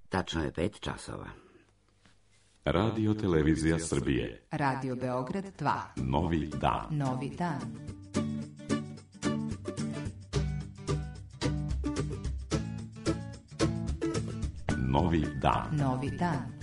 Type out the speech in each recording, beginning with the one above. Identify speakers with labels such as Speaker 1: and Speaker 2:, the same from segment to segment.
Speaker 1: Tačno je 5 časova.
Speaker 2: Radio Televizija Srbije.
Speaker 3: Radio Beograd 2.
Speaker 2: Novi dan.
Speaker 3: Novi dan.
Speaker 2: Novi dan.
Speaker 3: Novi dan.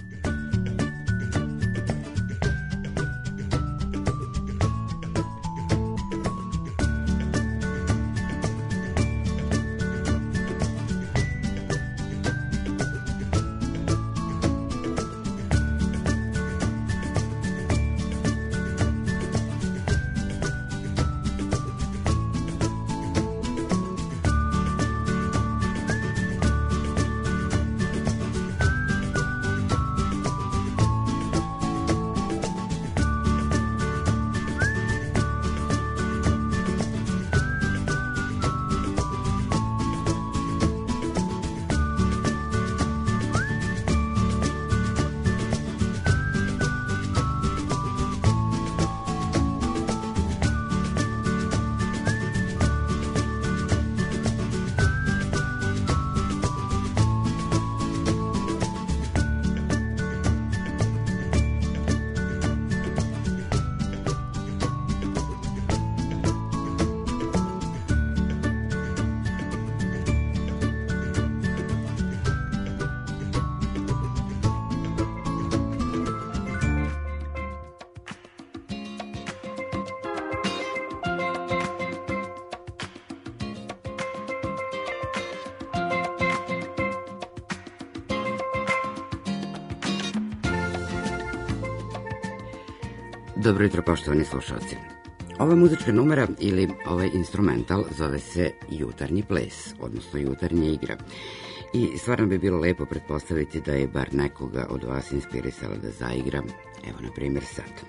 Speaker 1: Dobro jutro, poštovani slušalci. Ova muzička numera ili ovaj instrumental zove se jutarnji ples, odnosno jutarnja igra. I stvarno bi bilo lepo pretpostaviti da je bar nekoga od vas inspirisala da zaigra, evo na primjer sad.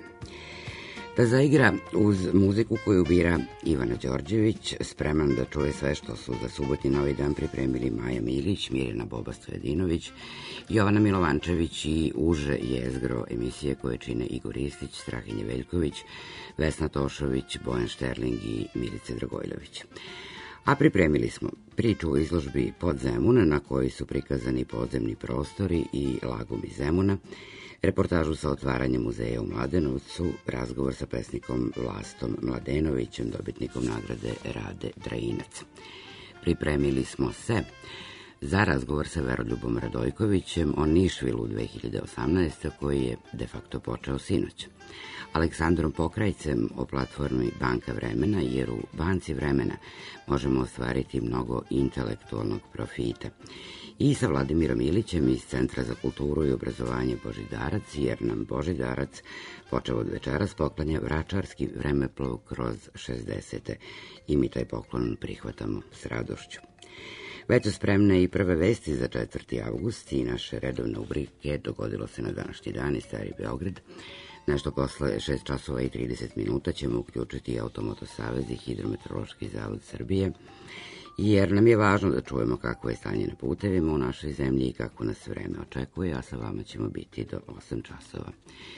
Speaker 1: Da zaigra uz muziku koju bira Ivana Đorđević, spreman da čuje sve što su za subotnji Novi dan pripremili Maja Milić, Mirjana Boba Stojadinović, Jovana Milovančević i uže jezgro emisije koje čine Igor Ristić, Strahinja Veljković, Vesna Tošović, Bojan Šterling i Milica Dragojlović. A pripremili smo priču o izložbi Pod Zemuna na kojoj su prikazani podzemni prostori i lagumi Zemuna, reportažu sa otvaranja muzeja u Mladenovcu, razgovor sa pesnikom Vlastom Mladenovićem, dobitnikom nagrade Rade Drajinac. Pripremili smo se za razgovor sa Veroljubom Radojkovićem o Nišvilu 2018. koji je de facto počeo sinoć. Aleksandrom Pokrajcem o platformi Banka vremena, jer u Banci vremena možemo ostvariti mnogo intelektualnog profita. I sa Vladimirom Ilićem iz Centra za kulturu i obrazovanje Božidarac, jer nam Božidarac, počeo od večeras, poklanja vračarski vremeplov kroz 60. I mi taj poklon prihvatamo s radošću. Već su spremne i prve vesti za 4. avgust i naše redovne rubrike Dogodilo se na današnji dan i Stari Beograd. Nešto posle 6 časova i 30 minuta ćemo uključiti Automoto savez i Hidrometeorološki zavod Srbije, jer nam je važno da čujemo kako je stanje na putevima u našoj zemlji i kako nas vreme očekuje, a sa vama ćemo biti do 8 časova.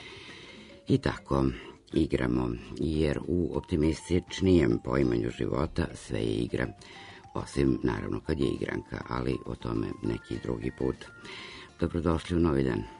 Speaker 1: I tako igramo, jer u optimističnijem poimanju života sve je igra, osim naravno kad je igranka, ali o tome neki drugi put. Dobrodošli u Novi dan.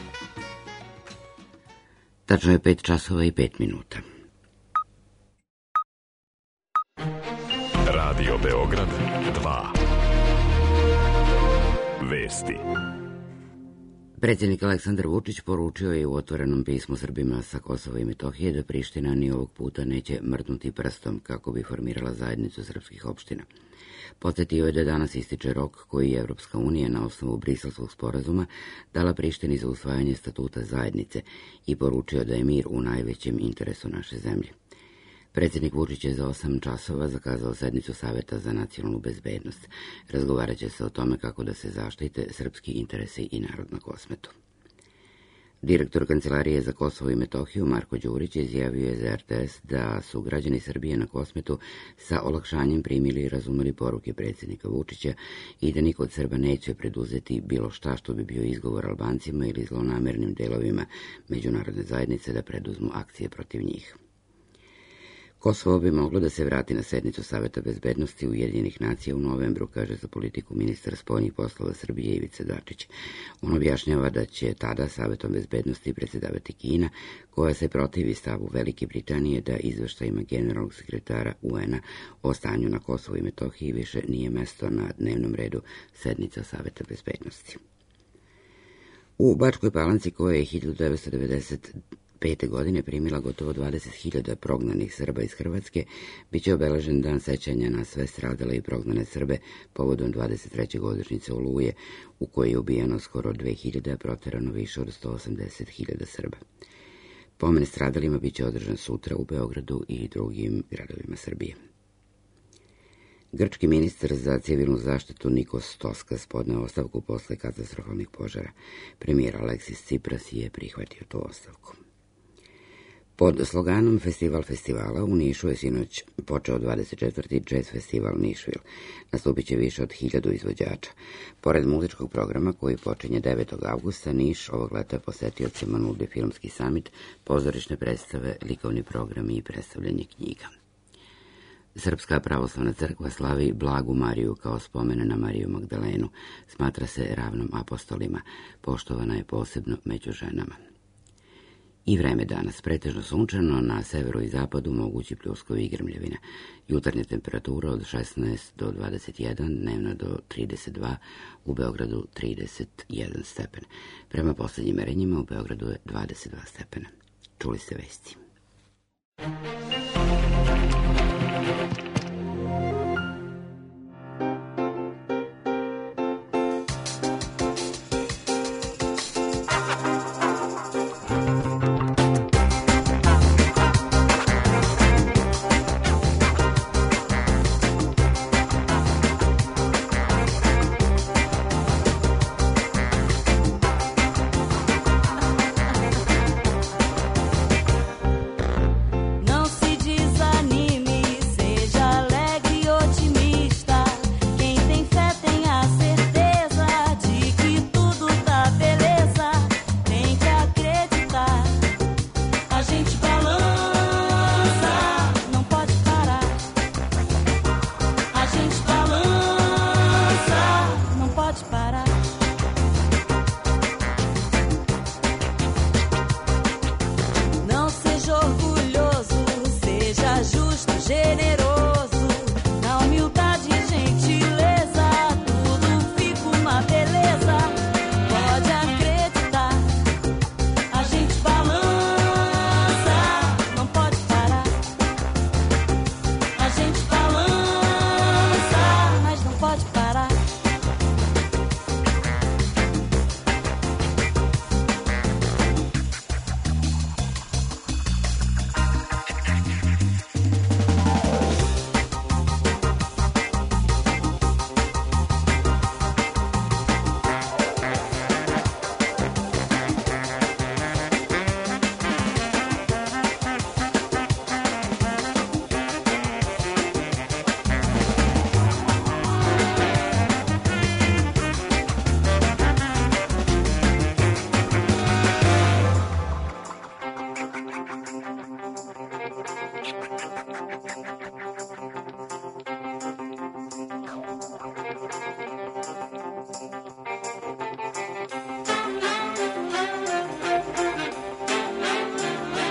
Speaker 1: Tačno je 5 časova i 5 minuta.
Speaker 2: Radio Beograd 2. Vesti.
Speaker 1: Predsjednik Aleksandar Vučić poručio je u otvorenom pismu Srbima sa Kosova i Metohije da Priština ni ovog puta neće mrdnuti prstom kako bi formirala zajednicu srpskih opština. Podsjetio je da danas ističe rok koji je Evropska unija na osnovu Briselskog sporazuma dala Prištini za usvajanje statuta zajednice i poručio da je mir u najvećem interesu naše zemlje. Predsjednik Vučić je za 8 časova zakazao sednicu Saveta za nacionalnu bezbednost. Razgovarat će se o tome kako da se zaštite srpski interesi i narod na Kosmetu. Direktor Kancelarije za Kosovo i Metohiju Marko Đurić izjavio je za RTS da su građani Srbije na Kosmetu sa olakšanjem primili i razumeli poruke predsjednika Vučića i da niko od Srba neće preduzeti bilo šta što bi bio izgovor Albancima ili zlonamernim delovima međunarodne zajednice da preduzmu akcije protiv njih. Kosovo bi moglo da se vrati na sednicu Saveta bezbednosti Ujedinjenih nacija u novembru, kaže za politiku ministar spoljnih poslova Srbije Ivica Dačić. On objašnjava da će tada Savetom bezbednosti predsjedavati Kina, koja se protivi stavu Velike Britanije da izveštajima generalnog sekretara UN-a o stanju na Kosovu i Metohiji više nije mesto na dnevnom redu sednica Saveta bezbednosti. U Bačkoj Palanci, koja je 1995. godine primila gotovo 20.000 prognanih Srba iz Hrvatske, bit će obeležen dan sećanja na sve stradale i prognane Srbe povodom 23. godišnjice Oluje, u kojoj je ubijeno skoro 2.000, a proterano više od 180.000 Srba. Pomen stradalima bit će održan sutra u Beogradu i drugim gradovima Srbije. Grčki ministar za civilnu zaštitu Nikos Toskas podneo ostavku posle katastrofalnih požara. Premijer Aleksis Tsipras je prihvatio tu ostavku. Pod sloganom Festival festivala u Nišu je sinoć počeo 24. jazz festival Nišvil. Nastupit će više od 1000 izvođača. Pored muzičkog programa koji počinje 9. avgusta, Niš ovog leta posetiocima nudi filmski samit, pozorišne predstave, likovni programi i predstavljanje knjiga. Srpska pravoslavna crkva slavi Blagu Mariju kao spomen na Mariju Magdalenu. Smatra se ravnom apostolima. Poštovana je posebno među ženama. I vreme danas pretežno sunčano, na severu i zapadu mogući pljuskovi i grmljevina. Jutarnja temperatura od 16 do 21, dnevna do 32, u Beogradu 31 stepen. Prema posljednjim merenjima u Beogradu je 22 stepena. Čuli ste vesti.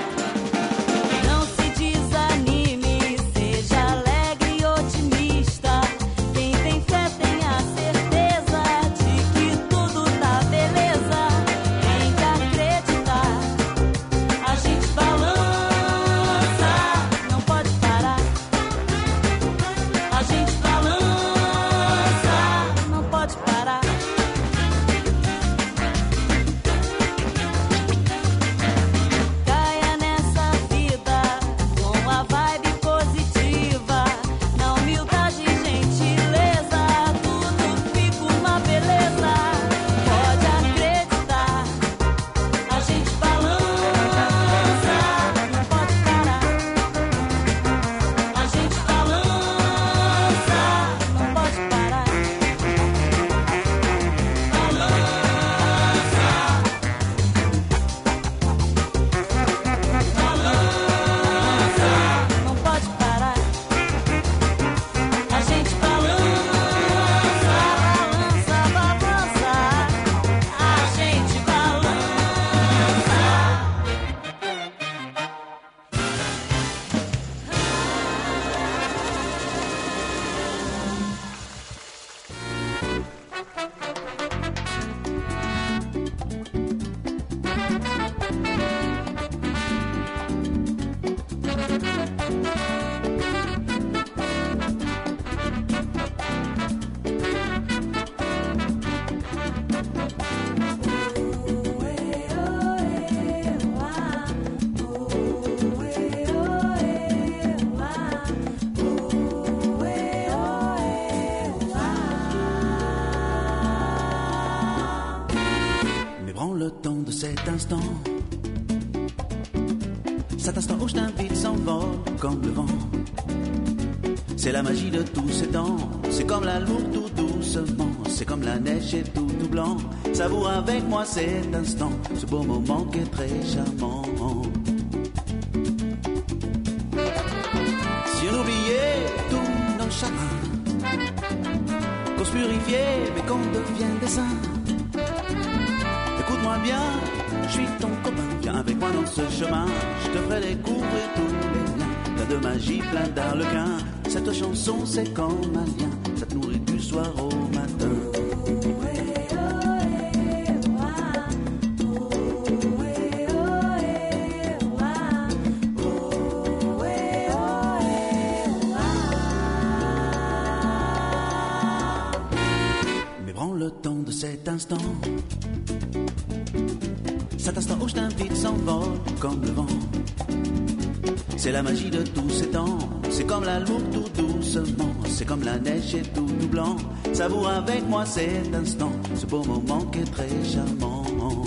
Speaker 4: Não se desanime, seja alegre e otimista. instant. Cet instant où je t'invite s'envole comme le vent. C'est la magie de tous ces temps. C'est comme la lourde tout doucement. C'est comme la neige et tout blanc. Savoure avec moi cet instant. Ce beau moment qui est très charmant. Si on oubliait tous nos chagrins, qu'on se purifiait mais qu'on devienne des saints. Écoute-moi bien, je suis ton copain. Viens avec moi dans ce chemin. Je te ferai découvrir tous les liens. Plein de magie, plein d'arlequins. Cette chanson c'est comme un lien. Ça te nourrit du soir au matin. Mais prends le temps de cet instant. Cet instant où je t'invite s'envole comme le vent. C'est la magie de tous ces temps. C'est comme la lourde tout doucement. C'est comme la neige et tout blanc. Savoure avec moi cet instant. Ce beau moment qui est très charmant.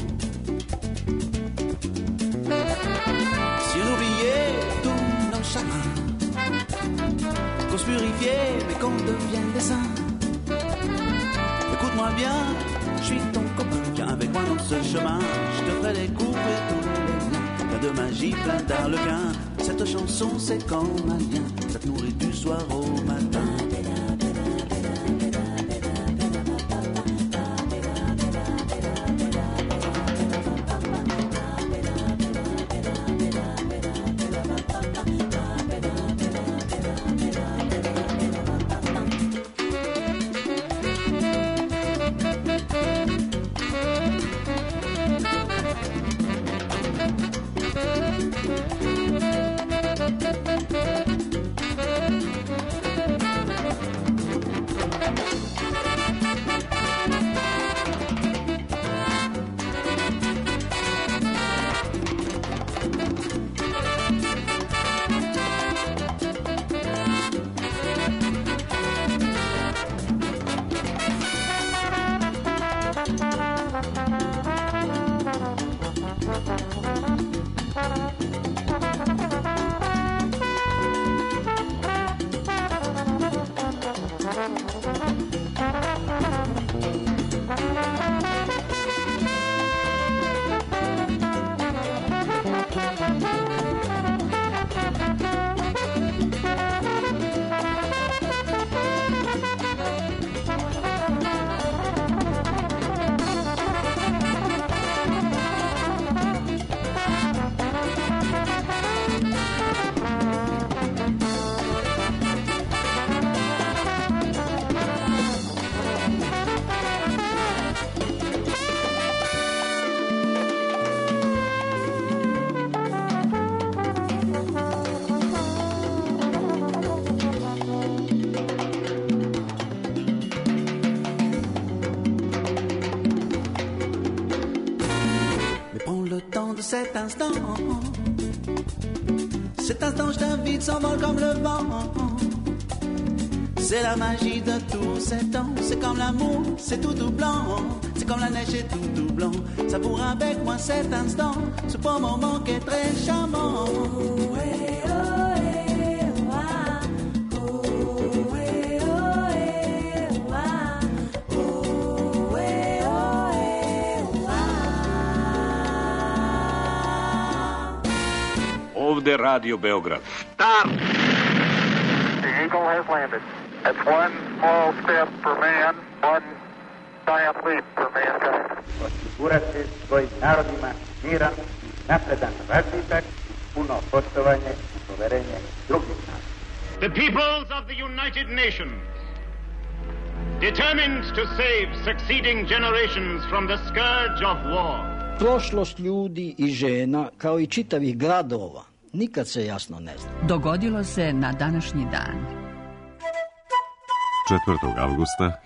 Speaker 4: Si on oubliait tous nos chagrins, qu'on se purifiait mais qu'on devienne des saints. Écoute-moi bien, je suis ton copain. Viens avec moi dans ce chemin. Je te ferai découvrir tous les liens. Plein de magie, plein d'arlequins. Cette chanson c'est comme un lien. Ça te nourrit du soir au matin. Cet instant, je t'invite, s'envole comme le vent. C'est la magie de tous ces temps. C'est comme l'amour, c'est tout blanc. C'est comme la neige et tout blanc. Savoure avec moi cet instant. Ce beau moment qui est très charmant.
Speaker 2: Ovde Radio Beograd.
Speaker 5: Stop! The Eagle has landed. That's one small step for man, one giant leap for mankind.
Speaker 6: Osigurati svojim narodima miran, napredan razvitak, puno poštovanje i poverenje drugih naroda.
Speaker 7: The peoples of the United Nations, determined to save succeeding generations from the scourge of war.
Speaker 8: Prošlost ljudi i žena, kao i čitavih gradova, nikad se jasno ne zna.
Speaker 3: Dogodilo se na današnji dan.
Speaker 9: 4. avgusta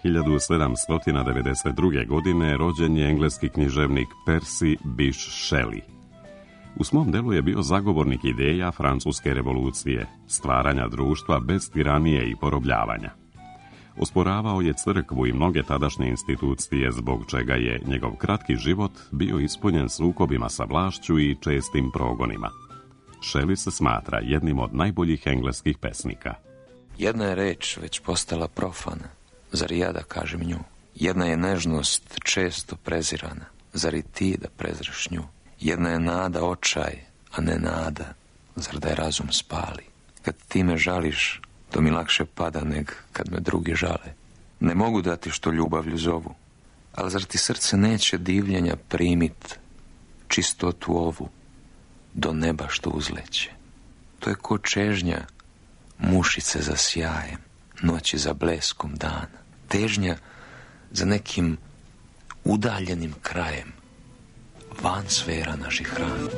Speaker 9: 1792. godine rođen je engleski književnik Percy Bysshe Shelley. U svom delu je bio zagovornik ideja francuske revolucije, stvaranja društva bez tiranije i porobljavanja. Osporavao je crkvu i mnoge tadašnje institucije, zbog čega je njegov kratki život bio ispunjen sukobima sa vlašću i čestim progonima. Shelley se smatra jednim od najboljih engleskih pesnika.
Speaker 10: Jedna je reč već postala profana, zar i ja da kažem nju? Jedna je nežnost često prezirana, zar i ti da prezreš nju? Jedna je nada očaj, a ne nada, zar da je razum spali? Kad ti me žališ, to mi lakše pada neg kad me drugi žale. Ne mogu dati što ljubavlju zovu, ali zar ti srce neće divljenja primit, čistotu ovu, do neba što uzleće? To je ko čežnja mušice za sjajem, noći za bleskom dana, težnja za nekim udaljenim krajem, van sfera naših rana.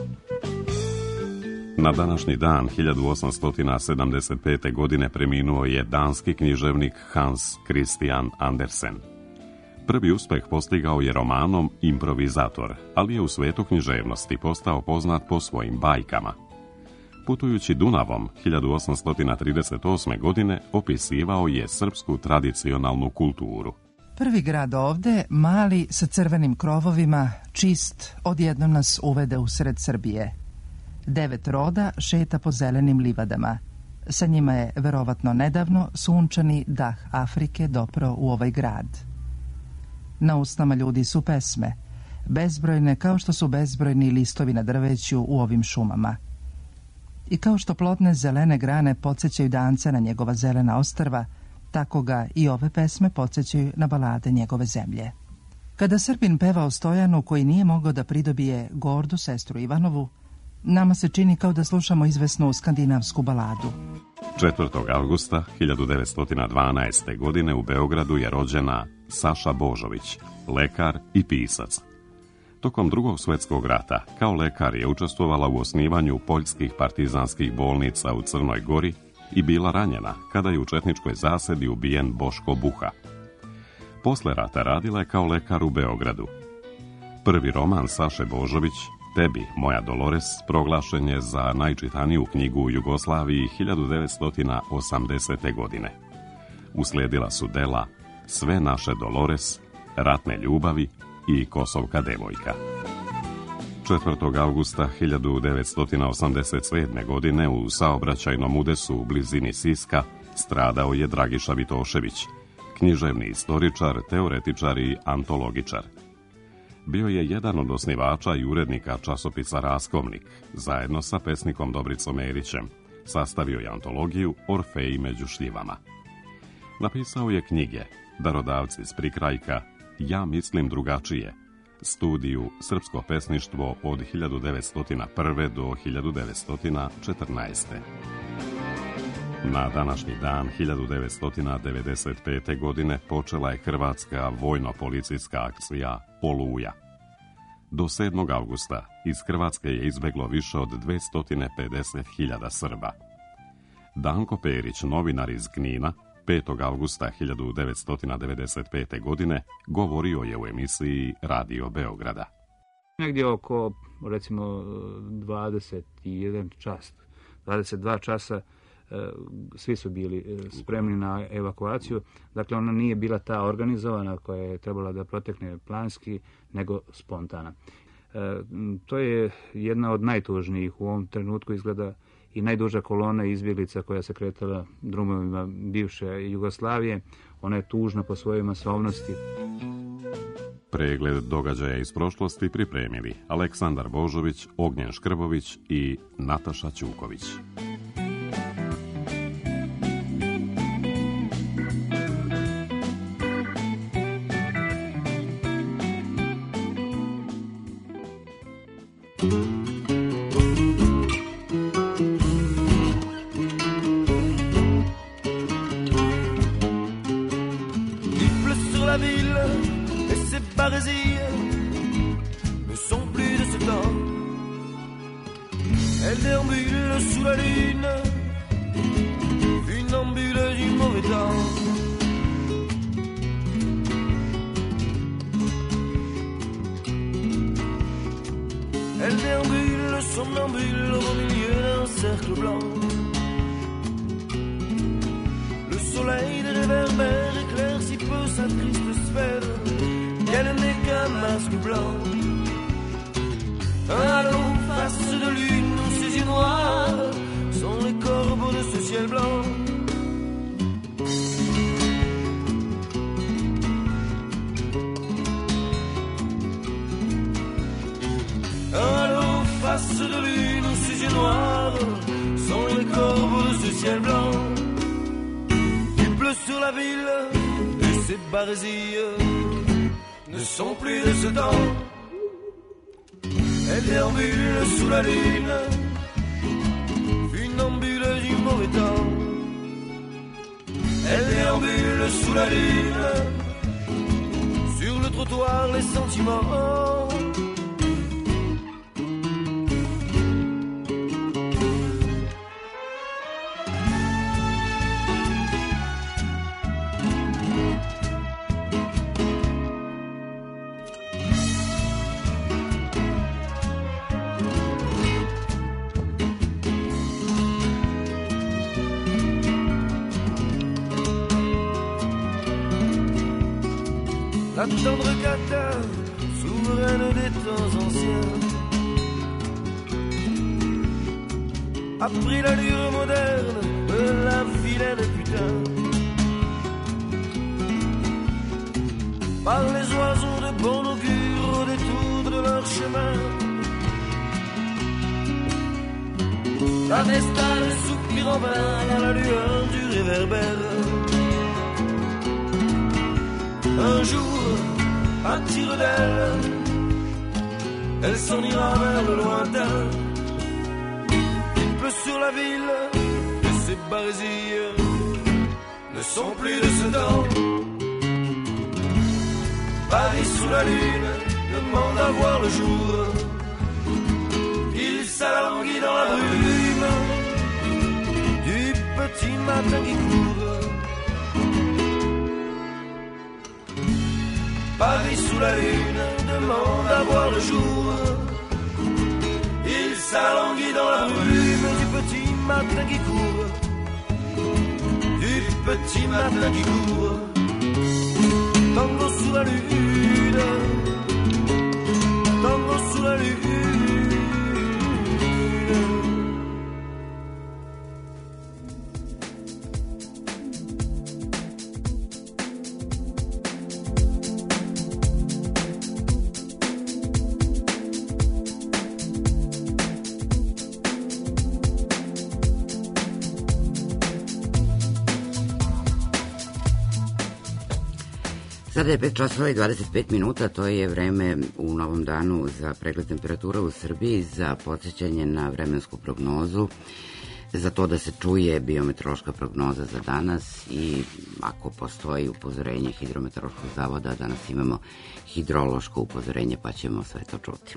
Speaker 9: Na današnji dan 1875. godine preminuo je danski književnik Hans Christian Andersen. Prvi uspeh postigao je romanom Improvizator, ali je u svetu književnosti postao poznat po svojim bajkama. Putujući Dunavom 1838. godine opisivao je srpsku tradicionalnu kulturu.
Speaker 11: Prvi grad ovde, mali, sa crvenim krovovima, čist, odjednom nas uvede u sred Srbije. 9 roda šeta po zelenim livadama. Sa njima je, verovatno nedavno, sunčani dah Afrike doprao u ovaj grad. Na usnama ljudi su pesme, bezbrojne kao što su bezbrojni listovi na drveću u ovim šumama. I kao što plodne zelene grane podsjećaju danca na njegova zelena ostrva, tako ga i ove pesme podsjećaju na balade njegove zemlje. Kada Srbin peva o Stojanu koji nije mogao da pridobije gordu sestru Ivanovu, nama se čini kao da slušamo izvesnu skandinavsku baladu.
Speaker 9: 4. avgusta 1912. godine u Beogradu je rođena Saša Božović, lekar i pisac. Tokom Drugog svjetskog rata kao lekar je učestvovala u osnivanju poljskih partizanskih bolnica u Crnoj Gori i bila ranjena kada je u četničkoj zasedi ubijen Boško Buha. Posle rata radila je kao lekar u Beogradu. Prvi roman Saše Božović, Tebi, moja Dolores, proglašen je za najčitaniju knjigu u Jugoslaviji 1980. godine. Uslijedila su dela Sve naše Dolores, Ratne ljubavi i Kosovka devojka. 4. avgusta 1987. godine u saobraćajnom udesu u blizini Siska stradao je Dragiša Vitošević, književni istoričar, teoretičar i antologičar. Bio je jedan od osnivača i urednika časopisa Raskovnik, zajedno sa pesnikom Dobricom Erićem. Sastavio je antologiju Orfeji među šljivama. Napisao je knjige Darodavci s prikrajka, Ja mislim drugačije, studiju Srpsko pesništvo od 1901. do 1914. Na današnji dan 1995. godine počela je hrvatska vojno-policijska akcija Oluja. Do 7. avgusta iz Hrvatske je izbeglo više od 250.000 Srba. Danko Perić, novinar iz Knina, 5. avgusta 1995. godine govorio je u emisiji Radio Beograda.
Speaker 12: Negdje oko, recimo, 21 čas, 22 časa svi su bili spremni na evakuaciju. Dakle, ona nije bila ta organizovana koja je trebala da protekne planski, nego spontana. To je jedna od najtužnijih u ovom trenutku, izgleda i najduža kolona izbjeglica koja se kretala drumovima bivše Jugoslavije. Ona je tužna po svojoj masovnosti.
Speaker 9: Pregled događaja iz prošlosti pripremili Aleksandar Božović, Ognjen Škrbović i Nataša Ćuković.
Speaker 13: Le soleil des réverbères éclaire sa triste sphère, qu'elle n'est qu'un masque blanc. Un halo face de lune, ses yeux noirs sont les corbeaux de ce ciel blanc. Un halo face de lune, ses yeux noirs sont les corbeaux de ce ciel blanc. Il pleut sur la ville et ses barésilles ne sont plus de ce temps. Elle déambule sous la lune, funambule du mauvais temps. Elle déambule sous la lune, sur le trottoir les sentiments. La tendre Cata, souveraine des temps anciens, a pris l'allure moderne de la vilaine putain. Par les oiseaux de bon augure au détour de leur chemin, la vestale soupire en vain à la lueur du réverbère. Un jour, à tire d'aile, elle s'en ira vers le lointain. Il pleut sur la ville et ses barésilles ne sont plus de ce temps. Paris sous la lune demande à voir le jour. Il s'alanguit dans la brume du petit matin qui court. Paris sous la lune demande à voir le jour. Il s'alanguit dans la brume du petit matin qui court. Du petit matin qui court. Tango sous la lune, tango sous la lune.
Speaker 1: Sada je 5 časova i 25 minuta, to je vreme u novom danu za pregled temperatura u Srbiji, za podsjećanje na vremensku prognozu, za to da se čuje biometeorološka prognoza za danas i ako postoji upozorenje Hidrometeorološkog zavoda, danas imamo hidrološko upozorenje pa ćemo sve to čuti.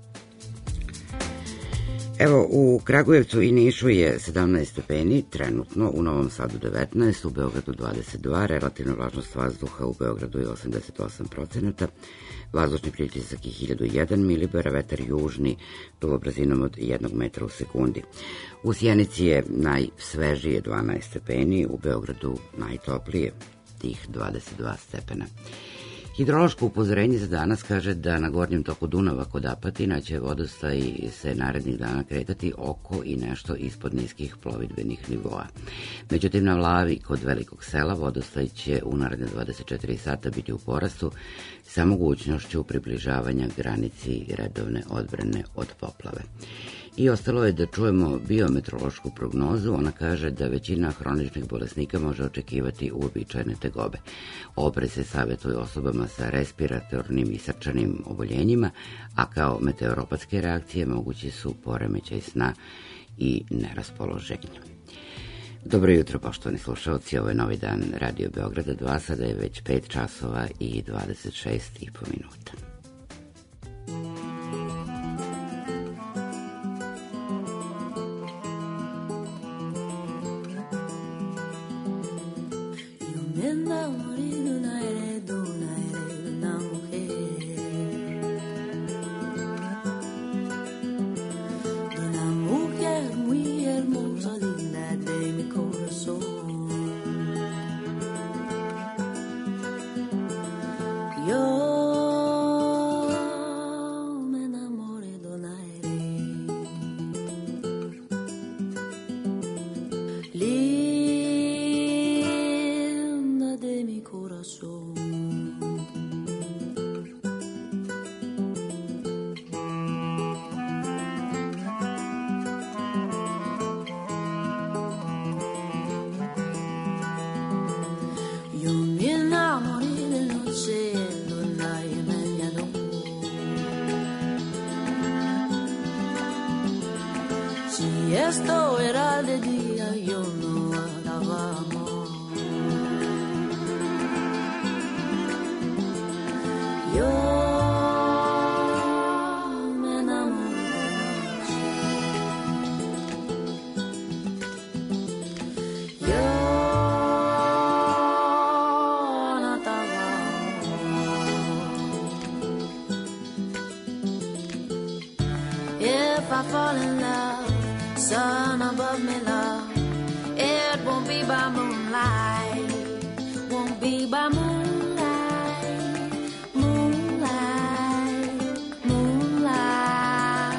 Speaker 1: Evo, u Kragujevcu i Nišu je 17 stepeni, trenutno, u Novom Sadu 19, u Beogradu 22, relativna vlažnost vazduha u Beogradu je 88%, vazdušni pritisak je 1001 milibara, vetar južni, duvo brzinom od 1 metra u sekundi. U Sjenici je najsvežije 12 stepeni, u Beogradu najtoplije, tih 22 stepena. Hidrološko upozorenje za danas kaže da na gornjem toku Dunava kod Apatina će vodostaj se narednih dana kretati oko i nešto ispod niskih plovidbenih nivoa. Međutim, na Vlavi kod Velikog Sela vodostaj će u naredne 24 sata biti u porastu sa mogućnošću približavanja granici redovne odbrane od poplave. I ostalo je da čujemo biometeorološku prognozu. Ona kaže da većina hroničnih bolesnika može očekivati uobičajene tegobe. Oprez se savjetuje osobama sa respiratornim i srčanim oboljenjima, a kao meteoropatske reakcije mogući su poremećaj sna i neraspoloženje. Dobro jutro, poštovani slušalci, ovo je novi dan Radio Beograda 2, sada je već 5 časova i 26,5 minuta.
Speaker 14: questo era de día, yo no daba amor. Yo I fall in love, sun above me, love. It won't be by moonlight, won't be by moonlight, moonlight, moonlight.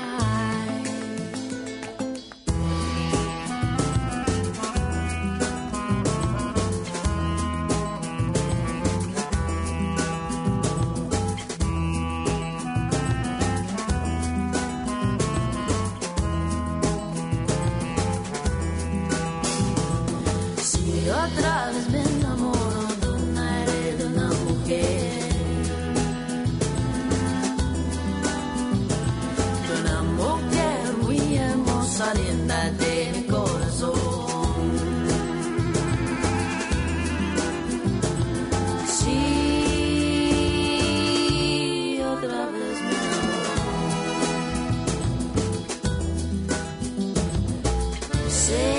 Speaker 14: Otra vez me enamoro de un aire de una mujer, de una mujer muy hermosa, linda de mi corazón. Sí, otra vez me enamoro. Sí.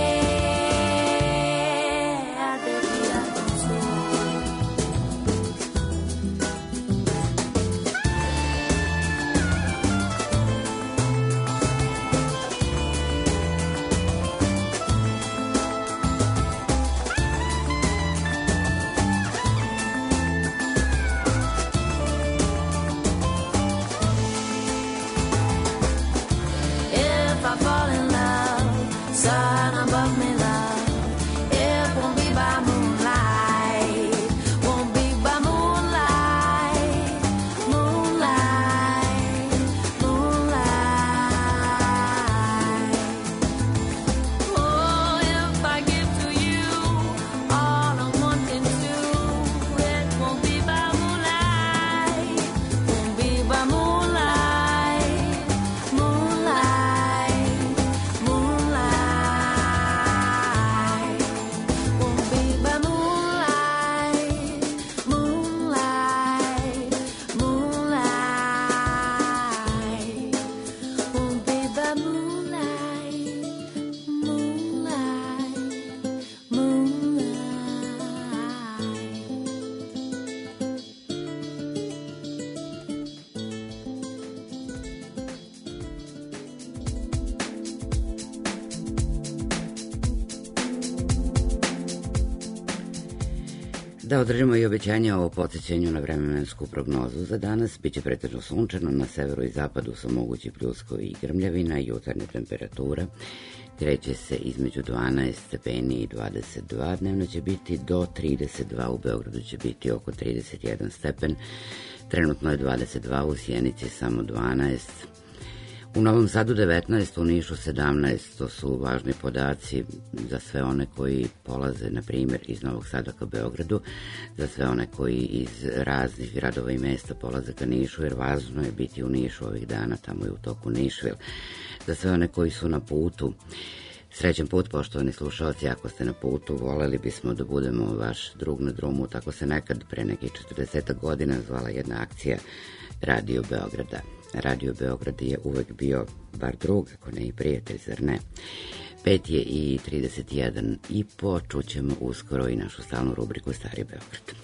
Speaker 1: Da održimo i obećanja o podsjećanju na vremensku prognozu za danas, bit će pretežno sunčano, na severu i zapadu su mogući pljuskovi i grmljavina, jutarnja temperatura kreće se između 12 stepeni i 22, dnevno će biti do 32, u Beogradu će biti oko 31 stepen, trenutno je 22, u Sjenici samo 12, u Novom Sadu 19, u Nišu 17, to su važni podaci za sve one koji polaze, na primjer, iz Novog Sada ka Beogradu, za sve one koji iz raznih gradova i mesta polaze ka Nišu, jer važno je biti u Nišu ovih dana, tamo je u toku Nišvil. Za sve one koji su na putu, srećan put, poštovani slušalci, ako ste na putu, voleli bismo da budemo vaš drug na drumu, tako se nekad pre nekih 40 godina zvala jedna akcija Radio Beograda. Radio Beograd je uvek bio bar drug, ako ne i prijatelj, zar ne? 5 je i 31 i počućemo uskoro i našu stalnu rubriku Stari Beograd.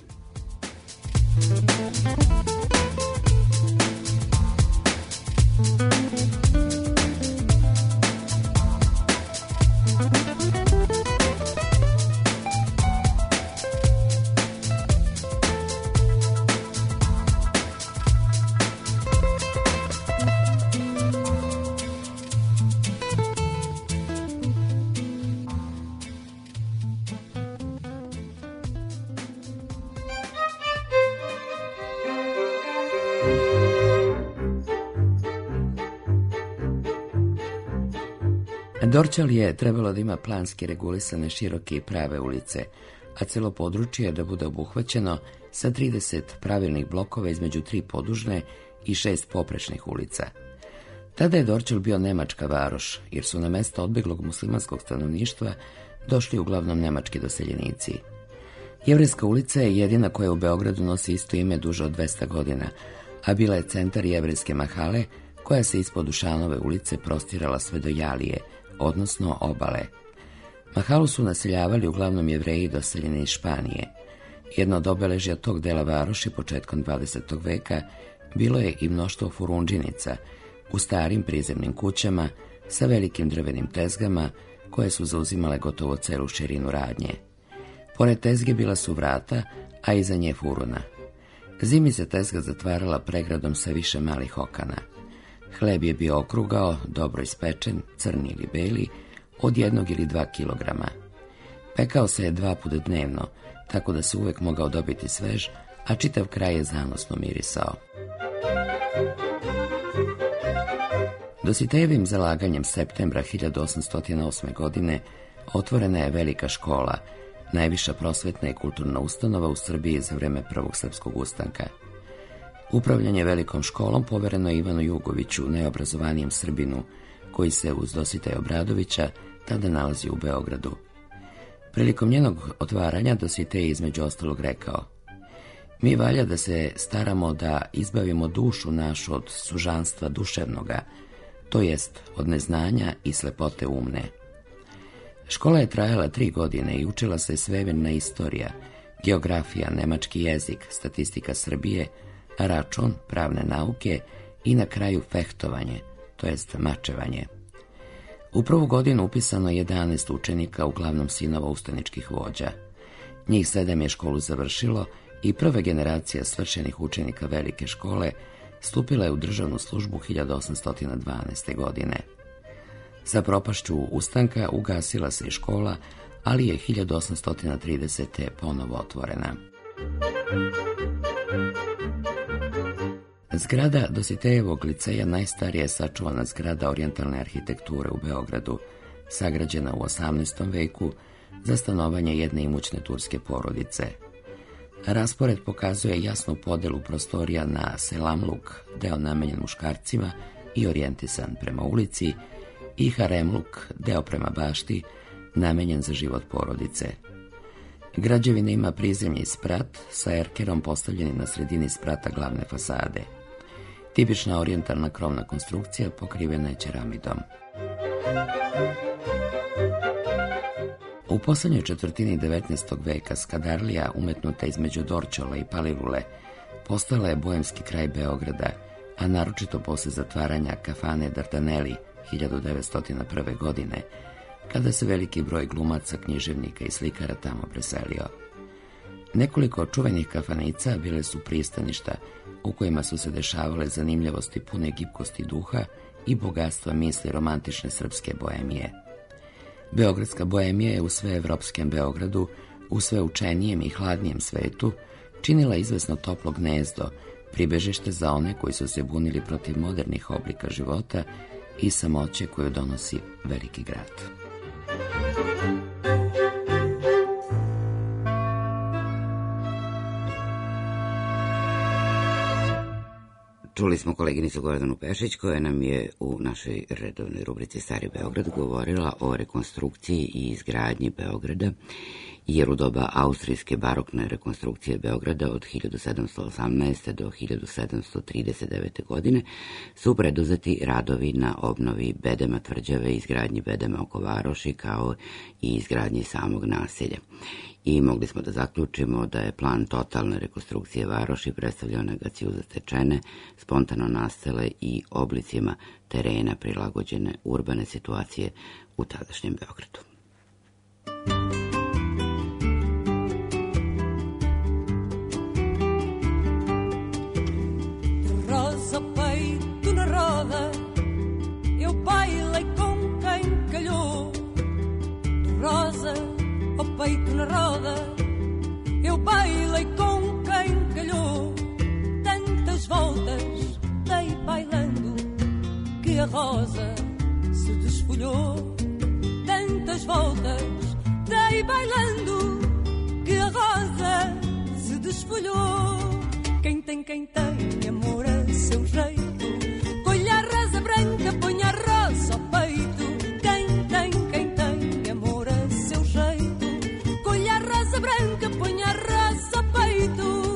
Speaker 15: Dorćol je trebalo da ima planski regulisane široke i prave ulice, a celo područje da bude obuhvaćeno sa 30 pravilnih blokova između 3 podužne i 6 poprečnih ulica. Tada je Dorćol bio nemačka varoš, jer su na mesto odbeglog muslimanskog stanovništva došli uglavnom nemački doseljenici. Jevrejska ulica je jedina koja u Beogradu nosi isto ime duže od 200 godina, a bila je centar jevrejske mahale koja se ispod Dušanove ulice prostirala sve do Jalije, odnosno obale. Mahalu su naseljavali uglavnom Jevreji doseljeni iz Španije. Jedno od obeležja tog dela varoši početkom 20. veka bilo je i mnoštvo furundžinica u starim prizemnim kućama sa velikim drvenim tezgama koje su zauzimale gotovo celu širinu radnje. Pored tezge bila su vrata, a iza nje furuna. Zimi se tezga zatvarala pregradom sa više malih okana. Hleb je bio okrugao, dobro ispečen, crni ili beli, od 1 ili 2 kilograma. Pekao se je 2 puta dnevno, tako da se uvek mogao dobiti svež, a čitav kraj je zanosno mirisao. Dositejevim zalaganjem septembra 1808. godine otvorena je velika škola, najviša prosvetna i kulturna ustanova u Srbiji za vreme Prvog srpskog ustanka. Upravljanje velikom školom povereno je Ivanu Jugoviću, najobrazovanijem Srbinu, koji se uz Dositeja Obradovića tada nalazi u Beogradu. Prilikom njenog otvaranja Dositej je između ostalog rekao: mi valja da se staramo da izbavimo dušu našu od sužanstva duševnoga, to jest od neznanja i slepote umne. Škola je trajala 3 godine i učila se svemirna istorija, geografija, nemački jezik, statistika Srbije, račun, pravne nauke i na kraju fehtovanje, to jest mačevanje. U prvu godinu upisano 11 učenika, uglavnom sinova ustaničkih vođa. Njih 7 je školu završilo i prva generacija svršenih učenika velike škole stupila je u državnu službu 1812. godine. Sa propašću ustanka ugasila se i škola, ali je 1830. ponovo otvorena. Zgrada Dositejevog liceja najstarija je sačuvana zgrada orijentalne arhitekture u Beogradu, sagrađena u 18. veku za stanovanje jedne imućne turske porodice. Raspored pokazuje jasnu podelu prostorija na selamluk, deo namenjen muškarcima i orijentisan prema ulici, i haremluk, deo prema bašti, namenjen za život porodice. Građevina ima prizemlje i sprat sa erkerom postavljenim na sredini sprata glavne fasade. Tipična orijentalna krovna konstrukcija pokrivena je ceramidom. U poslednjoj četvrtini 19. veka Skadarlija, umetnuta između Dorćola i Palilule, postala je bojemski kraj Beograda, a naročito posle zatvaranja kafane Dardaneli 1901. godine, kada se veliki broj glumaca, književnika i slikara tamo preselio. Nekoliko čuvenih kafanica bile su pristaništa u kojima su se dešavale zanimljivosti pune gibkosti duha i bogatstva misli romantične srpske boemije. Beogradska boemija je u sveevropskem Beogradu, u sve učenijem i hladnijem svetu, činila izvesno toplo gnezdo, pribežište za one koji su se bunili protiv modernih oblika života i samoće koju donosi veliki grad.
Speaker 1: Čuli smo koleginicu Gordanu Pešić, koja nam je u našoj redovnoj rubrici Stari Beograd govorila o rekonstrukciji i izgradnji Beograda, jer u doba austrijske barokne rekonstrukcije Beograda od 1718. do 1739. godine su preduzeti radovi na obnovi bedema tvrđave i izgradnji bedema oko varoši, kao i izgradnji samog naselja. I mogli smo da zaključimo da je plan totalne rekonstrukcije varoši predstavljao negaciju zatečene, spontano nastale i oblicima terena prilagođene urbane situacije u tadašnjem Beogradu.
Speaker 16: Rosa, peito na roda, eu bailei com quem calhou. Rosa, o peito na roda, eu bailei com quem calhou. Tantas voltas dei bailando que a rosa se desfolhou. Tantas voltas dei bailando que a rosa se desfolhou. Quem tem amor a seu jeito, colhe a rosa branca branca, põe a raça ao peito.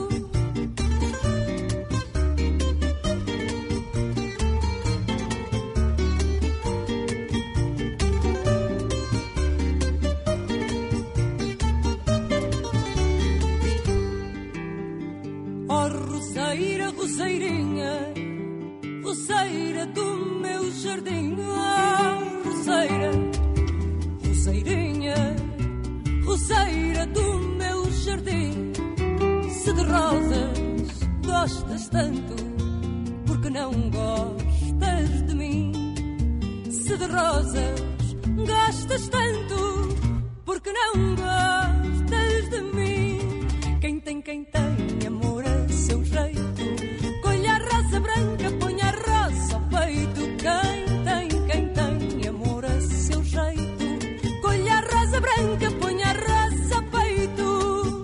Speaker 16: Roseirinha, roseira do meu jardim, roseira, roseirinha, roseira do meu jardim. Se de rosas gostas tanto, porque não gostas de mim? Se de rosas gostas tanto, porque não gostas de mim? Quem tem amor a seu jeito, colha a rosa branca, põe a rosa ao peito. Quem tem amor a seu jeito, colha a rosa branca, põe a rosa ao peito.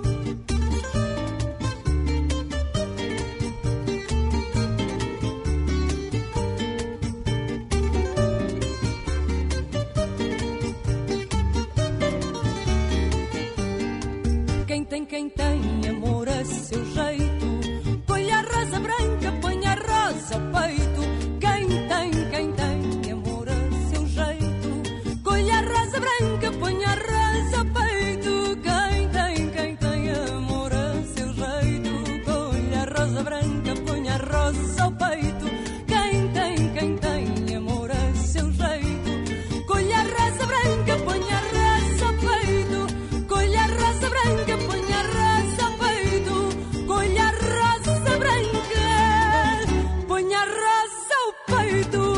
Speaker 16: Quem tem amor a seu jeito, põe a rosa branca, põe a rosa ao peito. Quem tem amor a seu jeito, colhe a rosa branca, põe a rosa ao peito. Quem tem amor a seu jeito, colhe a rosa branca, põe a rosa ao peito. Quem tem amor a seu jeito, colhe a rosa branca, põe a rosa ao peito. Colhe a rosa branca, põe a rosa ao peito. Colhe a rosa branca, põe a rosa ao peito.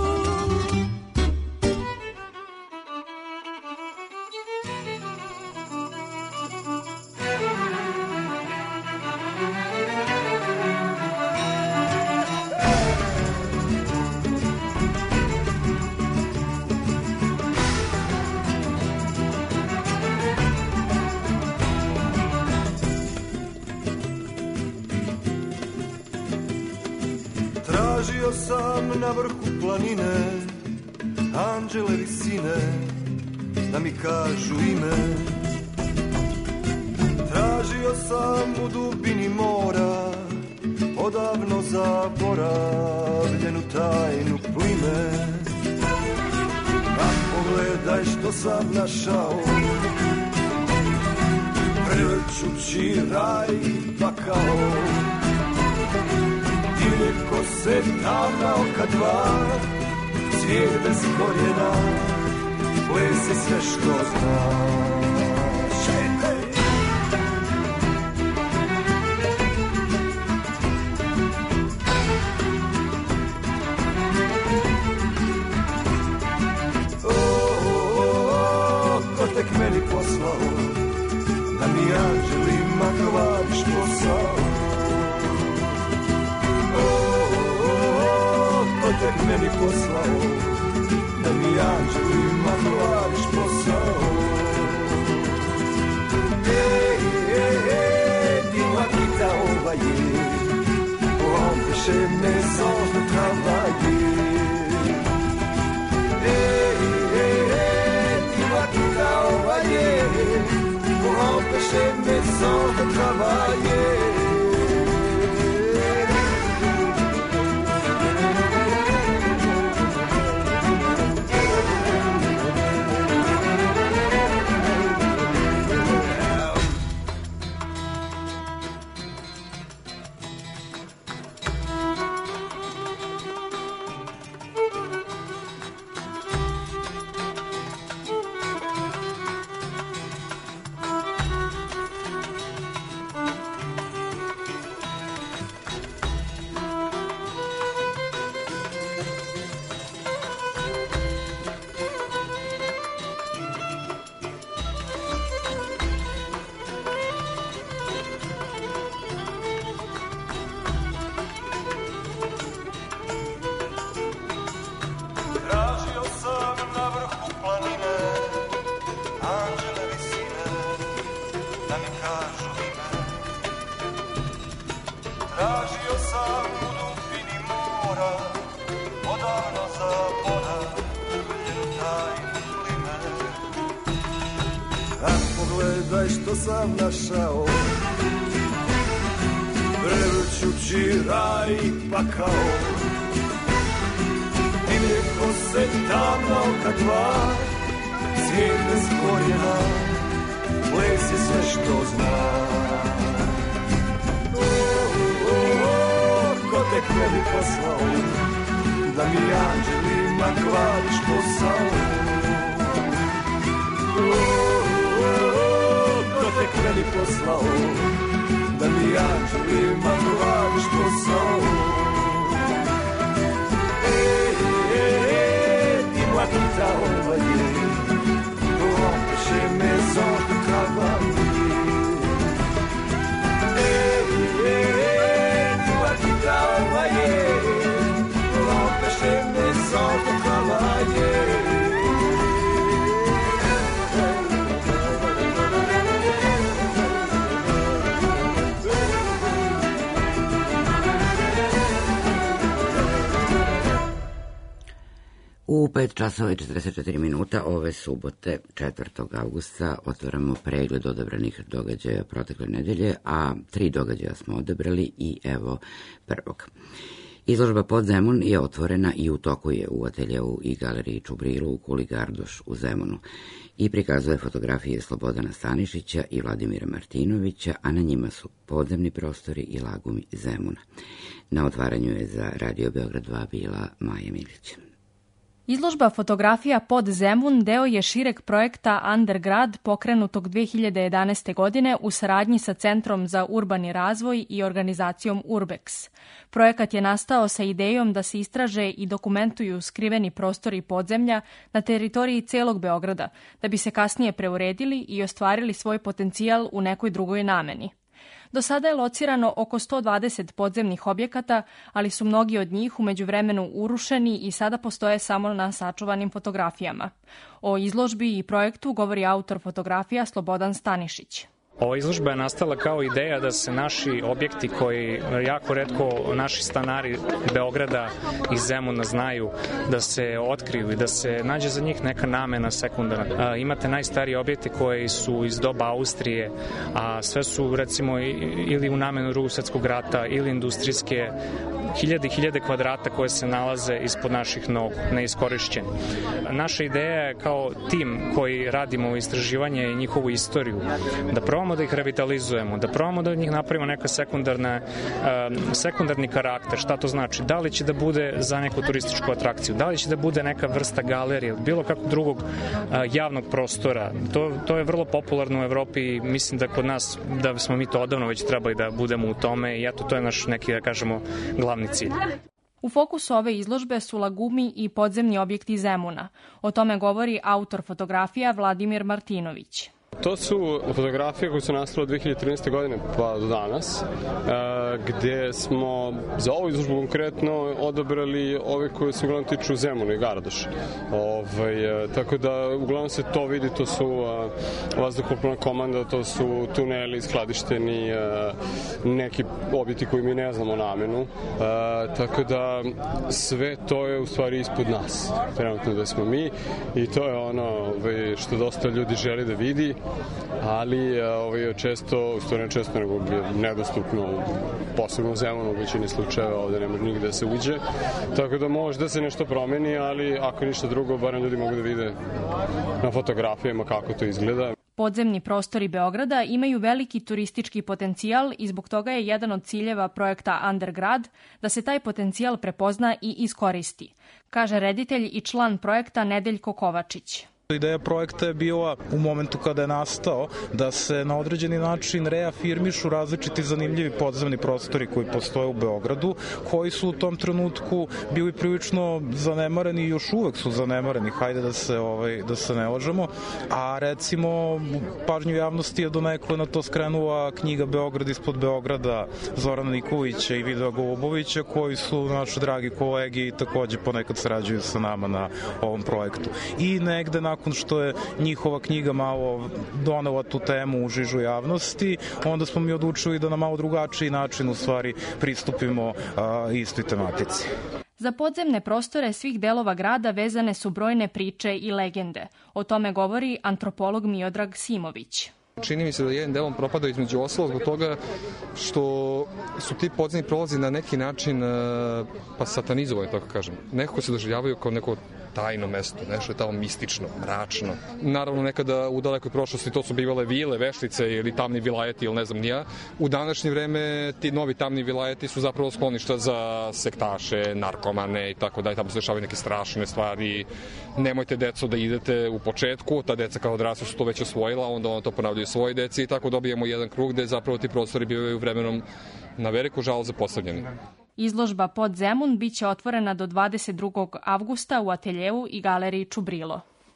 Speaker 13: Tražio sam na vrhu planine anđele visine da mi kažu ime. Tražio sam u dubini mora odavno zaboravljenu tajnu plime. A pogledaj što sam našao, prevrćući raj pakao. Ko se tamna oka dva, svijet bez korijena, ples je sve što znaš. Ko tek meni poslao, da mi anđelima kvariš posao. Tek meni poslao, da mi anđelima hvališ posao. Dis-moi qui t'a envoyé pour empêcher mes anges de travailler. Dis-moi qui t'a envoyé pour empêcher mes anges de travailler. pogledaj što sam našao. Vrčući raj i pakao. Divlje kose, tamna oka dva, svijet bez korijena, ples je sve što zna. Ko te kredi poslao, da mi anđelima kvališ posao. Ko te kredi poslao, da mi anđelima kvališ posao. Dis-moi qui t'a envoyé pour empêcher mes autres cavaliers. Dis-moi qui t'a envoyé pour empêcher mes autres cavaliers.
Speaker 1: U 5 časova i 44 minuta ove subote 4. augusta otvaramo pregled odabranih događaja protekle nedelje, a 3 događaja smo odabrali i evo prvog. Izložba Podzemun je otvorena i u toku je u ateljeu i galeriji Čubrilu u Kuli Gardoš u Zemunu i prikazuje fotografije Slobodana Stanišića i Vladimira Martinovića, a na njima su podzemni prostori i lagumi Zemuna. Na otvaranju je za Radio Beograd 2 bila Maja Milić.
Speaker 17: Izložba fotografija Pod Zemun deo je šireg projekta Undergrad pokrenutog 2011. godine u saradnji sa Centrom za urbani razvoj i organizacijom Urbex. Projekat je nastao sa idejom da se istraže i dokumentuju skriveni prostori podzemlja na teritoriji celog Beograda, da bi se kasnije preuredili i ostvarili svoj potencijal u nekoj drugoj nameni. Do sada je locirano oko 120 podzemnih objekata, ali su mnogi od njih u međuvremenu urušeni i sada postoje samo na sačuvanim fotografijama. O izložbi i projektu govori autor fotografija Slobodan Stanišić.
Speaker 18: Ova izložba je nastala kao ideja da se naši objekti koji jako retko naši stanari Beograda i Zemuna znaju, da se otkriju i da se nađe za njih neka namena sekundarna. Imate najstarije objekte koji su iz doba Austrije, a sve su recimo ili u namenu Drugog svjetskog rata ili industrijske, hiljade kvadrata koje se nalaze ispod naših nogu, neiskorišćeni. Naša ideja je kao tim koji radimo istraživanje i njihovu istoriju, da probamo da ih revitalizujemo, da probamo da od njih napravimo neka sekundarni karakter. Šta to znači? Da li će da bude za neku turističku atrakciju, da li će da bude neka vrsta galerije, bilo kakvog drugog javnog prostora. To je vrlo popularno u Evropi i mislim da kod nas, da smo mi to odavno već trebali da budemo u tome i eto, to je naš neki, da kažemo, glavni cilj.
Speaker 17: U fokusu ove izložbe su lagumi i podzemni objekti Zemuna. O tome govori autor fotografija Vladimir Martinović.
Speaker 19: To su fotografije koje su nastale od 2013. godine pa do danas, gde smo za ovu izložbu konkretno odabrali ove koje se uglavnom tiču Zemuna i Gardoša. Tako da uglavnom se to vidi, to su vazduhoplovna komanda, to su tuneli skladišteni, neki objekti koji mi ne znamo namenu, tako da sve to je u stvari ispod nas, trenutno da smo mi, i to je ono što dosta ljudi želi da vidi, ali često, u stvari ne često, nego je nedostupno, posebno u Zemunu u većini slučajeva, ovde ne može nigde da se uđe, tako da možda se nešto promeni, ali ako ništa drugo, barem ljudi mogu da vide na fotografijama kako to izgleda.
Speaker 17: Podzemni prostori Beograda imaju veliki turistički potencijal i zbog toga je jedan od ciljeva projekta Undergrad da se taj potencijal prepozna i iskoristi, kaže reditelj i član projekta Nedeljko Kovačić.
Speaker 20: Ideja projekta je bila u momentu kada je nastao da se na određeni način reafirmišu različiti zanimljivi podzemni prostori koji postoje u Beogradu, koji su u tom trenutku bili prilično zanemareni i još uvek su zanemareni, hajde da se ne lažemo, a recimo pažnju javnosti je donekle na to skrenula knjiga Beograd ispod Beograda Zorana Nikolića i Vidova Golubovića, koji su naši dragi kolegi i takođe ponekad sarađuju sa nama na ovom projektu. I negde nakon što je njihova knjiga malo donela tu temu u žižu javnosti, onda smo mi odlučili da na malo drugačiji način u stvari pristupimo istoj tematici.
Speaker 17: Za podzemne prostore svih delova grada vezane su brojne priče i legende. O tome govori antropolog Miodrag Simović.
Speaker 21: Čini mi se da jedan delom propada između ostalog zbog toga što su ti podzemni prolazi na neki način pa satanizovani, tako kažem. Nekako se doživljavaju kao neko tajno mesto, nešto je tamo mistično, mračno. Naravno, nekada u dalekoj prošlosti to su bivale vile, veštice ili tamni vilajeti ili ne znam nija. U današnje vreme ti novi tamni vilajeti su zapravo skloništa za sektaše, narkomane i tako dalje. Tamo se dešavaju neke strašne stvari. Nemojte, deco, da idete u početku. Ta deca kao odrasla su to već osvojila, onda ono to ponavljaju svoje deci i tako dobijemo jedan krug gde zapravo ti prostori bivaju vremenom na veliku žalost zapostavljeni.
Speaker 17: Izložba Pod Zemun biće otvorena do 22. avgusta u ateljevu i galeriji Čubrilo.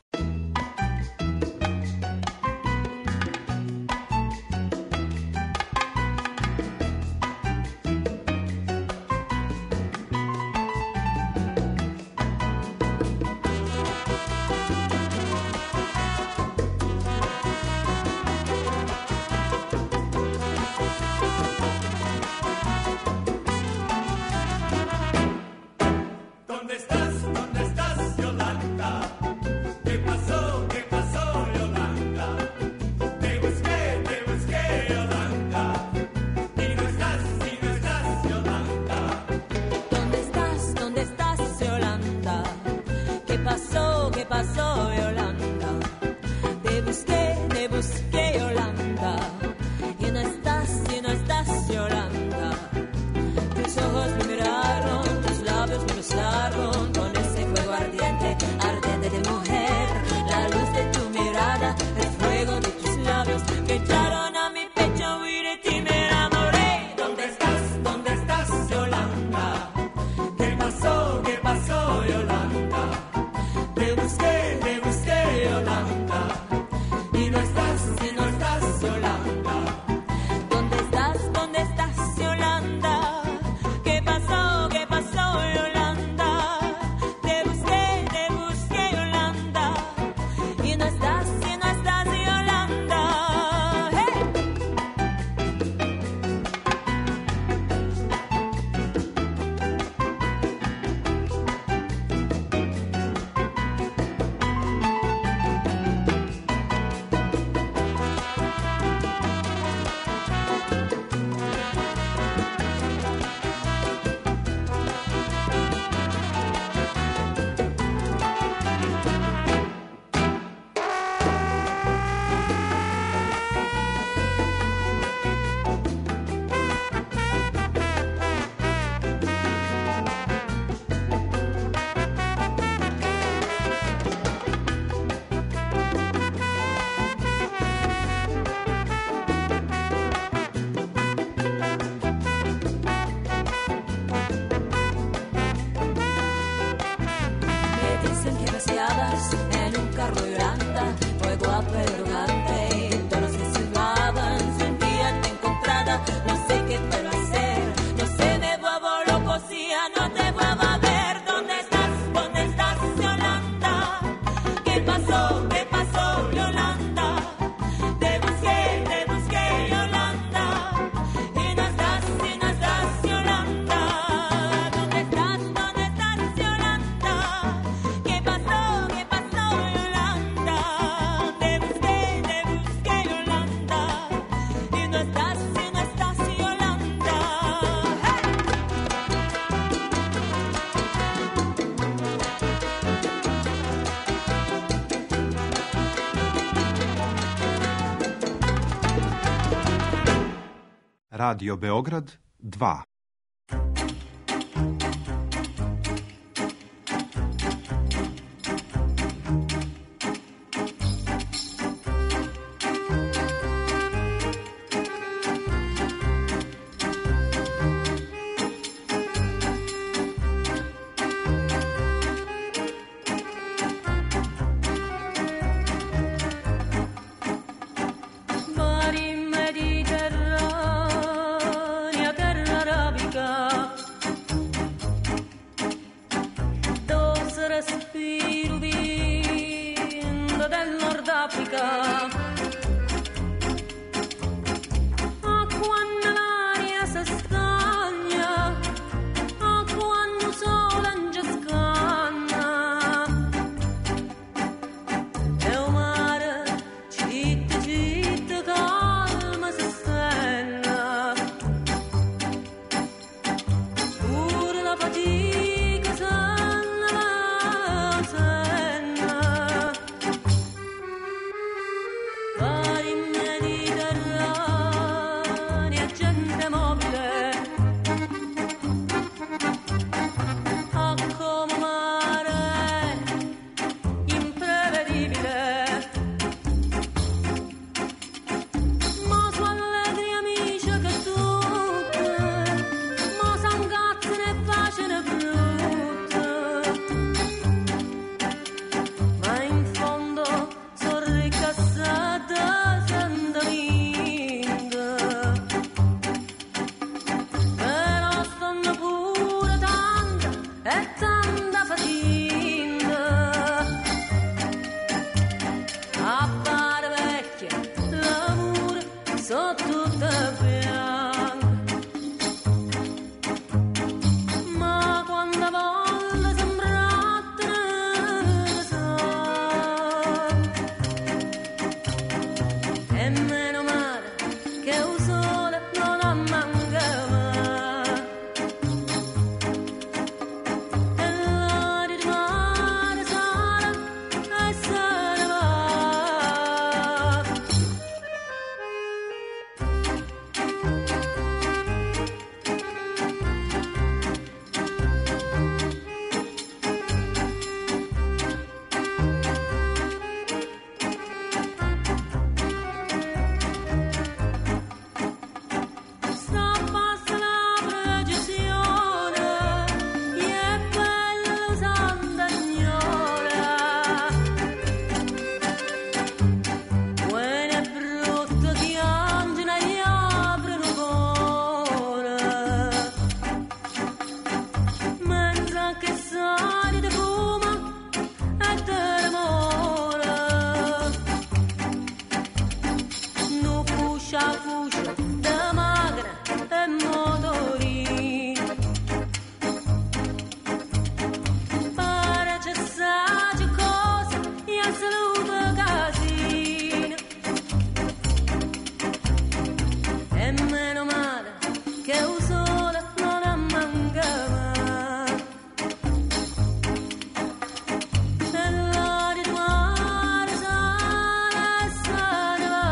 Speaker 22: Radio Beograd 2.
Speaker 14: sotto te bianca. Ma quando voglio sembra Teresa, e meno male che un sole non ammanca mai. E l'aria di mare sarà e se ne va. Passa la precisione e quella l'usanda ignora. Buono e brutto piangono e gli aprono cuore. Mentre che sali di fumo e d'amore. Non fuscia da magra e motori. Pare c'è saggia cosa e a salute casino. E meno male che un sole non ammanca mai. E l'aria di mare sale e se ne va.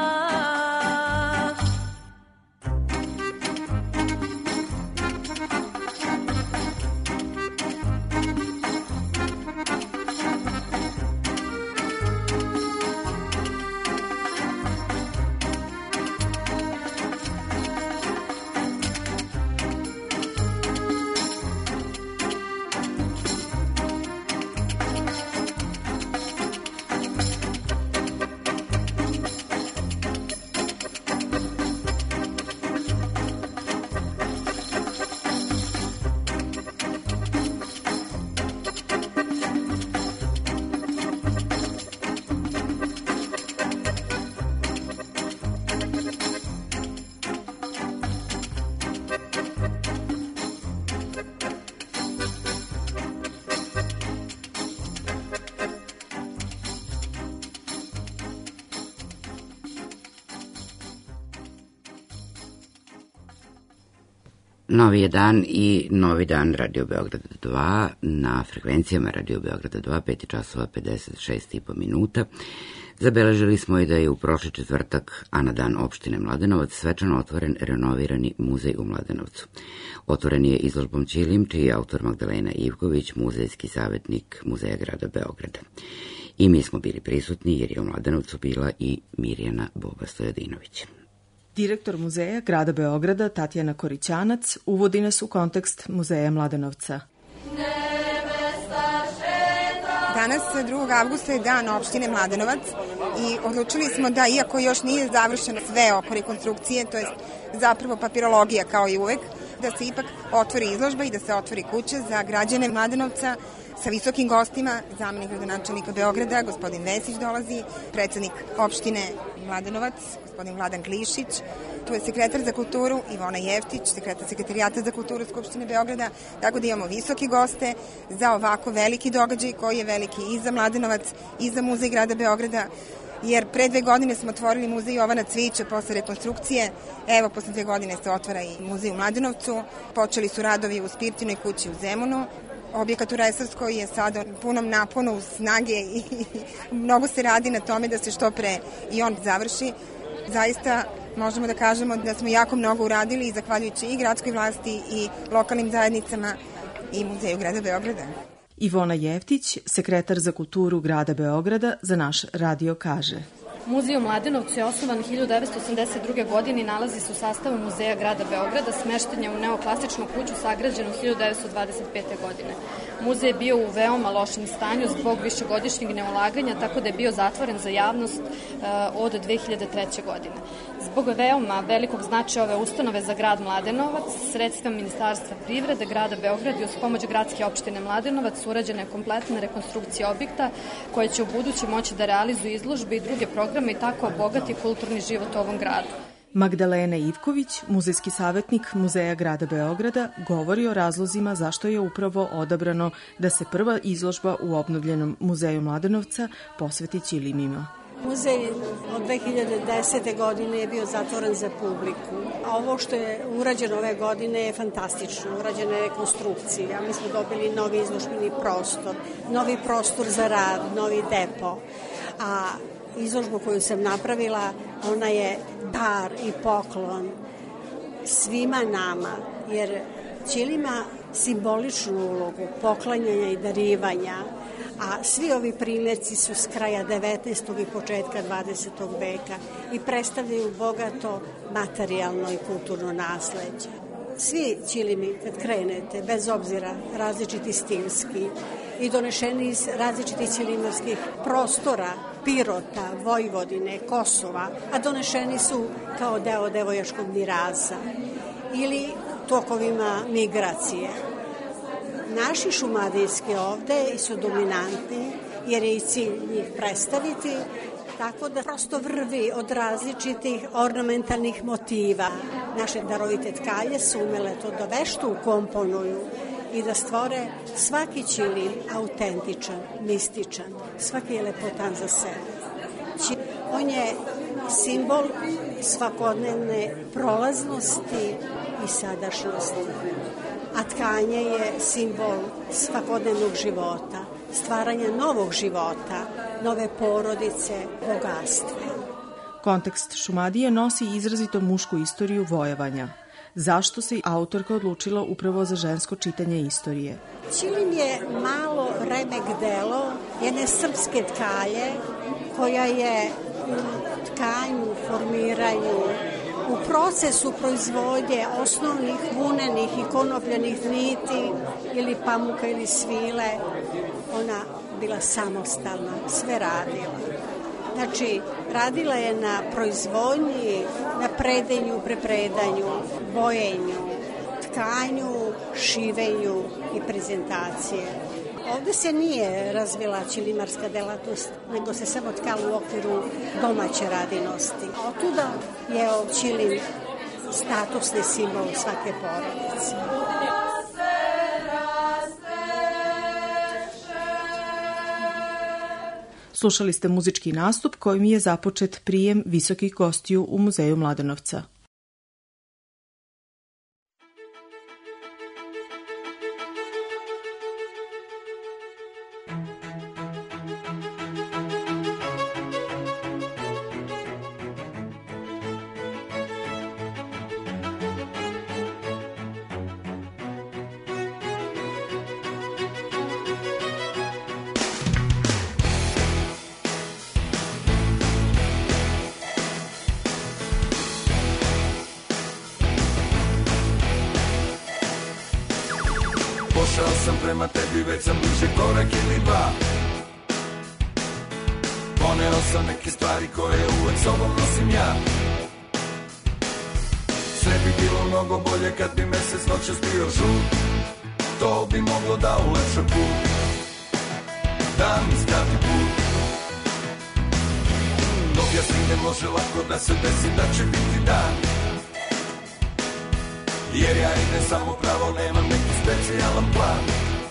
Speaker 1: Novi je dan i novi dan Radio Beograda 2 na frekvencijama Radio Beograda 2, 5 časova 56,5 minuta. Zabeležili smo i da je u prošli četvrtak, a na dan opštine Mladenovac, svečano otvoren renovirani muzej u Mladenovcu. Otvoren je izložbom Ćilim, čiji je autor Magdalena Ivković, muzejski savjetnik Muzeja grada Beograda. I mi smo bili prisutni jer je u Mladenovcu bila i Mirjana Boba Stojadinović.
Speaker 2: Direktor Muzeja grada Beograda Tatjana Korićanac uvodi nas u kontekst Muzeja Mladenovca.
Speaker 4: Danas, 2. avgusta, je dan opštine Mladenovac i odlučili smo da, iako još nije završeno sve oko rekonstrukcije, to je zapravo papirologija kao i uvek, da se ipak otvori izložba i da se otvori kuća za građane Mladenovca sa visokim gostima. Zamenik gradonačelnika Beograda, gospodin Vesić dolazi, predsednik opštine Mladenovac, gospodin Vladan Klišić, tu je sekretar za kulturu Ivona Jeftić, sekretar sekretarijata za kulturu Skupštine Beograda, tako da imamo visoki goste za ovako veliki događaj koji je veliki i za Mladenovac i za Muzej grada Beograda, jer pre 2 godine smo otvorili muzej Jovana Cvijića posle rekonstrukcije, evo posle 2 godine se otvara i muzej u Mladenovcu, počeli su radovi u Spirtinoj kući u Zemunu, objekat u Resavskoj je sada u punom naponu snage i mnogo se radi na tome da se što pre i on završi. Zaista možemo da kažemo da smo jako mnogo uradili i zahvaljujući i gradskoj vlasti i lokalnim zajednicama i Muzeju grada Beograda.
Speaker 2: Ivona Jeftić, sekretar za kulturu grada Beograda, za naš radio kaže:
Speaker 23: Muzej u Mladenovcu je osnovan 1982. godine i nalazi se u sastavu Muzeja grada Beograda, smešten je u neoklasičnu kuću sagrađenu 1925. godine. Muzej je bio u veoma lošem stanju zbog višegodišnjeg neulaganja, tako da je bio zatvoren za javnost od 2003. godine. Zbog veoma velikog značaja ove ustanove za grad Mladenovac, sredstva Ministarstva privrede grada Beograda i uz pomoć gradske opštine Mladenovac urađena je kompletna rekonstrukcija objekta koja će u budući moći da realizuje izložbe i druge programe programa i tako obogati kulturni život u ovom gradu.
Speaker 2: Magdalena Ivković, muzejski savjetnik Muzeja grada Beograda, govori o razlozima zašto je upravo odabrano da se prva izložba u obnovljenom Muzeju Mladenovca posveti Ćilimima.
Speaker 5: Muzej od 2010. godine je bio zatvoren za publiku. A ovo što je urađeno ove godine je fantastično. Urađena je rekonstrukcija. Mi smo dobili novi izložbeni prostor, novi prostor za rad, novi depo. A izložbu koju sam napravila, ona je dar i poklon svima nama, jer Ćilima simboličnu ulogu poklanjanja i darivanja, a svi ovi primjerci su s kraja 19. i početka 20. veka i predstavljaju bogato materijalno i kulturno nasleđe. Svi Ćilimi, kad krenete, bez obzira različiti stilski i donešeni iz različitih ćilimarskih prostora, Pirota, Vojvodine, Kosova, a donešeni su kao deo devojačkog miraza ili tokovima migracije. Naši šumadijski ovde su dominantni jer je i cilj njih predstaviti, tako da prosto vrvi od različitih ornamentalnih motiva. Naše darovite tkalje su umele to da vešto ukomponuju i da stvore svaki Ćilim autentičan, mističan, svaki je lepotan za sebe. On je simbol svakodnevne prolaznosti i sadašnjosti, a tkanje je simbol svakodnevnog života, stvaranja novog života, nove porodice, bogatstva.
Speaker 2: Kontekst Šumadije nosi izrazito mušku istoriju vojevanja. Zašto se autorka odlučila upravo za žensko čitanje istorije?
Speaker 5: Ćilim je malo remek delo jedne srpske tkalje koja je u tkanju, formiranju, u procesu proizvodnje osnovnih vunenih i konopljenih niti ili pamuka ili svile, ona bila samostalna, sve radila. Znači, radila je na proizvodnji, na predenju, prepredanju, bojenju, tkanju, šivenju i prezentacije. Ovde se nije razvila ćilimarska delatnost, nego se samo tkala u okviru domaće radinosti. Otuda je Ćilim statusni simbol svake porodice.
Speaker 2: Slušali ste muzički nastup kojim je započet prijem visokih gostiju u Muzeju Mladenovca.
Speaker 13: Pošao sam prema tebi, već sam bliže korak ili dva. Poneo sam neke stvari koje uvek sobom nosim ja. Sve bi bilo mnogo bolje kad bi mesec noćas bio žut. To bi moglo da ulepša put, da mi skrati put. Dok ja stignem može lako da se desi da će biti dan. Jer ja idem samo pravo, nemam neki specijalan plan.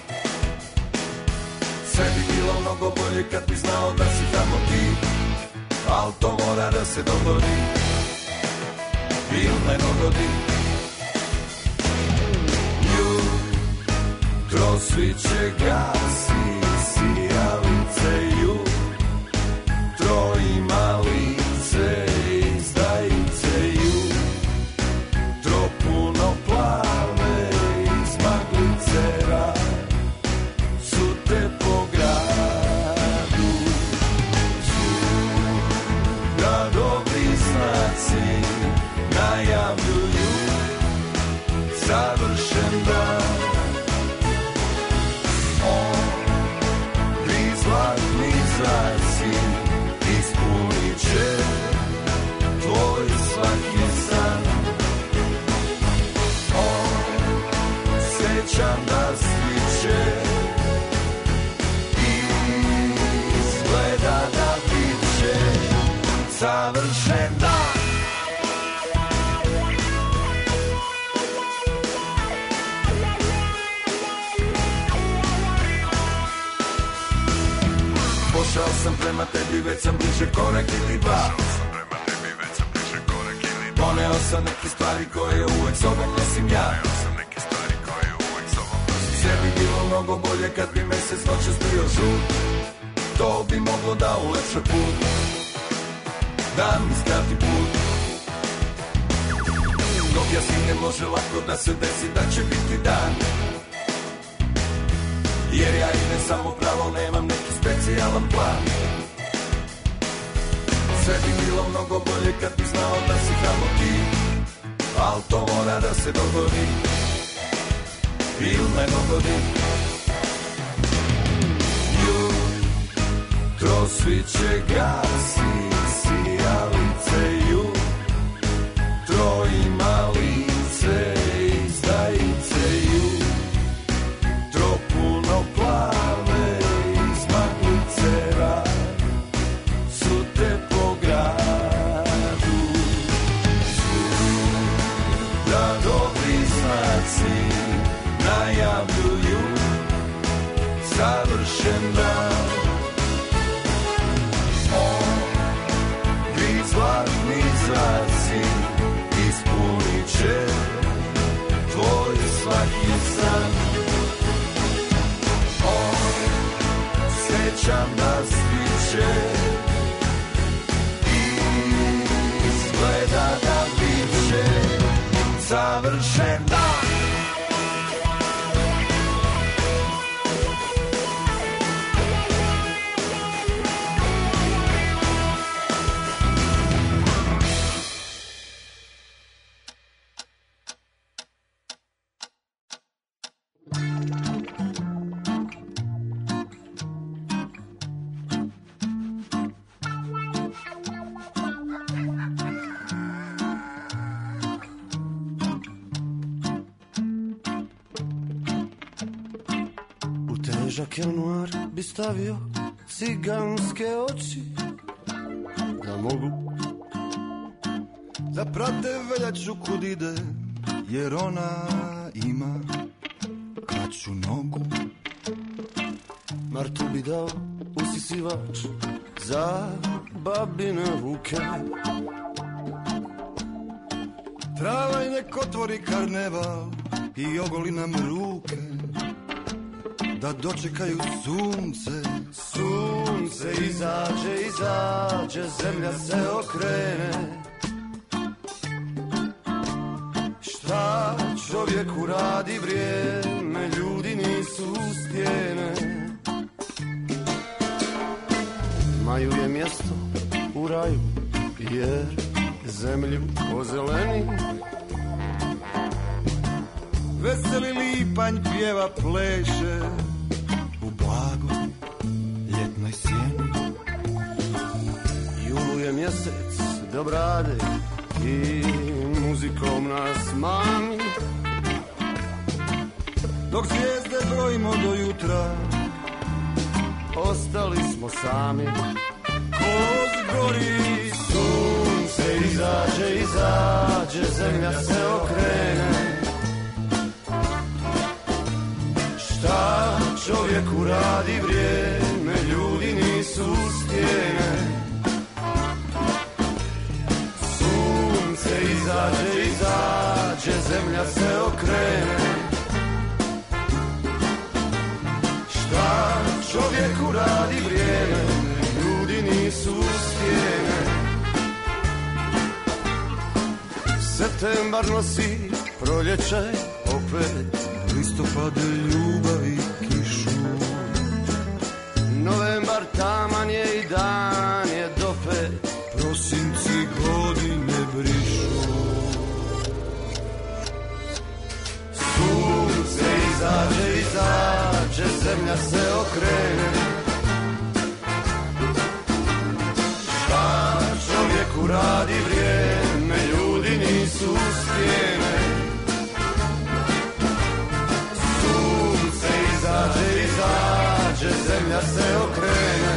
Speaker 13: Sve bi bilo mnogo bolje kad bi znao da si tamo ti, al to mora da se dogodi ili ne dogodi. Jutro sviće gasi, sijalice jutro ima lice, izdajice jutro puno plave, izmaglice su te po gradu. Da dobri znaci najavljuju savršen dan. Ovi zlatni zraci ispunit će tvoj svaki san. Osjećam da sviće izgleda da biće prema tebi, već sam bliže korak ili dva. Poneo sam neke stvari koje uvek sobom nosim ja. Sve bi bilo mnogo bolje kad bi mesec noćas bio žut. To bi moglo da ulepša put, da mi skrati put. Dok ja stignem može lako da se desi da će biti dan. Jer ja idem samo pravo, nemam neki specijalan plan. Sve bi bilo mnogo bolje kad bi znao da si tamo ti, al to mora da se dogodi, ili ne dogodi. Jutro sviće gasi, sijalice jutro ima lice, izdajice jutro puno plave, izmaglice su te po gradu. Da dobri znaci najavljuju savršen dan. Ovi zlatni zraci ispunit će tvoj svaki san. Osjećam da sviće, izgleda da biće savršen dan.
Speaker 6: Jacques Noir bi stavio ciganske oči, da mogu da prate veljaču kud ide, jer ona ima kraću nogu. Martu bi dao usisivač za babine ruke. Travaj nek otvori karneval i ogoli nam ruke, da dočekaju sunce. Sunce izađe, izađe, zemlja se okrene. Šta čovjeku radi vrijeme, ljudi nisu stijene. Maju je mjesto u raju, jer zemlju ozeleni. Veseli lipanj pjeva, pleše u blagoj ljetnoj sjeni. Julu je mjesec da brade i muzikom nas mami. Dok zvijezde brojimo do jutra, ostali smo sami. Koz gori, sunce izađe, izađe, zemlja se okrene. Šta čovjeku radi vrijeme, ljudi nisu stijene. Sunce izađe, izađe, zemlja se okrene. Šta čovjeku radi vrijeme, ljudi nisu stijene. Septembar nosi proljeće opet, listopad ljubavi kišu. Novembar taman je i dan je dopet, prosinci godine brišu. Sunce izađe, izađe, zemlja se okrene. Šta čovjeku radi vrijeme, ljudi nisu stijene. Izađe, izađe, zemlja se okrene.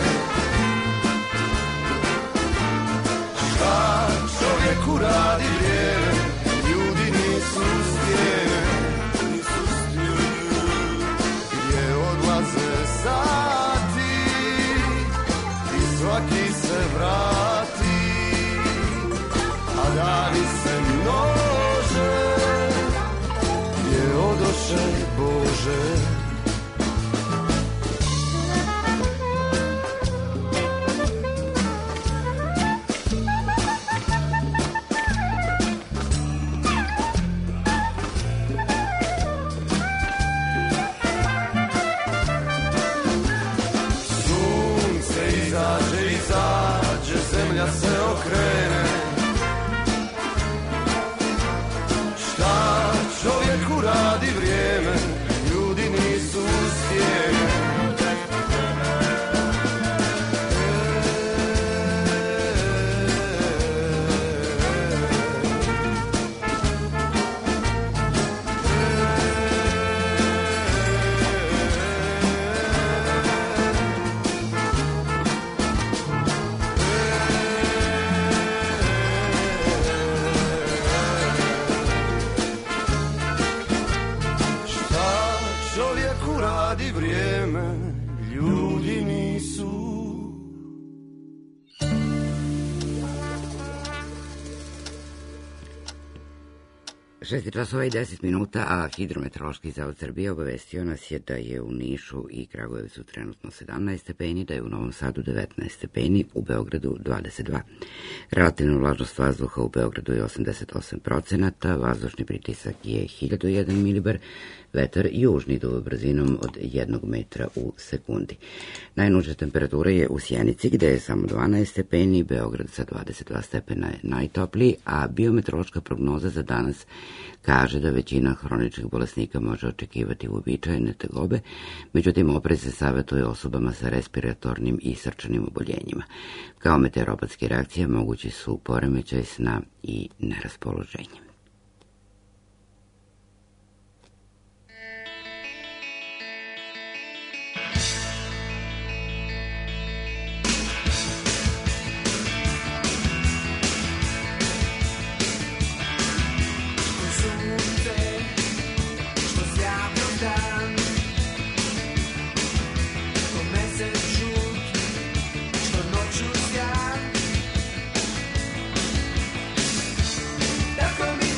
Speaker 6: Šta čovjeku radi vrijeme, ljudi nisu stijene. Gdje odlaze sati, iz se množe, gdje odoše Bože. Zemlja se okrene. Šta čovjeku radi vrijeme, ljudi nisu stijene. Radi vrijeme, ljudi nisu.
Speaker 1: Šest časova i 10 minuta, a Hidrometeorološki zavod Srbije obavestio nas je da je u Nišu i Kragujevcu trenutno 17 stepeni, da je u Novom Sadu 19 stepeni, u Beogradu 22. Relativna vlažnost vazduha u Beogradu je 88%, vazdušni pritisak je 1001 milibar, vetar južni duva brzinom od 1 metra u sekundi. Najniža temperatura je u Sjenici gde je samo 12 stepeni, Beograd sa 22 stepena je najtopliji, a biometeorološka prognoza za danas kaže da većina hroničnih bolesnika može očekivati uobičajene tegobe, međutim oprez se savjetuje osobama sa respiratornim i srčanim oboljenjima. Kao meteoropatske reakcije mogući su poremećaj sna i neraspoloženje.
Speaker 6: Come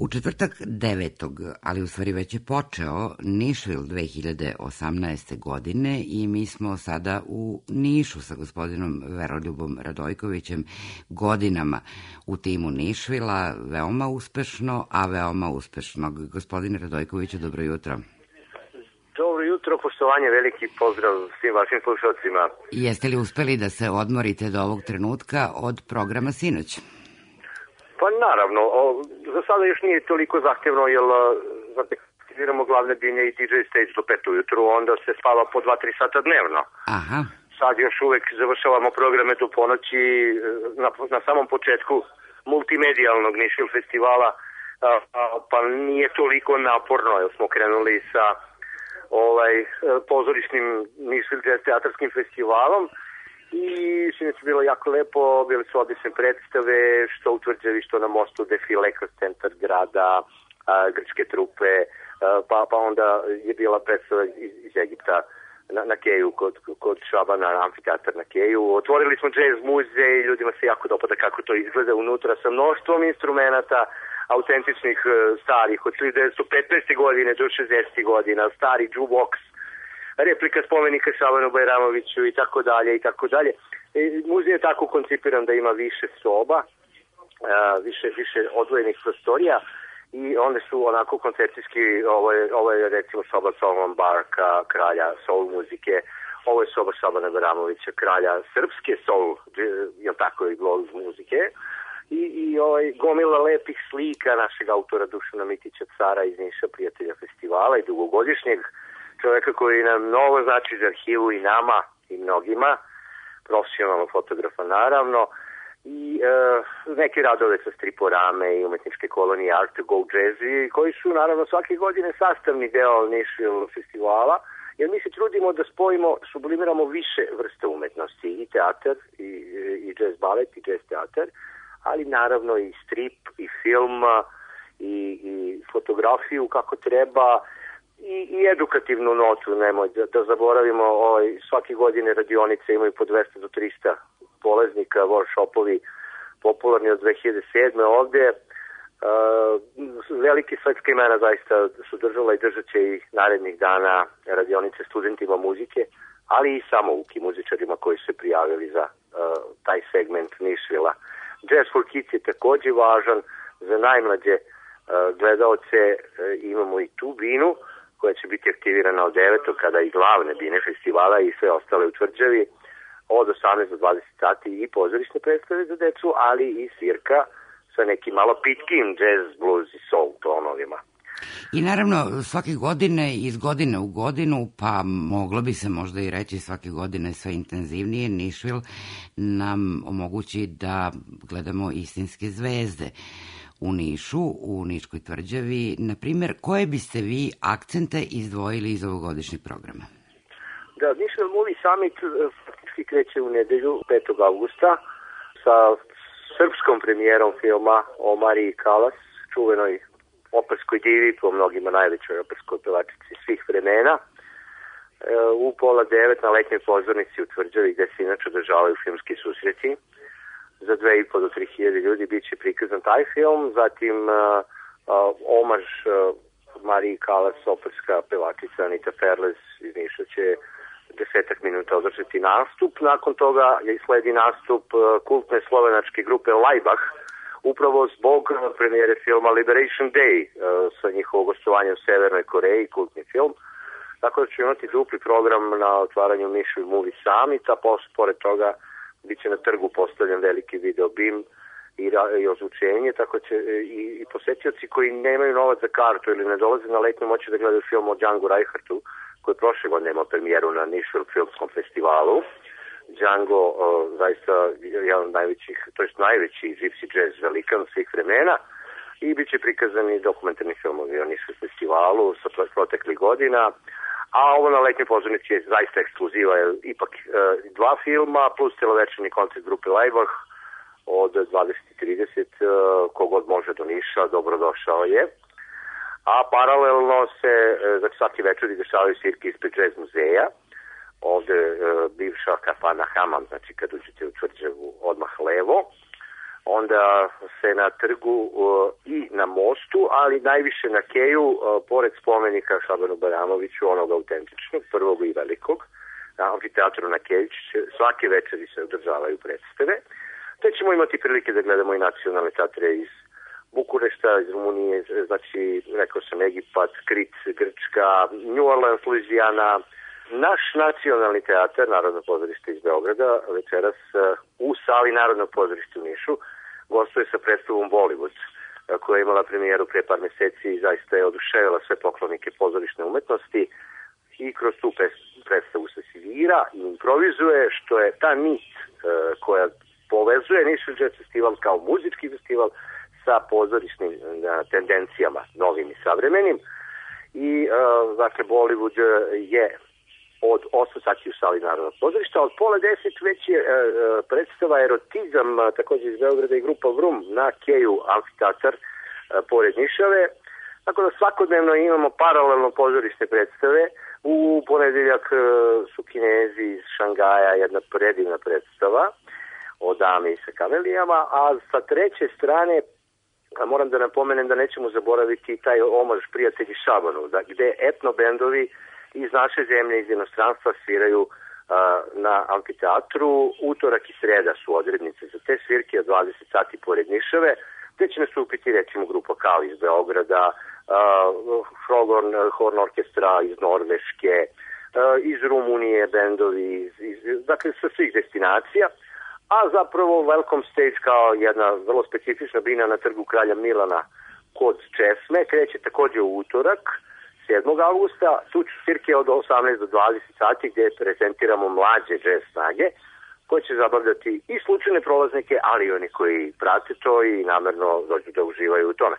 Speaker 1: U četvrtak 9. ali u stvari već je počeo Nashville 2018. godine i mi smo sada u Nišu sa gospodinom Veroljubom Radojkovićem godinama u timu Nashvilla, veoma uspešno, a veoma uspešnog. Gospodine Radojkoviću, dobro jutro.
Speaker 3: Dobro jutro, poštovanje, veliki pozdrav svim vašim slušalcima.
Speaker 1: Jeste li uspeli da se odmorite do ovog trenutka od programa sinoć?
Speaker 3: Pa naravno, za sada još nije toliko zahtevno, jer znate, aktiviramo glavne bine i DJ stage do 5 ujutru, onda se spava po 2-3 sata dnevno.
Speaker 1: Aha.
Speaker 3: Sad još uvek završavamo programe do ponoći na samom početku multimedijalnog Nashville festivala, pa nije toliko naporno, jer smo krenuli sa pozorišnim Nashville jazz teatarskim festivalom i sinoć je bilo jako lepo, bili su odlične predstave, što u Tvrđavi, što na mostu, defile kroz centar grada, grčke trupe, pa onda je bila predstava iz Egipta na Keju, kod Šabana, amfiteatar na Keju. Otvorili smo jazz muzej, ljudima se jako dopada kako to izgleda unutra sa mnoštvom instrumenta, autentičnih starih, od 1915. godine do 60. godina, stari jukebox, replika spomenika Šabanu Bajramoviću i tako dalje i tako dalje. Muzej je tako koncipiran da ima više soba, više odvojenih prostorija i one su onako koncepcijski, ovo je recimo soba Solomon Barka, kralja soul muzike, ovo je soba Šabana Bajramovića, kralja srpske soul, tako i blues muzike. I gomila lepih slika našeg autora Dušana Mitića, cara iz Niša, prijatelja festivala i dugogodišnjeg čoveka koji nam mnogo znači za arhivu i nama i mnogima, profesionalnog fotografa naravno, i neke radove sa striporame i umetničke kolonije Art to Go Jazzy, koji su naravno svake godine sastavni deo Nashville festivala, jer mi se trudimo da spojimo, sublimiramo više vrste umetnosti, i teatar, i jazz balet, i jazz teatar, ali naravno i strip, i film, i fotografiju kako treba, i edukativnu notu, nemoj da zaboravimo, svake godine radionice imaju po 200 do 300 polaznika, workshopovi popularni od 2007. ovde. Veliki svetska imena zaista su držala i držat će i narednih dana radionice studentima muzike, ali i samouki muzičarima koji su se prijavili za taj segment Nashvilla. Jazz for Kids je takođe važan za najmlađe gledaoce. Imamo i tu binu koja će biti aktivirana od 9. kada i glavne bine festivala i sve ostale u Tvrđavi od 18 do 20 sati i pozorišne predstave za decu, ali i svirka sa nekim malo pitkim jazz, blues i soul tonovima.
Speaker 1: I naravno svake godine, iz godine u godinu, pa moglo bi se možda i reći svake godine sve intenzivnije, Nashville nam omogući da gledamo istinske zvezde u Nišu, u Niškoj tvrđavi. Na primjer, koje biste vi akcente izdvojili iz ovogodišnjeg programa?
Speaker 3: Da, Nashville Movie Summit faktički kreće u nedelju 5. augusta sa srpskom premijerom filma o Mariji Kalas, čuvenoj operskoj divi, po mnogima najvećoj operskoj pevačici svih vremena, u 8:30 na letnjoj pozornici u Tvrđavi, gde se inače održavaju filmski susreti. Za 2.500 do 3.000 ljudi bit će prikazan taj film, zatim omaž Mariji Kalas, operska pevačica Anita Ferles iz Niša će 10 minuta održati nastup. Nakon toga sledi nastup kultne slovenačke grupe Laibach, upravo zbog premijere filma Liberation Day sa njihovog gostovanja u Severnoj Koreji, kultni film. Tako da ću imati dupli program na otvaranju Nashville Movie Summita, pored toga bit će na trgu postavljen veliki video BIM i ozvučenje, tako će i posetioci koji nemaju novac za kartu ili ne dolaze na letnju moći da gledaju film o Django Reinhardtu, koji prošle godine imao premijeru na Nashville filmskom festivalu. Django, zaista jedan od najvećih, to jest najveći gypsy jazz velikan svih vremena, i bit će prikazani dokumentarni filmovi o Nashville festivalu sa proteklih godina. A ovo na letnjoj pozornici je zaista ekskluziva, jer ipak 2 filma plus celovečerni koncert grupe Laibach od 20:30, kogod može do Niša, dobrodošao je. A paralelno se svaki večer dešavaju svirke ispred jazz muzeja, ovde bivša kafana Hamam, znači kad uđete u Tvrđavu odmah levo. onda se na trgu i na mostu, ali najviše na keju, pored spomenika Šabanu Baramoviću, onog autentičnog, prvog i velikog, na amfiteatru na keju svake večeri se održavaju predstave. Te ćemo imati prilike da gledamo i nacionalne teatre iz Bukurešta, iz Rumunije, znači, rekao sam, Egipat, Krit, Grčka, New Orleans, Louisiana. Naš nacionalni teatar, Narodno pozorište iz Beograda, večeras u sali Narodnog pozorišta u Nišu, gostuje sa predstavom Bollywood, koja je imala premijeru pre par meseci i zaista je oduševila sve poklonike pozorišne umetnosti i kroz tu predstavu se svira i improvizuje, što je ta nit koja povezuje Niš Jazz Festival kao muzički festival sa pozorišnim tendencijama, novim i savremenim. I, dakle, Bollywood je od 8 sati u sali Narodnog pozorišta, od 9:30 već je predstava Erotizam, također iz Beograda, i grupa Vrum na keju amfiteatar pored Nišave. Tako da svakodnevno imamo paralelno pozorišne predstave. U ponedeljak su Kinezi iz Šangaja, jedna predivna predstava o dami sa kamelijama, a sa treće strane moram da napomenem da nećemo zaboraviti taj omaž Prijatelji Šabanu, gde etno bendovi iz naše zemlje, iz inostranstva sviraju na amfiteatru. Utorak i sreda su odrednice za te svirke od 20 sati pored Nišave, gde će nastupiti recimo grupa Kao iz Beograda, Horn Orkestra iz Norveške, iz Rumunije bendovi, dakle sa svih destinacija. A zapravo Welcome Stage kao jedna vrlo specifična bina na trgu Kralja Milana kod Česme kreće također u utorak 7. avgusta. Tu ću svirke od 18 do 20 sati gdje prezentiramo mlađe jazz snage koji će zabavljati i slučajne prolaznike, ali i oni koji prate to i namerno dođu da uživaju u tome.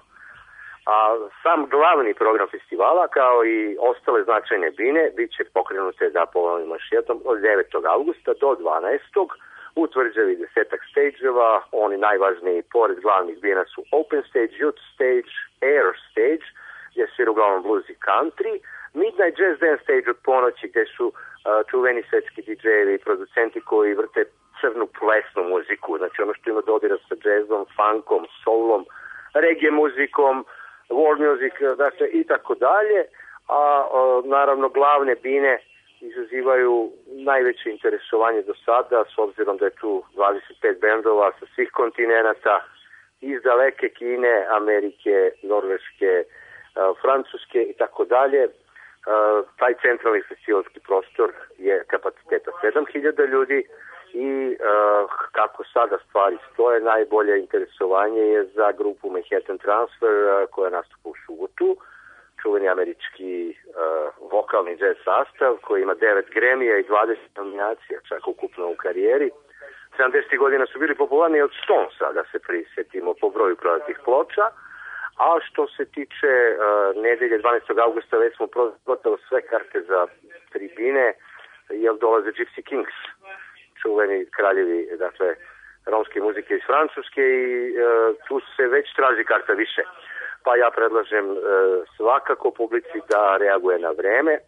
Speaker 3: A sam glavni program festivala, kao i ostale značajne bine, bit će pokrenute, da ponovimo još jednom, od 9. avgusta do 12. U Tvrđavi 10 stage-eva. Oni najvažniji pored glavnih bina su Open Stage, Youth Stage, Air Stage, gdje svira uglavnom blues i country, Midnight Jazz Dance Stage od ponoći, gdje su čuveni svetski DJ-evi i producenti koji vrte crnu plesnu muziku, znači ono što ima dodira sa jazzom, funkom, soulom, reggae muzikom, world music, dakle, i tako dalje. A naravno glavne bine izazivaju najveće interesovanje do sada, s obzirom da je tu 25 bendova sa svih kontinenta, iz daleke Kine, Amerike, Norveške, Francuske i tako dalje. Taj centralni festivalski prostor je kapaciteta 7000 ljudi i kako sada stvari stoje, najbolje interesovanje je za grupu Manhattan Transfer koja nastupa u subotu, čuveni američki vokalni jazz sastav koji ima 9 Grammy-a i 20 nominacija čak ukupno u karijeri. 70. godina su bili popularni od Stonesa, da se prisjetimo po broju prodatih ploča. A što se tiče nedelje 12. augusta, već smo gotovo sve karte za tribine, jer dolaze Gypsy Kings, čuveni kraljevi, dakle, romske muzike iz Francuske, i tu se već traži karta više. Pa ja predlažem svakako publici da reaguje na vreme.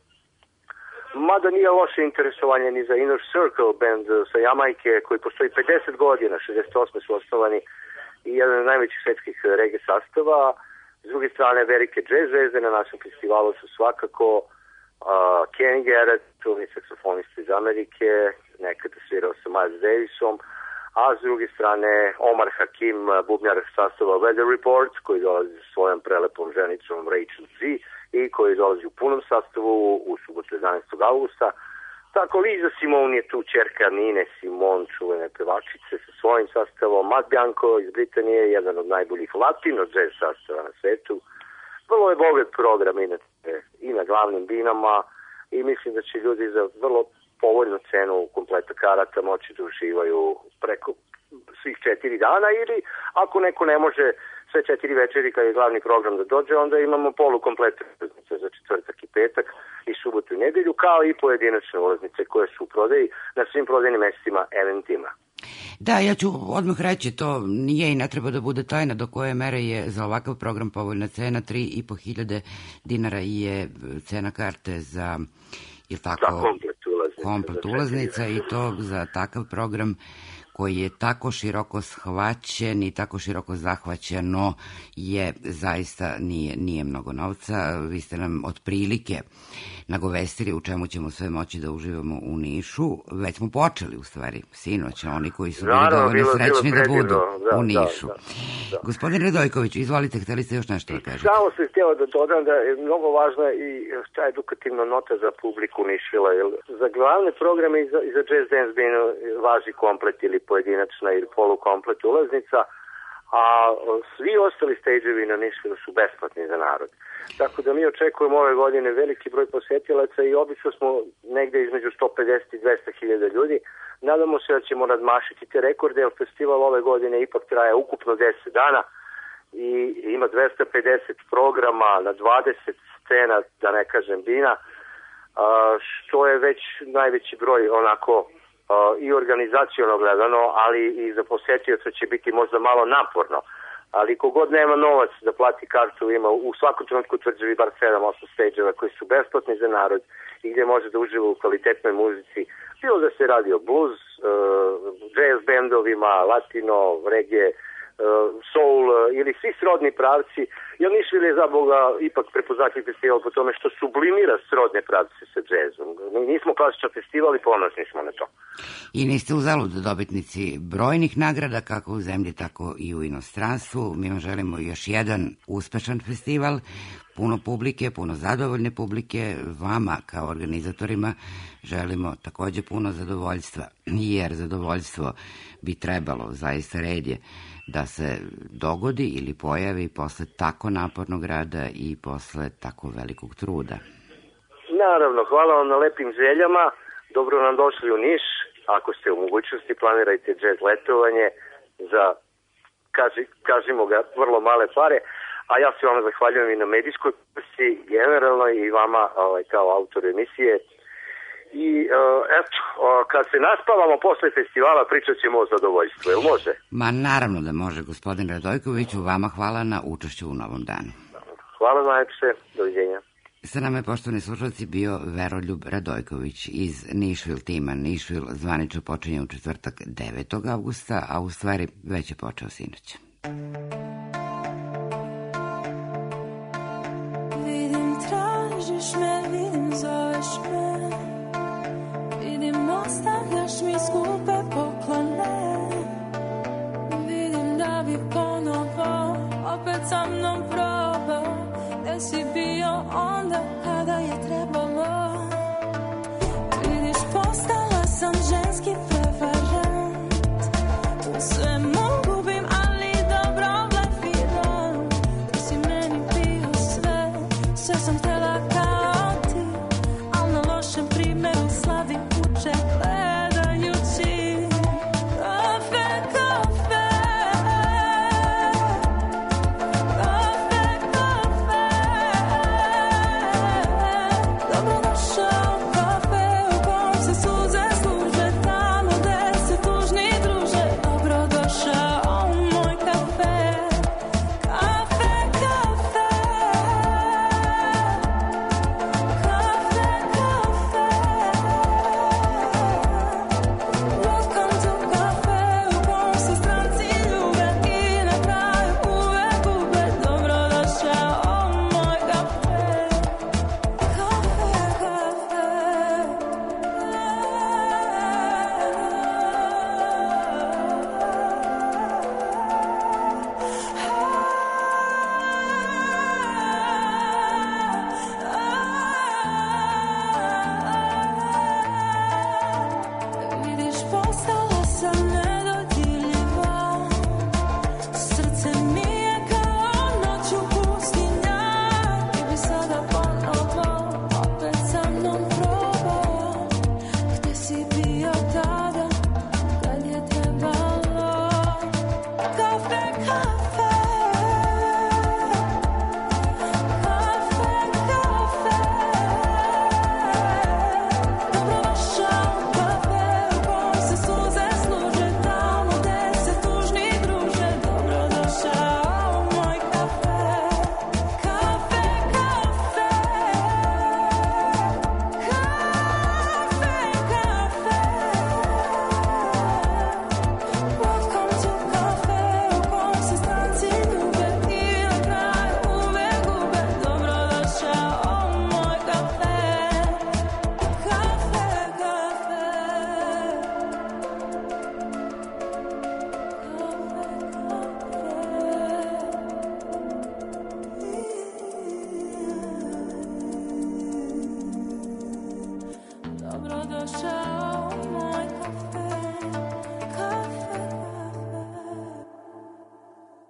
Speaker 3: Mada nije loše interesovanje ni za Inner Circle band sa Jamajke, koji postoji 50 godina, 68. su osnovani, i jedan od najvećih svetskih reggae sastava. S druge strane, velike jazz zvezde na našem festivalu su svakako Kenny Garrett, čuveni saksofonist iz Amerike, nekada svirao sa Miles Davisom, a s druge strane Omar Hakim, bubnjar sastava Weather Report, koji dolazi sa svojom prelepom ženicom Rachel Z i koji dolazi u punom sastavu u subotu 11. augusta. Tako, Liza Simone je tu, čerka Nine Simone, čuvene pevačice sa svojim sastavom. Matt Bianco iz Britanije, jedan od najboljih latino jazz sastava na svetu. Vrlo je bogat program i na glavnim binama i mislim da će ljudi za vrlo povoljnu cenu kompleta karata moći da uživaju preko svih 4 dana, ili ako neko ne može sve 4 večeri kad je glavni program da dođe, onda imamo polukomplete za četvrtak i petak i subotu i nedelju, kao i pojedinačne ulaznice koje su u prodaji na svim prodajnim mestima, eventima.
Speaker 1: Da, ja ću odmah reći, to nije i ne treba da bude tajna do koje mere je za ovakav program povoljna cena. 3.500 dinara je cena karte za, je tako, komplet ulaznica i to za takav program koji je tako široko shvaćen i tako široko zahvaćeno je zaista nije mnogo novca. Vi ste nam otprilike nagovestili u čemu ćemo sve moći da uživamo u Nišu. Već smo počeli u stvari sinoć, oni koji su bili dovoljno srećni da budu u Nišu. Gospodin Radojković, izvolite, hteli ste još nešto da kažete?
Speaker 3: Samo sam htjela da dodam da je mnogo važna i ta edukativna nota za publiku Nišvila. Za glavne programe i za Jazz Dance Band važi komplet ili pojedinačna ili polukomplet ulaznica, a svi ostali stage-evi na Nišvilu su besplatni za narod. Tako da mi očekujemo ove godine veliki broj posjetilaca i obično smo negde između 150 i 200 hiljada ljudi. Nadamo se da ćemo nadmašiti te rekorde, jer festival ove godine ipak traje ukupno 10 dana i ima 250 programa na 20 scena, da ne kažem bina, što je već najveći broj onako i organizaciono gledano, ali i za posjetioca će biti možda malo naporno. Ali kogod nema novac da plati kartu, ima u svakom trenutku tvrđevi bar 7-8 stage-eva koji su besplatni za narod i gdje može da uživa u kvalitetnoj muzici. Bilo da se radi o blues, jazz bendovima, latino, reggae, soul ili svi srodni pravci. Jer Nišvil je za Boga ipak prepoznatljiv festival po tome što sublimira srodne pravce sa džezom. Mi nismo klasičan festival i ponosni smo na to.
Speaker 1: I niste uzalud dobitnici brojnih nagrada, kako u zemlji, tako i u inostranstvu. Mi vam želimo još jedan uspešan festival, puno publike, puno zadovoljne publike. Vama kao organizatorima želimo takođe puno zadovoljstva, jer zadovoljstvo bi trebalo, zaista red je, da se dogodi ili pojavi posle tako napornog rada i posle tako velikog truda.
Speaker 3: Naravno, hvala vam na lepim željama. Dobro nam došli u Niš. Ako ste u mogućnosti, planirajte jazz letovanje za, kažimo ga, vrlo male pare. A ja se vam zahvaljujem i na medijskoj kursiji, generalno i vama kao autoru emisije. I eto, kad se naspavamo posle festivala, pričat ćemo o zadovoljstvu. Jel može?
Speaker 1: Ma naravno da može, gospodin Radojkoviću. Vama hvala na učešću u Novom danu.
Speaker 3: Hvala najpše. Doviđenja.
Speaker 1: Sa nama je, poštovani slušalci, bio Veroljub Radojković iz Nišvil tima. Nišvil zvanično počinje u četvrtak 9. avgusta, a u stvari već je počeo sinoć.
Speaker 16: Vidim, tražiš me, vidim, zoveš me, vidim, ostavljaš mi skupe poklone, vidim da bi ponovo opet sa mnom probao, gde si bio onda kada je trebalo. Vidiš, postala sam ženski prevarant, u svemu gubim, ali dobro blefiram. Ti si meni bio sve, sve sam htjela kao ti, al na lošem primeru slavi kuće gledajući. Kafe, kafe, kafe, kafe, dobrodošao u kafe u kom se suze služe, tamo gde se tužni druže. Dobrodošao u moj kafe, kafe, kafe,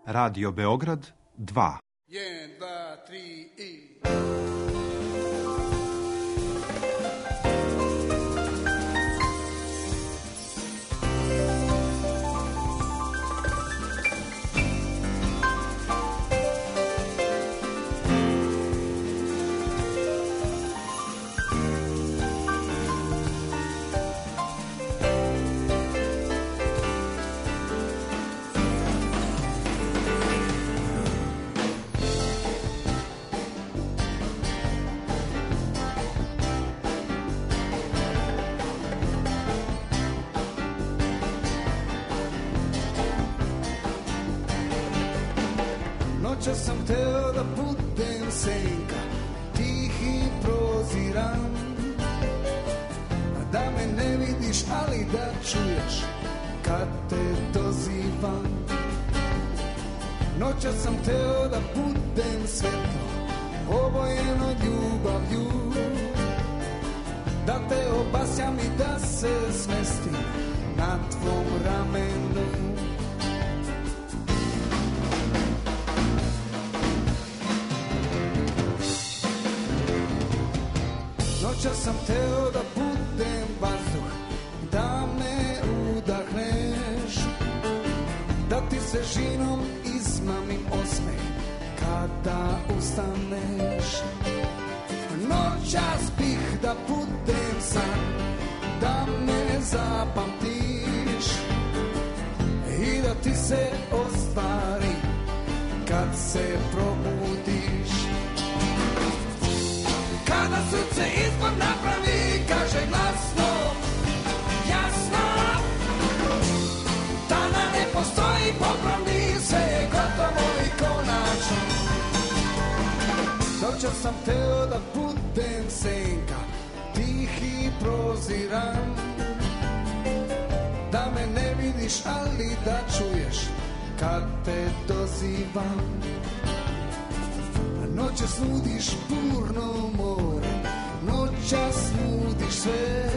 Speaker 22: Radio Beograd 2.
Speaker 7: 1, 2, 3 i... Noćas sam teo da budem senka, tihi proziram, da me ne vidiš, ali da čuješ kad te dozivam. Noćas sam teo da budem svetlo, obojeno ljubavlju, da te obasjam i da se smestim na tvom ramenu. Noćas sam teo da budem vazduh, da me udahneš, da ti svežinom izmamim osmeh kada ustaneš. Noćas bih da budem san, da me zapamtiš i da ti se ostvari kad se probudiš. Kada srce izbor napravi, kaže glasno, jasno, tada ne postoji popravni, sve je gotovo i konačno. Noćas sam teo da budem senka, tihi proziram, da me ne vidiš, ali da čuješ kad te dozivam. Noćas nudiš burno more, noćas nudiš sve,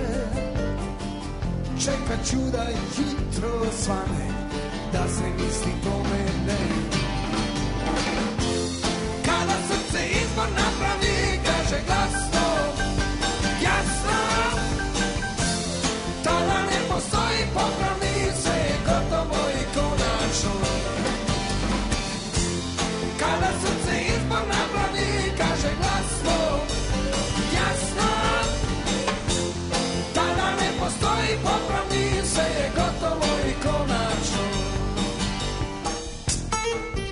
Speaker 7: čekat ću da jutro svane, da se misli pomene. Kada srce izbor napravi, kaže glasno, jasno, tada ne postoji popravni, sve je gotovo i konačno. Kada srce izbor napravi, kaže glasno, jasno, tada ne postoji popravni, sve je gotovo i konačno.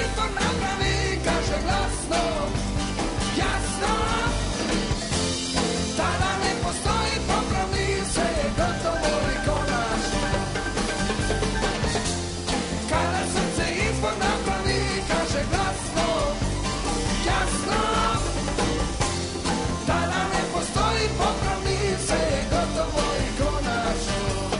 Speaker 7: izbor napravi, kaže glasno, jasno. Tada ne postoji kompromis, sve je gotovo i konačno. Kada srce izbor napravi, kaže glasno, jasno. Tada ne postoji kompromis, sve je gotovo i konačno.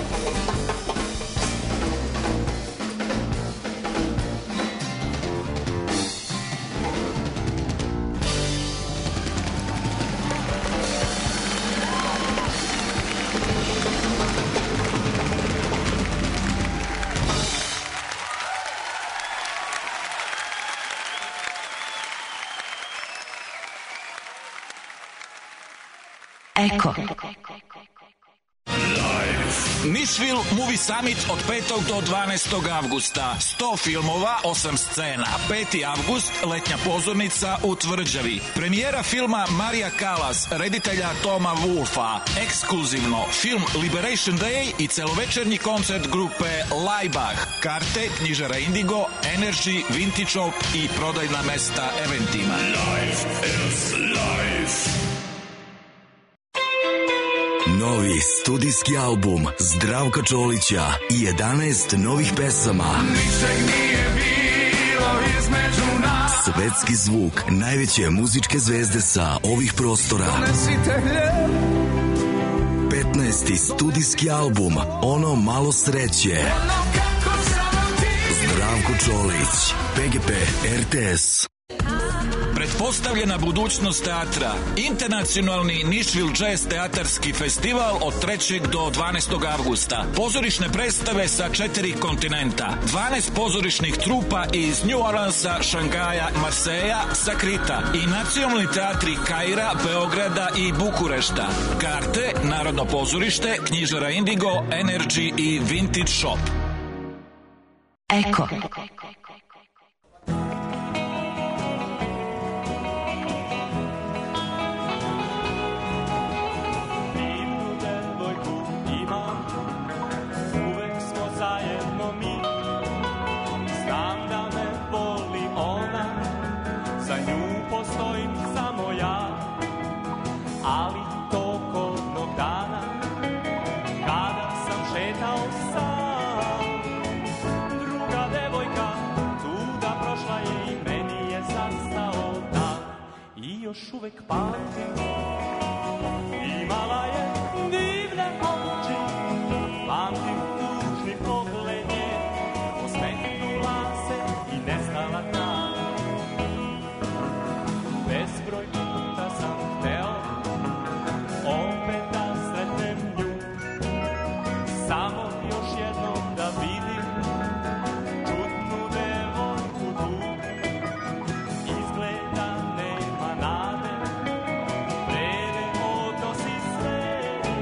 Speaker 8: Eko.
Speaker 10: Nashville Movie Summit od 5. do 12. avgusta. 100 filmova, 8 scena. 5. avgust, letnja pozornica u Tvrđavi. Premijera filma Marija Kalas, reditelja Toma Wolfa. Ekskluzivno, film Liberation Day i celovečernji koncert grupe Laibach. Karte, knjižara Indigo, Energy, Vintage Shop i prodajna mesta Eventima.
Speaker 11: Life is life. Novi studijski album Zdravka Čolića i 11 novih pesama.
Speaker 7: Ničeg nije bilo između nas.
Speaker 11: Svetski zvuk najveće muzičke zvezde sa ovih prostora.
Speaker 7: Donesite hljeb.
Speaker 11: 15. studijski album Ono malo sreće. Zdravko Čolić, PGP RTS.
Speaker 10: Pretpostavljena budućnost teatra. Internacionalni Nashville Jazz teatarski festival od 3. do 12. avgusta. Pozorišne predstave sa 4 kontinenta. 12 pozorišnih trupa iz New Orleansa, Šangaja, Marseja, Sakrita i nacionalni teatri Kaira, Beograda i Bukurešta. Karte, Narodno pozorište, knjižara Indigo, Energy i Vintage Shop.
Speaker 8: Eko.
Speaker 24: Još uvek pamtim, imala je divne oči, pamtim tužni pogled nje, osmetnula se i nestala tam. Bezbroj puta sam hteo opet da sretnem nju, samo još jednom da vidim čudnu devojku tu. Izgleda nema nade, vreme odnosi sve,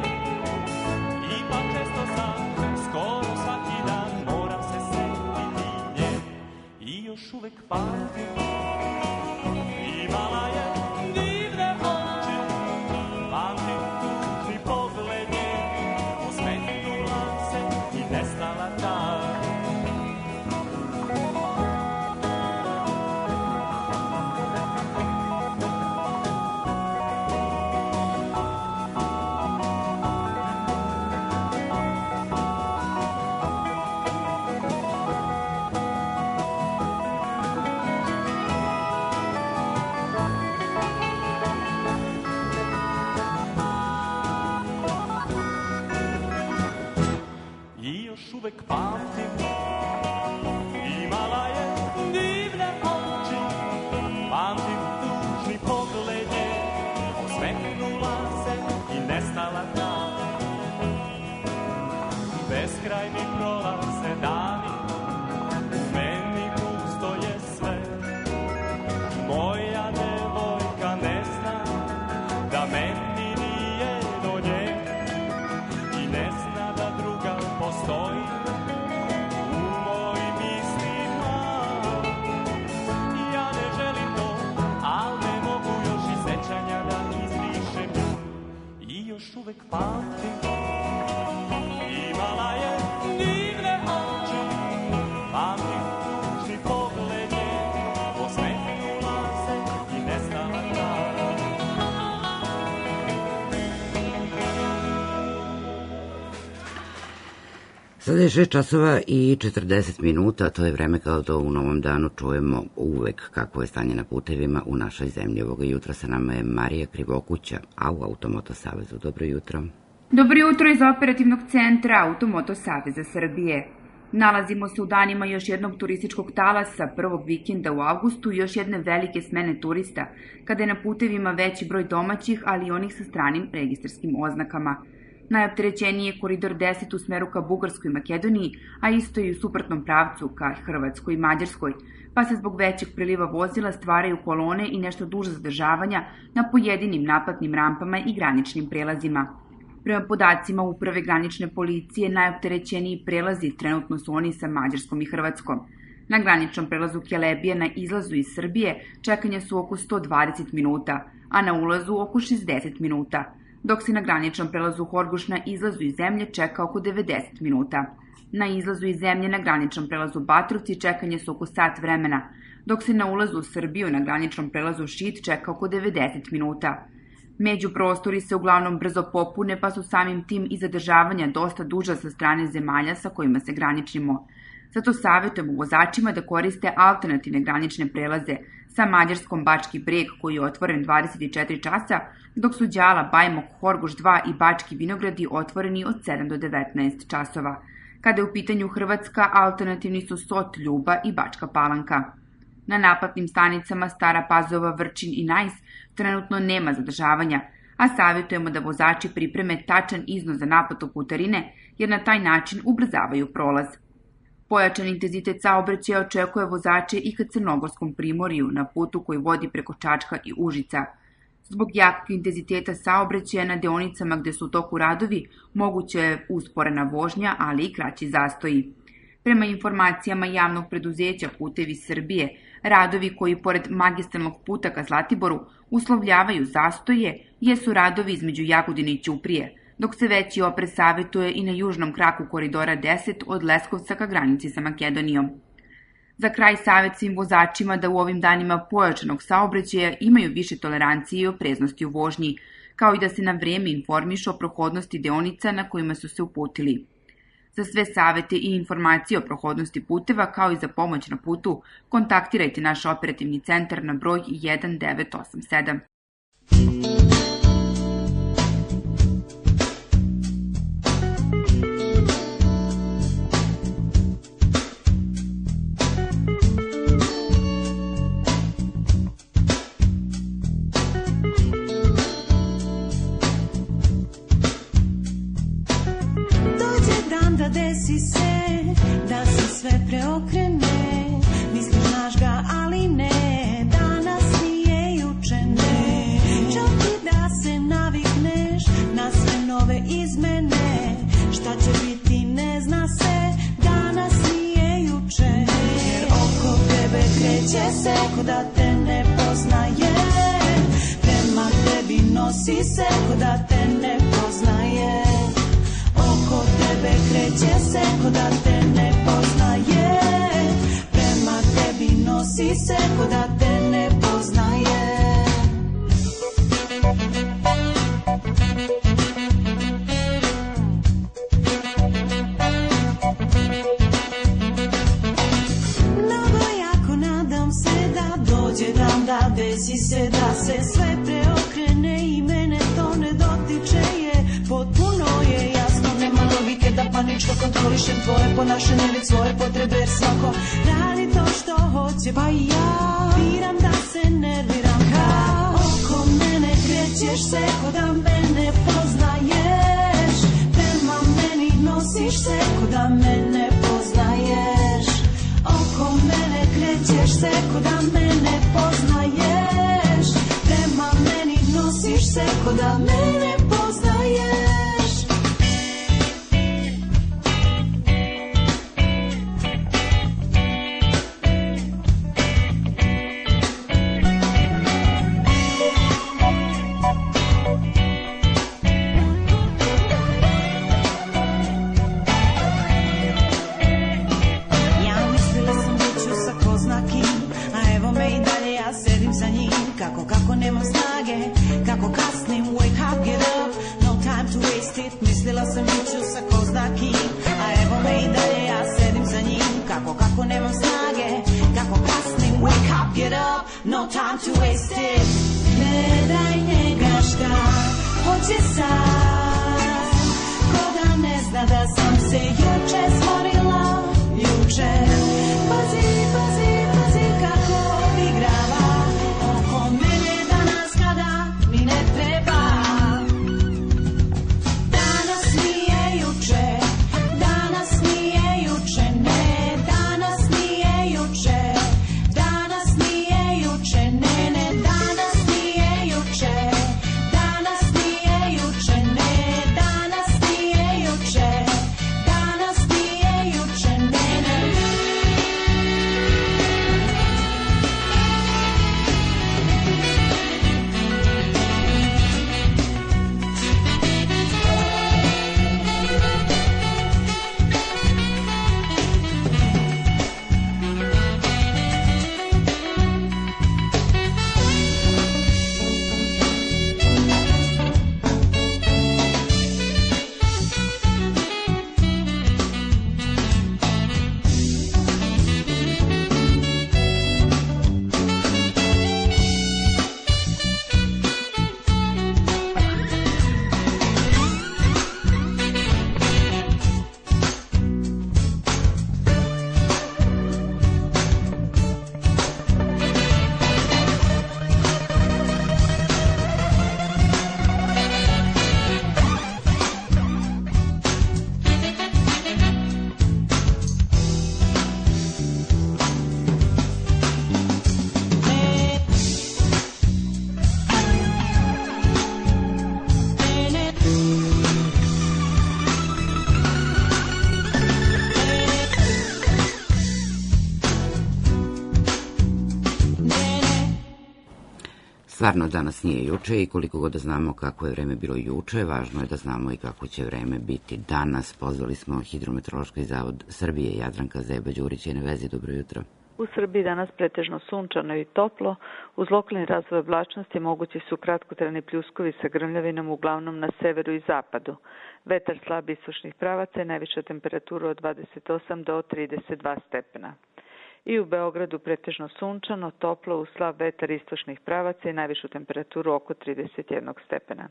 Speaker 24: ipak često sam, skoro svaki dan moram se setiti nje. I još uvek pamtim, imala je divne oči, pamtim tužni pogled nje, osmetnula se i nestala tam.
Speaker 1: Sada je 6 časova i 40 minuta, to je vreme kao da u Novom danu čujemo uvek kakvo je stanje na putevima u našoj zemlji. Ovoga jutra sa nama je Marija Krivokuća, a u Automoto Savezu. Dobro jutro.
Speaker 8: Dobro jutro iz operativnog centra Automoto Saveza Srbije. Nalazimo se u danima još jednog turističkog talasa, prvog vikenda u avgustu i još jedne velike smene turista, kada je na putevima veći broj domaćih, ali i onih sa stranim registarskim oznakama. Najopterećeniji je koridor 10 u smeru ka Bugarskoj i Makedoniji, a isto i u suprotnom pravcu ka Hrvatskoj i Mađarskoj, pa se zbog većeg priliva vozila stvaraju kolone i nešto duže zadržavanja na pojedinim naplatnim rampama i graničnim prelazima. Prema podacima Uprave granične policije, najopterećeniji prelazi trenutno su oni sa Mađarskom i Hrvatskom. Na graničnom prelazu Kelebija na izlazu iz Srbije čekanja su oko 120 minuta, a na ulazu oko 60 minuta, dok se na graničnom prelazu Horgoš na izlazu iz zemlje čeka oko 90 minuta. Na izlazu iz zemlje na graničnom prelazu Batrovci čekanje su oko sat vremena, dok se na ulazu u Srbiju na graničnom prelazu Šid čeka oko 90 minuta. Međuprostori se uglavnom brzo popune, pa su samim tim i zadržavanja dosta duža sa strane zemalja sa kojima se graničimo. Zato savjetujemo vozačima da koriste alternativne granične prelaze sa Mađarskom Bački Breg koji je otvoren 24 časa, dok su Đala, Bajmok, Horgoš 2 i Bački Vinogradi otvoreni od 7 do 19 časova. Kada je u pitanju Hrvatska, alternativni su Sot, Ljuba i Bačka Palanka. Na naplatnim stanicama Stara Pazova, Vrčin i Najs trenutno nema zadržavanja, a savjetujemo da vozači pripreme tačan iznos za naplatu putarine, jer na taj način ubrzavaju prolaz. Pojačan intenzitet saobraćaja očekuje vozače i ka Crnogorskom primorju na putu koji vodi preko Čačka i Užica. Zbog jakog intenziteta saobraćaja na deonicama gde su u toku radovi, moguće je usporena vožnja, ali i kraći zastoji. Prema informacijama javnog preduzeća Putevi Srbije, radovi koji pored magistralnog puta ka Zlatiboru uslovljavaju zastoje jesu radovi između Jagodine i Ćuprije, dok se veći oprez savjetuje i na južnom kraku koridora 10 od Leskovca ka granici sa Makedonijom. Za kraj savjet svim vozačima da u ovim danima pojačanog saobraćaja imaju više tolerancije i opreznosti u vožnji, kao i da se na vreme informišu o prohodnosti deonica na kojima su se uputili. Za sve savete i informacije o prohodnosti puteva, kao i za pomoć na putu, kontaktirajte naš operativni centar na broj 1987.
Speaker 9: Desi se da se sve preokrene, misliš znaš ga, ali ne, danas nije juče ne. Čak i da se navikneš na sve nove izmene, šta će biti ne zna se, danas nije juče. Jer oko tebe kreće se ko da te ne poznaje, prema tebi nosi se ko da te ne poznaje. Oko tebe kreće se ko da te ne poznaje, prema tebi nosi se ko da te ne poznaje. Mnogo jako nadam se da dođe dan da desi se da se sve preokrene i mene to ne dotiče je, potpuno je jasno, nema logike da paničko kontrolišem tvoje ponašanje ili svoje potrebe, jer svako radi to što hoće, pa i ja biram da se nerviram kao oko mene krećeš se ko da mene poznaješ, prema meni nosiš se ko da mene poznaješ. Oko mene krećeš se ko da mene poznaješ, prema meni nosiš se ko da mene poznaješ. Kako nemam snage, kako kasnim, wake up, get up. get up, no time to waste it. Gledaj njega šta hoće sad, ko da ne zna da sam se juče smorila, juče. Pazi, pazi, pazi kako igrava oko mene danas kada mi ne treba. Danas nije juče, danas nije juče, ne, danas nije juče, danas nije juče, ne, ne, danas nije juče, danas nije juče, ne, danas nije juče, danas nije juče, ne, ne.
Speaker 1: Stvarno danas nije juče i koliko god da znamo kako je vreme bilo juče, važno je da znamo i kako će vreme biti danas. Pozvali smo Hidrometeorološki zavod Srbije. Jadranka Zeba-Đurić je na vezi. Dobro jutro.
Speaker 12: U Srbiji danas pretežno sunčano i toplo. Uz lokalni razvoj oblačnosti mogući su kratkotrajni pljuskovi sa grmljavinom uglavnom na severu i zapadu. Vetar slab istočnih pravaca i najviša temperatura od 28 do 32 stepena. I u Beogradu pretežno sunčano, toplo uz slab vetar istočnih pravaca i najvišu temperaturu oko 31 stepena.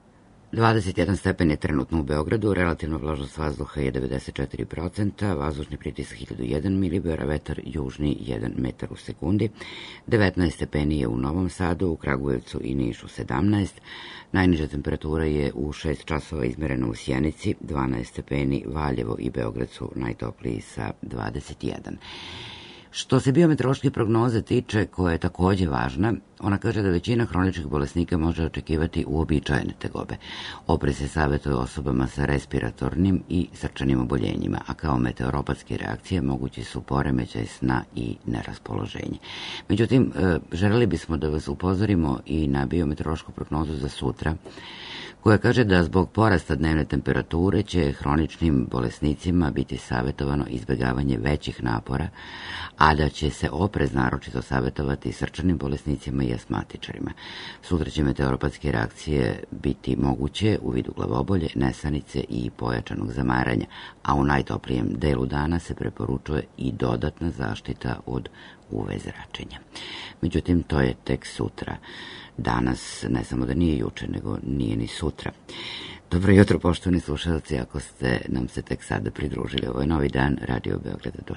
Speaker 1: 21 stepen je trenutno u Beogradu, relativna vlažnost vazduha je 94%, vazdušni pritisak 1001 milibara, vetar južni 1 metar u sekundi, 19 stepeni je u Novom Sadu, u Kragujevcu i Nišu 17, najniža temperatura je u 6 časova izmerena u Sjenici, 12 stepeni, Valjevo i Beograd su najtopliji sa 21. Što se biometeorološke prognoze tiče, koja je takođe važna, ona kaže da većina hroničnih bolesnika može očekivati uobičajene tegobe. Oprez se savjetuje osobama sa respiratornim i srčanim oboljenjima, a kao meteoropatske reakcije mogući su poremećaj sna i neraspoloženje. Međutim, želeli bismo da vas upozorimo i na biometeorološku prognozu za sutra, koja kaže da zbog porasta dnevne temperature će hroničnim bolesnicima biti savjetovano izbjegavanje većih napora, a da će se oprez naročito savjetovati srčanim bolesnicima i astmatičarima. Sutra će meteoropatske reakcije biti moguće u vidu glavobolje, nesanice i pojačanog zamaranja, a u najtoplijem delu dana se preporučuje i dodatna zaštita od UV zračenja. Međutim, to je tek sutra. Danas ne samo da nije juče, nego nije ni sutra. Dobro jutro, poštovani slušalci, ako ste nam se tek sada pridružili. Ovo je Novi dan, Radio Beograda 2.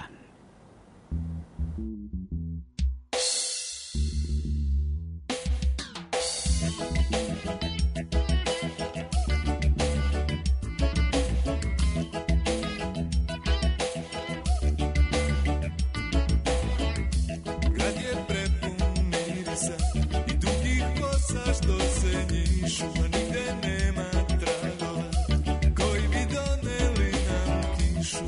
Speaker 15: Što se njišu, a nigde nema tragova koji bi doneli nam kišu.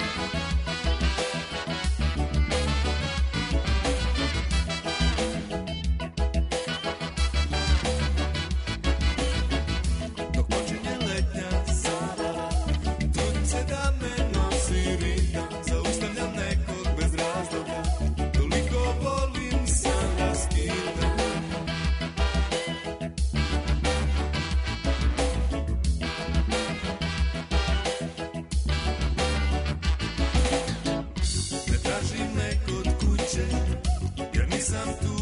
Speaker 15: Dok počinje letnja zabava, trudim se da me nosi ritam, zaustavljam nekog bez razloga, toliko volim sam da skidam. Jer nisam tu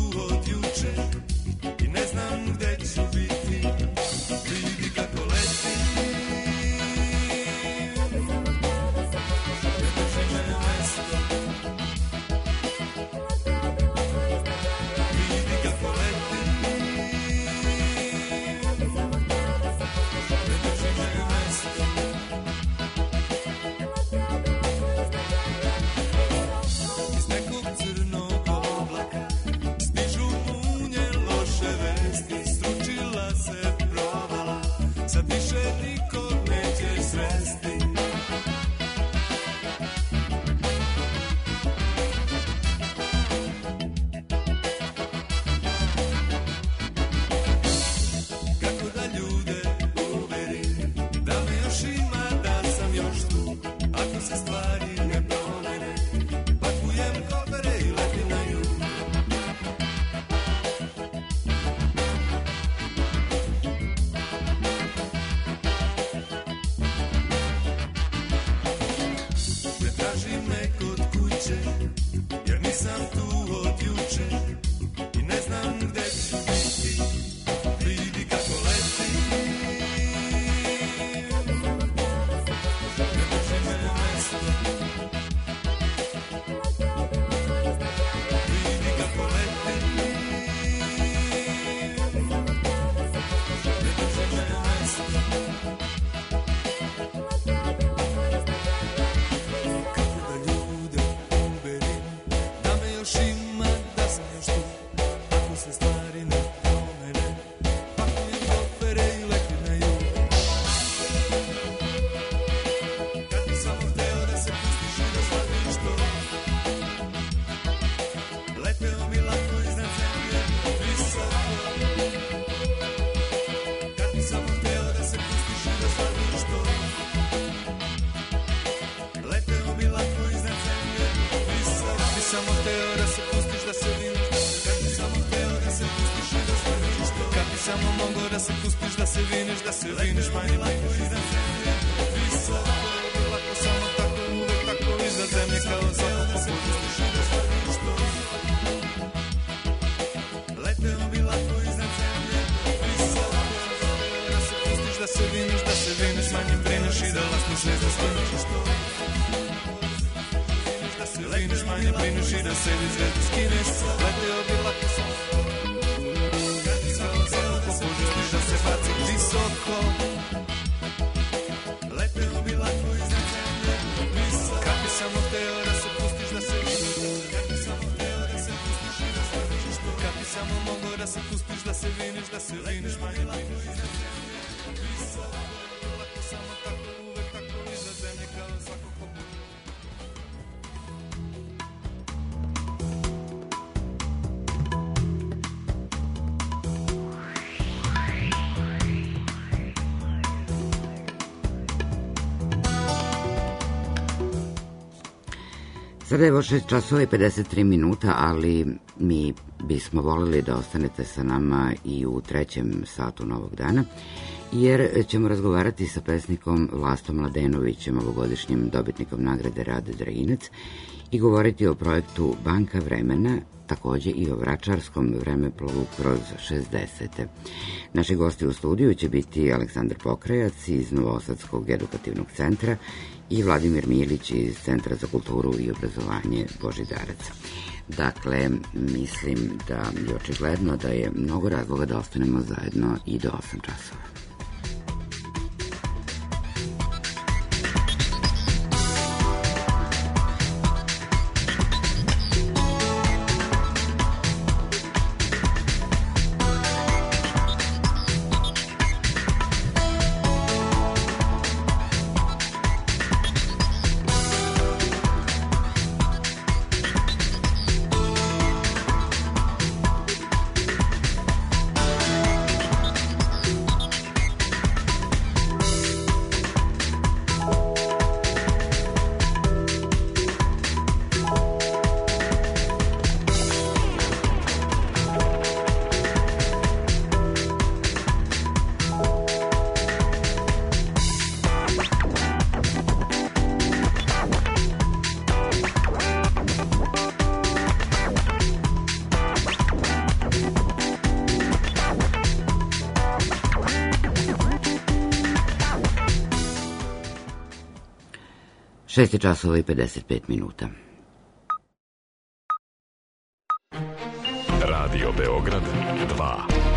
Speaker 15: se pustiš, da se viniš, manje lako iznad zemlje. Visoko bi lako, samo tako, uvek tako iznad zemlje, kao svako po pustiš. Leteo bi lako iznad zemlje. Visoko da se pustiš, da se viniš, manje brineš i da lako zvijezda skineš. Da se viniš, manje brineš i da sebi zvijezda skineš. Leteo bi lako, samo da se baci visoko. Leteo bi lako iznad zemlje. Kad bi samo hteo da se pustiš, da se viniš. Kad bi samo hteo da se pustiš i da se viniš. Kad bi samo mogo da se pustiš, da se viniš, manje lako iznad zemlje. Visoko, lako, samo tako, uvek tako iznad zemlje, kao svako ko može.
Speaker 1: 6 časova i 53 minuta, ali mi bismo voleli da ostanete sa nama i u trećem satu novog dana, jer ćemo razgovarati sa pesnikom Vlastom Mladenovićem, ovogodišnjim dobitnikom nagrade Rade Draginac, i govoriti o projektu Banka vremena, takođe i o vračarskom vremeplovu kroz 60. Naši gosti u studiju će biti Aleksandar Pokrajac iz Novosadskog edukativnog centra i Vladimir Milić iz Centra za kulturu i obrazovanje Božidarac. Dakle, mislim da je očigledno da je mnogo razloga da ostanemo zajedno i do 8 časova. Šest časova i 55 minuta.
Speaker 11: Radio Beograd 2.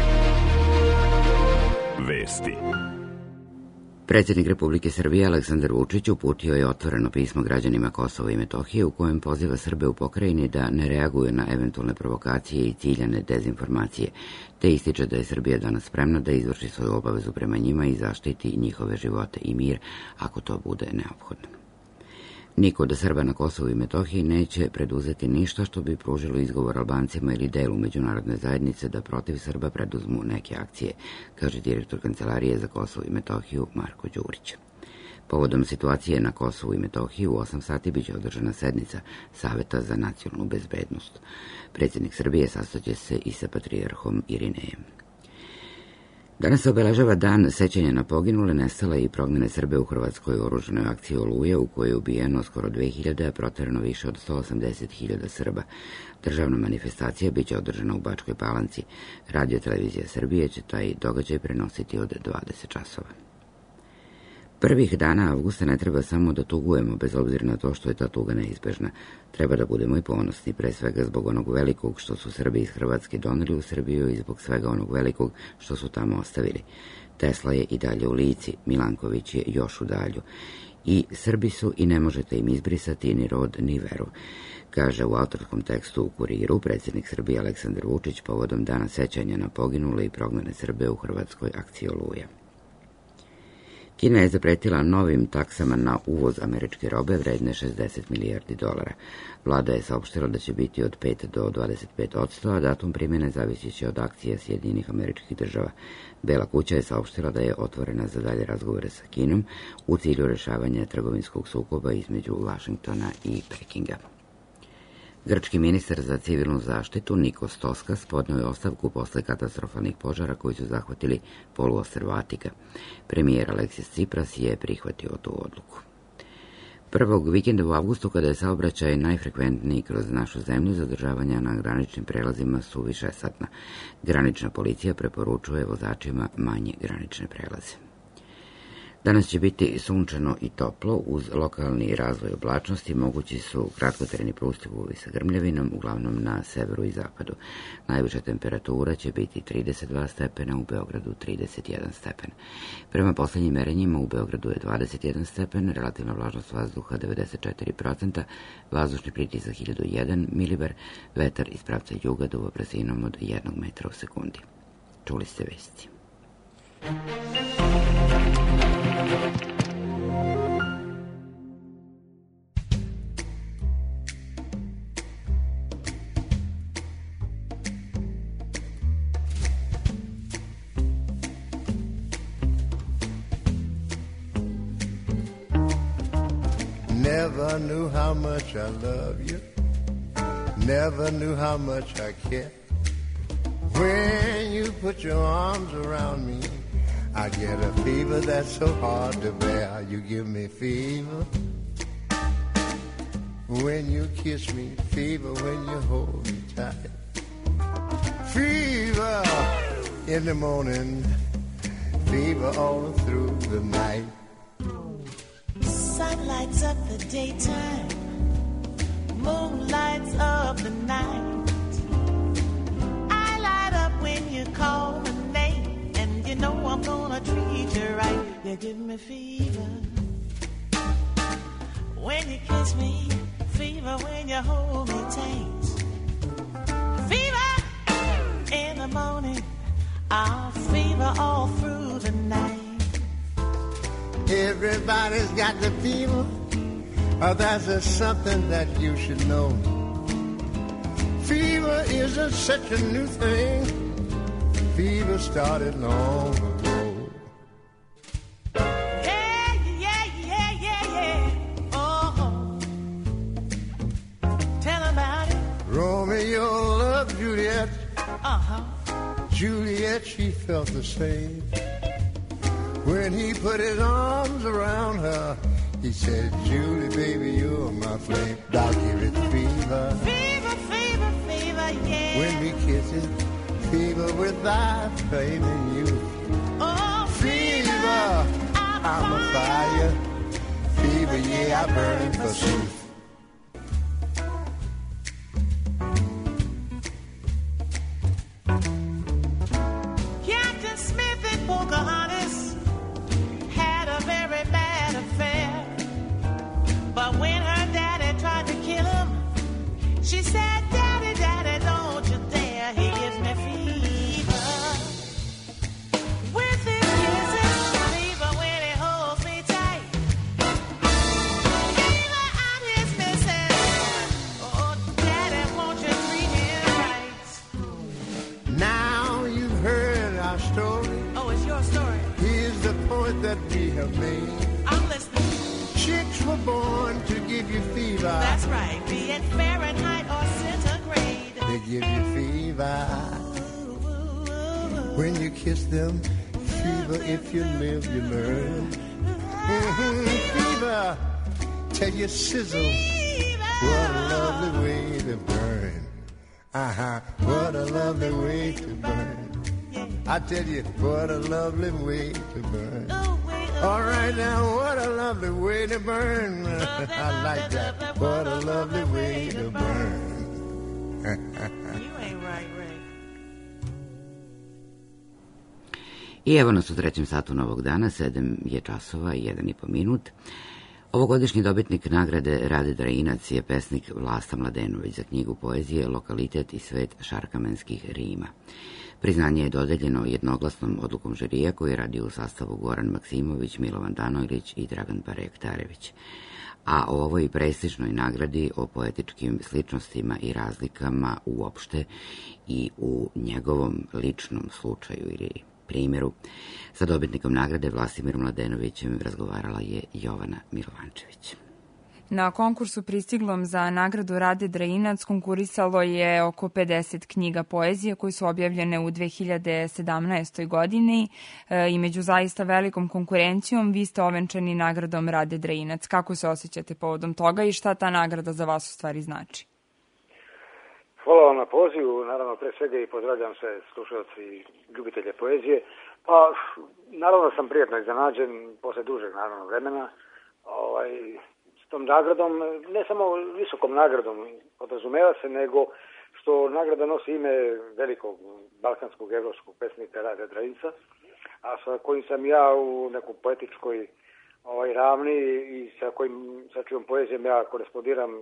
Speaker 11: Vesti.
Speaker 1: Predsjednik Republike Srbije Aleksandar Vučić uputio je otvoreno pismo građanima Kosova i Metohije u kojem poziva Srbe u pokrajini da ne reaguju na eventualne provokacije i ciljane dezinformacije, te ističe da je Srbija danas spremna da izvrši svoju obavezu prema njima i zaštiti njihove živote i mir ako to bude neophodno. Niko od Srba na Kosovu i Metohiji neće preduzeti ništa što bi pružilo izgovor Albancima ili delu međunarodne zajednice da protiv Srba preduzmu neke akcije, kaže direktor Kancelarije za Kosovo i Metohiju Marko Đurić. Povodom situacije na Kosovu i Metohiji u 8 sati biće održana sednica Saveta za nacionalnu bezbednost. Predsjednik Srbije sastaće se i sa patrijarhom Irinejem. Danas se obeležava dan sećanja na poginule, nestale i prognane Srbe u hrvatskoj oružanoj akciji Oluja, u kojoj je ubijeno skoro 2000, a proterano više od 180.000 Srba. Državna manifestacija biće održana u Bačkoj Palanci. Radio Televizija Srbije će taj događaj prenositi od 20 časova. Prvih dana avgusta ne treba samo da tugujemo, bez obzira na to što je ta tuga neizbežna. Treba da budemo i ponosni, pre svega zbog onog velikog što su Srbi iz Hrvatske doneli u Srbiju i zbog svega onog velikog što su tamo ostavili. Tesla je i dalje u Lici, Milanković je još u dalju. I Srbi su i ne možete im izbrisati ni rod ni veru, kaže u autorskom tekstu u Kuriru predsjednik Srbije Aleksandar Vučić povodom dana sećanja na poginule i prognane Srbe u hrvatskoj akciji Oluja. Kina je zapretila novim taksama na uvoz američke robe vredne $60 milijardi. Vlada je saopštila da će biti od 5 do 25%, a datum primjene zavisit će od akcija Sjedinjenih Američkih Država. Bela kuća je saopštila da je otvorena za dalje razgovore sa Kinom u cilju rešavanja trgovinskog sukoba između Vašingtona i Pekinga. Grčki ministar za civilnu zaštitu Nikos Toskas podneo je ostavku posle katastrofalnih požara koji su zahvatili poluostrvo Atika. Premijer Aleksis Tsipras je prihvatio tu odluku. Prvog vikenda u avgustu, kada je saobraćaj najfrekventniji kroz našu zemlju, zadržavanja na graničnim prelazima su višesatna. Granična policija preporučuje vozačima manje granične prelaze. Danas će biti sunčano i toplo, uz lokalni razvoj oblačnosti mogući su kratkotrajni prustivovi sa grmljavinom, uglavnom na severu i zapadu. Najviša temperatura će biti 32 stepena, u Beogradu 31 stepen. Prema poslednjim merenjima u Beogradu je 21 stepen, relativna vlažnost vazduha 94%, vazdušni pritisak 1001 milibar, vetar iz pravca juga duva brzinom od 1 metra u sekundi. Čuli ste vesti.
Speaker 7: Never knew how much I love you. Never knew how much I care. When you put your arms around me, I get a fever that's so hard to bear. You give me fever when you kiss me, fever when you hold me tight. Fever in the morning, fever all through the night.
Speaker 9: Sun lights up the daytime, moon lights up the night. I light up when you call my name, and you know I'm gonna treat you right. You give me fever when you kiss me, fever when you hold me tight. Fever in the morning, I'll fever all through the night.
Speaker 7: Everybody's got the fever. That's just something that you should know. Fever isn't such a new thing. Fever started long ago.
Speaker 9: Yeah, yeah, yeah, yeah, yeah. Oh, tell about it.
Speaker 7: Romeo loved Juliet. Juliet, she felt the same. When he put his arms around her, he said, Julie, baby, you're my flame. I'll give it fever.
Speaker 9: Fever, fever, fever, yeah.
Speaker 7: When we kiss it, fever without blaming you.
Speaker 9: Oh,
Speaker 7: fever, I'm a fire. Fever, yeah, I burn for truth.
Speaker 9: Captain Smith and Pocahontas had a very bad affair. But when her daddy tried to kill him, she said, Daddy, Daddy, don't you dare. He gives me fever with his kisses, fever when he holds me tight. Fever, I'm his missus. Oh, Daddy, won't you treat him right?
Speaker 7: Now you've heard our story.
Speaker 9: Oh, it's your story.
Speaker 7: Here's the point that we have made.
Speaker 9: I'm listening.
Speaker 7: Chicks were born to give you fever.
Speaker 9: That's right, be it Fahrenheit or centigrade.
Speaker 7: They give you fever. When you kiss them, fever, if you live, you learn. Fever, till you sizzle. What a lovely way to burn. What a lovely way to burn. I tell you, what a lovely way to burn. All right now, what a lovely way to burn. I like that. What a lovely way to burn.
Speaker 9: You ain't right, Ray.
Speaker 1: I evo nas u trećem satu novog dana, 7 je časova i 1,5 minut. Ovogodišnji dobitnik nagrade Rade Draginac je pesnik Vlasta Mladenović za knjigu poezije Lokalitet i svet šarkamenskih rima. Priznanje je dodeljeno jednoglasnom odlukom žirija koji je radio u sastavu Goran Maksimović, Milovan Danojlić i Dragan Parektarević. A o ovoj prestižnoj nagradi, o poetičkim sličnostima i razlikama uopšte i u njegovom ličnom slučaju ili primjeru, sa dobitnikom nagrade Vlastimirom Mladenovićem razgovarala je Jovana Milovančević.
Speaker 18: Na konkursu pristiglom za nagradu Rade Drainac konkurisalo je oko 50 knjiga poezije koje su objavljene u 2017. godini i među zaista velikom konkurencijom vi ste ovenčani nagradom Rade Drainac. Kako se osjećate povodom toga i šta ta nagrada za vas u stvari znači?
Speaker 19: Hvala vam na pozivu, naravno pre svega i pozdravljam se slušalci i ljubitelje poezije. Pa, naravno sam prijatno iznenađen posle dužeg naravno vremena s tom nagradom, ne samo visokom nagradom podrazumeva se, nego što nagrada nosi ime velikog balkanskog evropskog pesnika Rade Drainca, a sa kojim sam ja u nekoj poetičkoj ravni i sa čijom poezijom ja korespondiram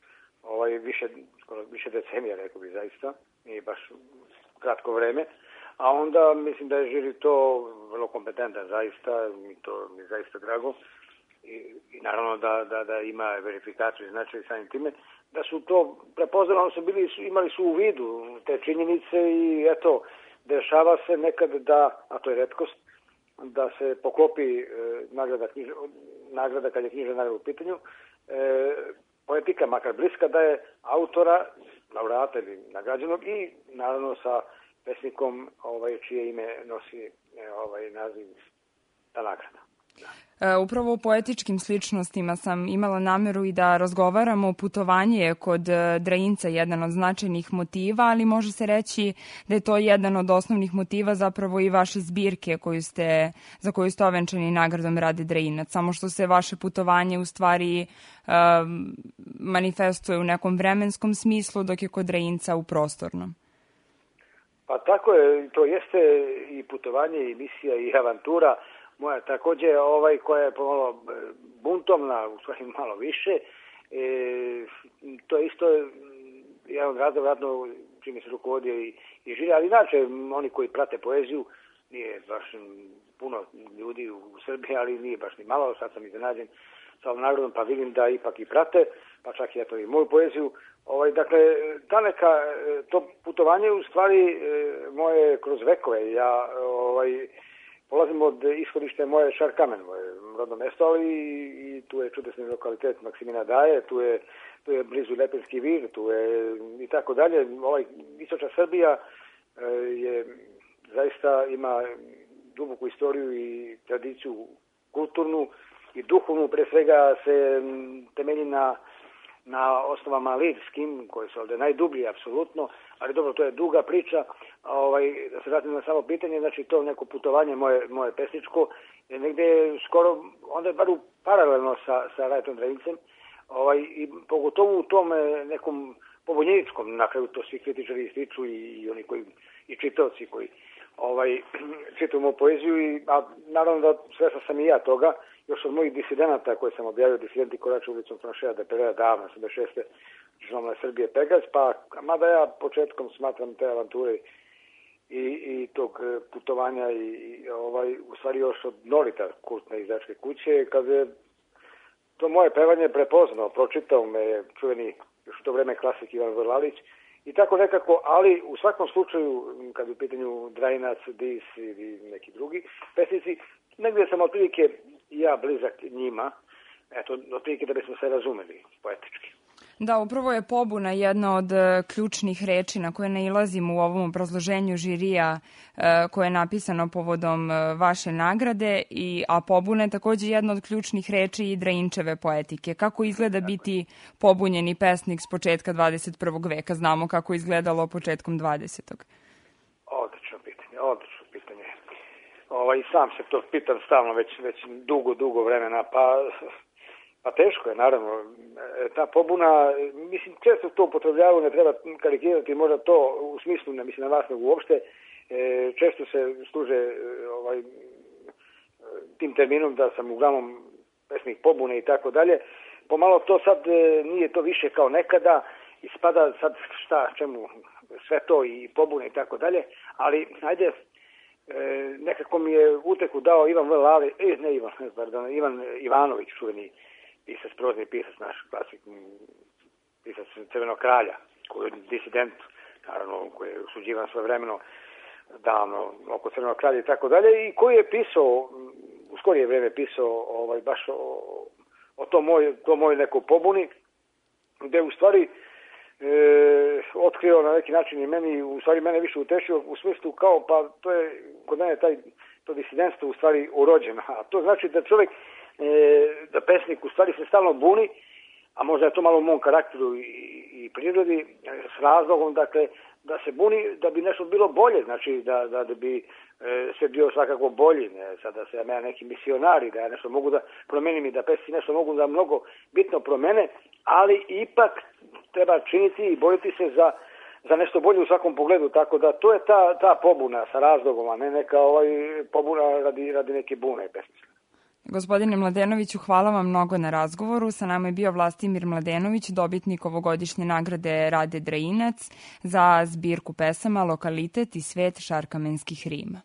Speaker 19: više decenija, rekao bi zaista, nije baš kratko vreme, a onda mislim da je žiri to vrlo kompetentan zaista, i to mi je zaista drago, i naravno da ima verifikaciju i značaj samim time, da su to prepoznali, imali su u vidu te činjenice i eto, dešava se nekad da, a to je retkost, da se poklopi nagrada kad je knjižna nagrada u pitanju, poetika, makar bliska, da je autora, laureata ili nagrađenog i naravno sa pesnikom čije ime nosi naziv ta nagrada.
Speaker 18: Upravo o poetičkim sličnostima sam imala nameru i da razgovaramo. Putovanje je kod Drainca jedan od značajnih motiva, ali može se reći da je to jedan od osnovnih motiva zapravo i vaše zbirke za koju ste ovenčani nagradom Rade Drainac. Samo što se vaše putovanje u stvari manifestuje u nekom vremenskom smislu, dok je kod Drainca u prostornom.
Speaker 19: Pa tako je, to jeste i putovanje, i misija, i avantura. Moja takođe, koja je pomalo buntovna, u stvari malo više, to je isto jedan od razloga, vratno čime se rukovodio i žiri, ali inače oni koji prate poeziju, nije baš puno ljudi u Srbiji, ali nije baš ni malo, sad sam iznenađen sa ovom nagradom, pa vidim da ipak i prate, pa čak i eto i moju poeziju. Dakle, to putovanje u stvari moje kroz vekove, ja polazim od ishodište moje Šarkamen, moje rodno mesto, ali i tu je čudesni lokalitet Maksimina Daje, tu je blizu Lepenski vir, tu je i tako dalje. Istočna Srbija zaista ima duboku istoriju i tradiciju kulturnu i duhovnu, pre svega se temelji na osnovama lirskim, koje su ovde najdublje, apsolutno, ali dobro, to je duga priča. Da se vratim na samo pitanje, znači to neko putovanje moje pesničko, je negde skoro, onda je bar paralelno sa Radom Draincem, i pogotovo u tom nekom pobunjeničkom, na kraju to svi kritičari ističu i oni koji, i čitaoci koji čitaju moju poeziju, a naravno da svesna sam i ja toga, još od mojih disidenata koje sam objavio, disidenti korače ulicom Franšeja de Pereira davno, 86. Žalna Srbije Pegas, pa mada ja početkom smatram te avanture i tog putovanja i u stvari još od Norita, kultne izdačke kuće, kad je to moje pevanje prepoznao, pročitao me čuveni još u to vreme klasik Ivan Vrlalić i tako nekako, ali u svakom slučaju, kad je u pitanju Drainac, Dis ili neki drugi pesnici, negdje sam otprilike ja blizak njima, eto, otprilike da bismo se razumeli poetički.
Speaker 18: Da, upravo je pobuna jedna od ključnih reči na koje nailazimo u ovom obrazloženju žirija koje je napisano povodom vaše nagrade, a pobuna je takođe jedna od ključnih reči i Drainčeve poetike. Kako izgleda biti pobunjeni pesnik s početka 21. veka? Znamo kako izgledalo početkom 20.
Speaker 19: Odlično pitanje. I sam se to pitam stalno već dugo vremena, pa teško je, naravno. Ta pobuna, mislim, često to upotrebljavaju, ne treba karikirati možda to u smislu, ne mislim na vas, nego uopšte, često se služe tim terminom da sam uglavnom pesnik pobune i tako dalje. Pomalo to sad nije to više kao nekada, ispada sad čemu, sve to i pobune i tako dalje, ali ajde, nekako mi je uteku dao Ivan Ivanović, čuveni pisac, prozni pisac, naš klasik, pisac Crvenog kralja, koji je disident, naravno, koji je osuđivan svojevremeno davno oko Crvenog kralja i tako dalje, i koji je pisao, u skorije vreme pisao baš o to moj neko pobuni, gde u stvari otkrio na neki način i mene više utešio u smislu kao, pa to je kod mene to disidentstvo u stvari urođeno. A to znači da čovjek, da pesnik u stvari se stalno buni, a možda je to malo u mom karakteru i prirodi, s razlogom, dakle, da se buni da bi nešto bilo bolje, znači da bi sve bio svakako bolji, ne sad da se ja neki misionari, da ja nešto mogu da promenim i da pesci nešto mogu da mnogo bitno promene, ali ipak treba činiti i boriti se za nešto bolje u svakom pogledu, tako da to je ta pobuna sa razlogom, a ne neka pobuna radi neke bune pesničke.
Speaker 18: Gospodine Mladenoviću, hvala vam mnogo na razgovoru. Sa nama je bio Vlastimir Mladenović, dobitnik ovogodišnje nagrade Rade Drainac za zbirku pesama Lokalitet i svet šarkamenskih rima.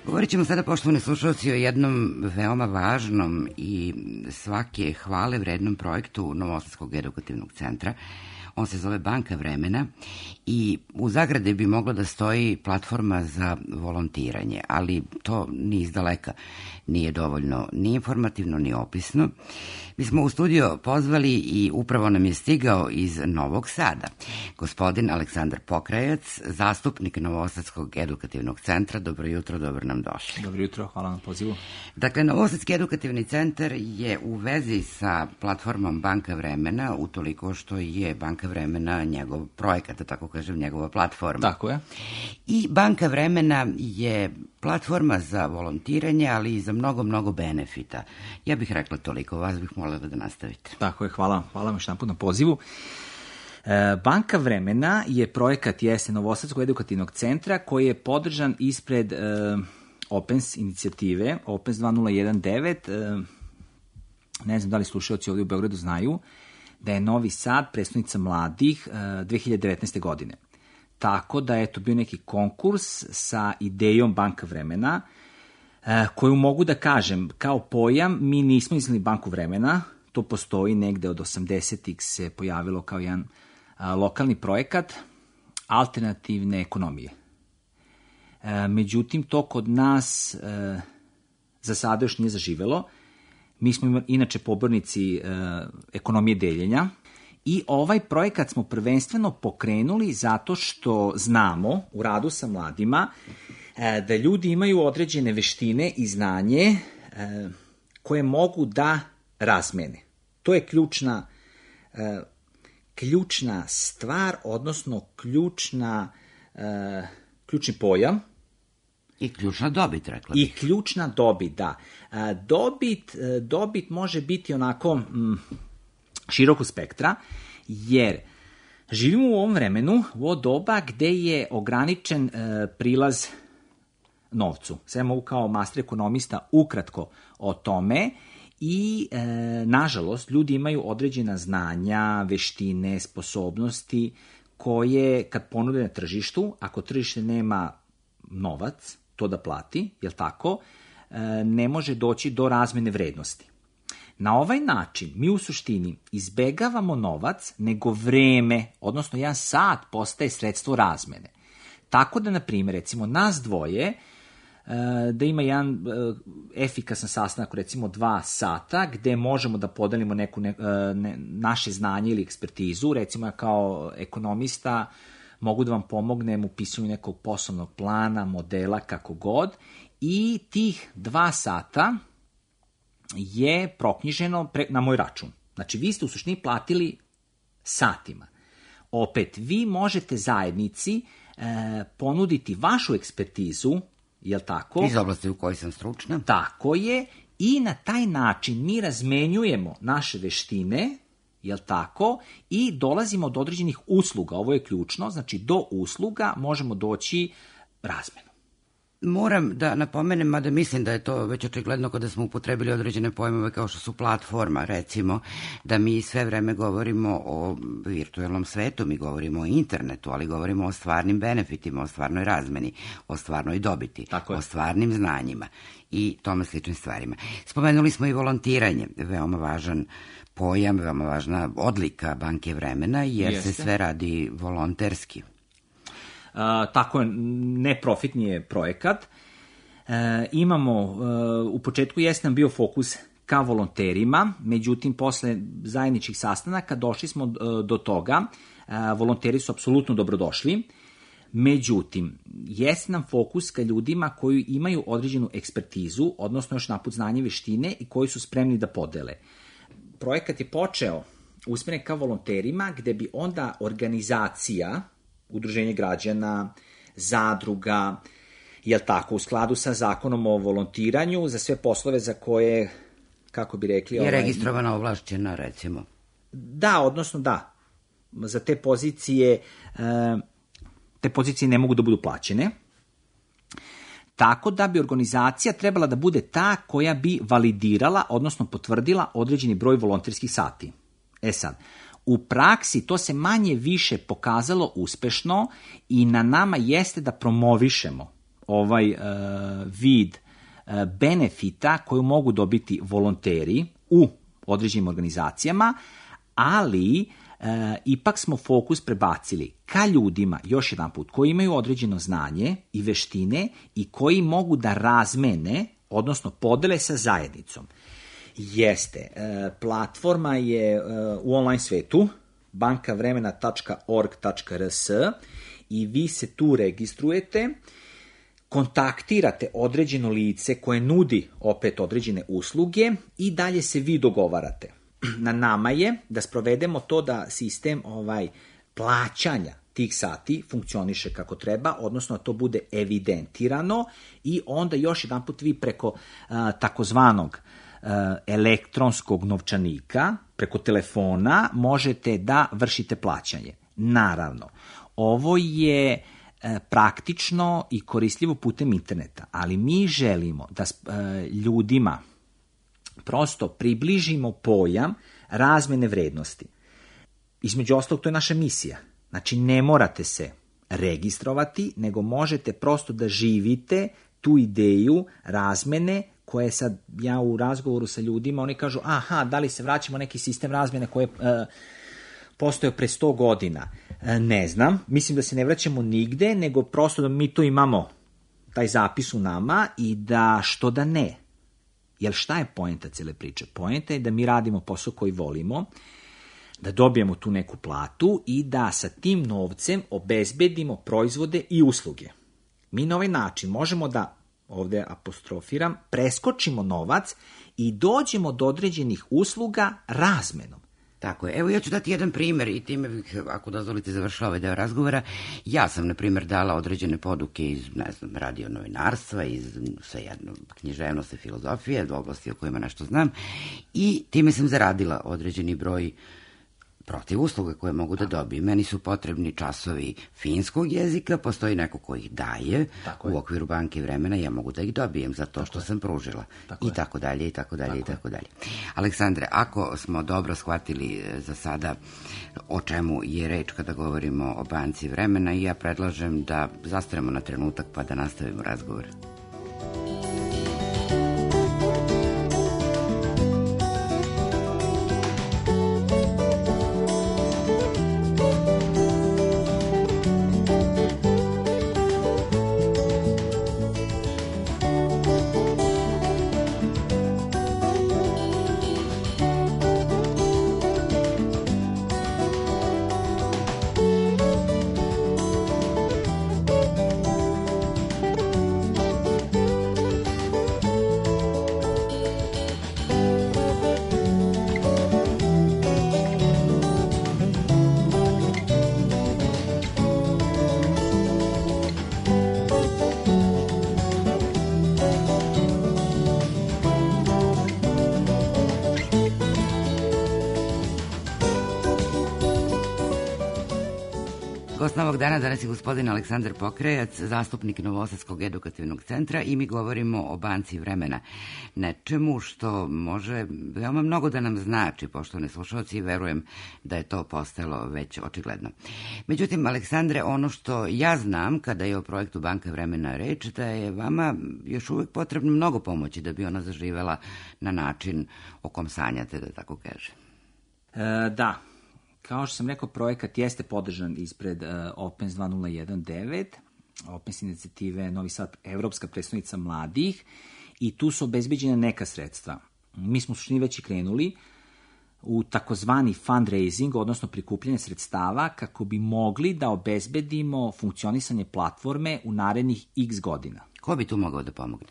Speaker 1: Govorit ćemo sada, poštovani slušalci, o jednom veoma važnom i svake hvale vrednom projektu Novosadskog edukativnog centra. On se zove Banka vremena i u zagradi bi moglo da stoji platforma za volontiranje, ali to ni izdaleka nije dovoljno ni informativno ni opisno. Mi smo u studio pozvali i upravo nam je stigao iz Novog Sada gospodin Aleksandar Pokrajac, zastupnik Novosadskog edukativnog centra. Dobro jutro, dobro nam došli.
Speaker 14: Dobro jutro, hvala na pozivu.
Speaker 1: Dakle, Novosadski edukativni centar je u vezi sa platformom Banka vremena, utoliko što je Banka vremena njegov projekat, da tako kažem, njegova platforma.
Speaker 14: Tako je.
Speaker 1: I Banka vremena je platforma za volontiranje, ali i za mnogo, mnogo benefita. Ja bih rekla toliko, vas bih molila da nastavite.
Speaker 14: Tako je, hvala vam još jedan put na pozivu. Banka vremena je projekat Novosadskog edukativnog centra koji je podržan ispred Opens inicijative, Opens 2019. Ne znam da li slušaoci ovdje u Beogradu znaju da je Novi Sad prestonica mladih 2019. godine. Tako da je to bio neki konkurs sa idejom Banka vremena, koju mogu da kažem kao pojam, mi nismo izgledali Banku vremena, to postoji negde od 80-ih se pojavilo kao jedan lokalni projekat alternativne ekonomije. Međutim, to kod nas za sada još nije zaživelo. Mi smo inače pobornici ekonomije deljenja i ovaj projekat smo prvenstveno pokrenuli zato što znamo u radu sa mladima da ljudi imaju određene veštine i znanje koje mogu da razmene. To je ključna stvar, odnosno ključni pojam.
Speaker 1: I ključna dobit, rekla bih.
Speaker 14: I ključna dobit, da. Dobit može biti onako širokog spektra, jer živimo u ovom vremenu, u ovo doba gde je ograničen prilaz novcu. Sve mogu kao master ekonomista ukratko o tome i, nažalost, ljudi imaju određena znanja, veštine, sposobnosti koje kad ponude na tržištu, ako tržište nema novac, to da plati, jel tako, ne može doći do razmene vrednosti. Na ovaj način mi u suštini izbegavamo novac, nego vreme, odnosno jedan sat postaje sredstvo razmene. Tako da, na primjer, recimo nas dvoje, da ima jedan efikasan sastanak, recimo 2 sata, gde možemo da podelimo naše znanje ili ekspertizu. Recimo, ja kao ekonomista mogu da vam pomognem u pisanju nekog poslovnog plana, modela, kako god, i tih 2 sata je proknjiženo na moj račun. Znači, vi ste u suštini platili satima. Opet, vi možete zajednici ponuditi vašu ekspertizu, jel tako?
Speaker 1: Iz oblasti u kojoj sam stručna.
Speaker 14: Tako je, i na taj način mi razmenjujemo naše veštine, jel tako, i dolazimo do određenih usluga. Ovo je ključno, znači do usluga možemo doći razmenom.
Speaker 1: Moram da napomenem, mada mislim da je to već očigledno kada smo upotrebili određene pojmove kao što su platforma, recimo, da mi sve vreme govorimo o virtualnom svetu, mi govorimo o internetu, ali govorimo o stvarnim benefitima, o stvarnoj razmeni, o stvarnoj dobiti, o stvarnim znanjima i tome sličnim stvarima. Spomenuli smo i volontiranje, veoma važan pojam, veoma važna odlika Banke vremena, jer se sve radi volonterski.
Speaker 14: Tako je, neprofitni je projekat. Imamo, u početku jeste nam bio fokus ka volonterima, međutim, posle zajedničkih sastanaka došli smo do toga, volonteri su apsolutno dobrodošli, međutim, jeste nam fokus ka ljudima koji imaju određenu ekspertizu, odnosno još naput znanje, veštine i koji su spremni da podele. Projekat je počeo usmeren ka volonterima, gde bi onda organizacija, udruženje građana, zadruga, jel tako, u skladu sa zakonom o volontiranju, za sve poslove za koje, kako bi rekli...
Speaker 1: Je registrovana ovlašćena, recimo.
Speaker 14: Da, odnosno da. Za te pozicije ne mogu da budu plaćene. Tako da bi organizacija trebala da bude ta koja bi validirala, odnosno potvrdila određeni broj volonterskih sati. Sad, u praksi to se manje više pokazalo uspešno i na nama jeste da promovišemo vid benefita koju mogu dobiti volonteri u određenim organizacijama, ali ipak smo fokus prebacili ka ljudima, još jedan put, koji imaju određeno znanje i veštine i koji mogu da razmene, odnosno podele sa zajednicom. Jeste, platforma je u online svetu, bankavremena.org.rs, i vi se tu registrujete, kontaktirate određeno lice koje nudi opet određene usluge i dalje se vi dogovarate. Na nama je da sprovedemo to da sistem plaćanja tih sati funkcioniše kako treba, odnosno da to bude evidentirano i onda još jedan put vi preko takozvanog elektronskog novčanika, preko telefona možete da vršite plaćanje. Naravno, ovo je praktično i koristljivo putem interneta, ali mi želimo da ljudima prosto približimo pojam razmene vrednosti. Između ostalog, to je naša misija. Znači, ne morate se registrovati, nego možete prosto da živite tu ideju razmene koje sad ja u razgovoru sa ljudima, oni kažu, aha, da li se vraćamo neki sistem razmene koje postojao pre 100 godina? Ne znam, mislim da se ne vraćamo nigde, nego prosto da mi to imamo, taj zapis u nama i da što da ne. Jer šta je poenta cijele priče? Poenta je da mi radimo posao koji volimo, da dobijemo tu neku platu i da sa tim novcem obezbedimo proizvode i usluge. Mi na ovaj način možemo da, ovde apostrofiram, preskočimo novac i dođemo do određenih usluga razmenom.
Speaker 1: Tako je. Evo ja ću dati jedan primer i time bih, ako dozvolite, završila ovaj deo razgovora. Ja sam, na primer, dala određene poduke iz, radio novinarstva, iz svejedno književnosti, filozofije, oblasti o kojima nešto znam, i time sam zaradila određeni broj protiv usluga koje mogu da dobijem. Meni su potrebni časovi finskog jezika, postoji neko ko ih daje u okviru banke vremena, ja mogu da ih dobijem za to što sam pružila. I tako dalje, i tako dalje, i tako dalje. Aleksandre, ako smo dobro shvatili za sada o čemu je reč kada govorimo o banci vremena, ja predlažem da zastanemo na trenutak pa da nastavimo razgovor. Gost novog dana danas je gospodin Aleksandar Pokrajac, zastupnik Novosadskog edukativnog centra, i mi govorimo o banci vremena. Nečemu što može veoma mnogo da nam znači, poštovani slušalci, i verujem da je to postalo već očigledno. Međutim, Aleksandre, ono što ja znam kada je o projektu Banka vremena reč, da je vama još uvek potrebno mnogo pomoći da bi ona zaživela na način o kom sanjate, da tako kaže.
Speaker 14: Da. Kao što sam rekao, projekat jeste podržan ispred Opens 2019, Opens inicijative Novi Sad, Evropska predstavnica mladih, i tu su obezbeđene neka sredstva. Mi smo u suštini već i krenuli u takozvani fundraising, odnosno prikupljanje sredstava, kako bi mogli da obezbedimo funkcionisanje platforme u narednih x godina.
Speaker 1: Ko bi tu mogao da pomogne?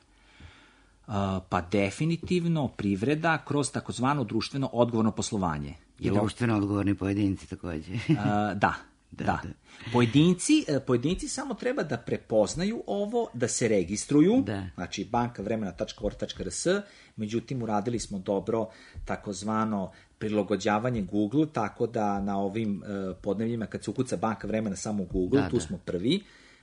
Speaker 14: Pa definitivno privreda kroz takozvano društveno odgovorno poslovanje.
Speaker 1: I društveno odgovorni pojedinci takođe.
Speaker 14: Da. Pojedinci samo treba da prepoznaju ovo, da se registruju, znači bankavremena.org.rs, međutim uradili smo dobro takozvano prilagođavanje Google, tako da na ovim podnevljima kad se ukuca Banka vremena samo u Google, tu smo prvi.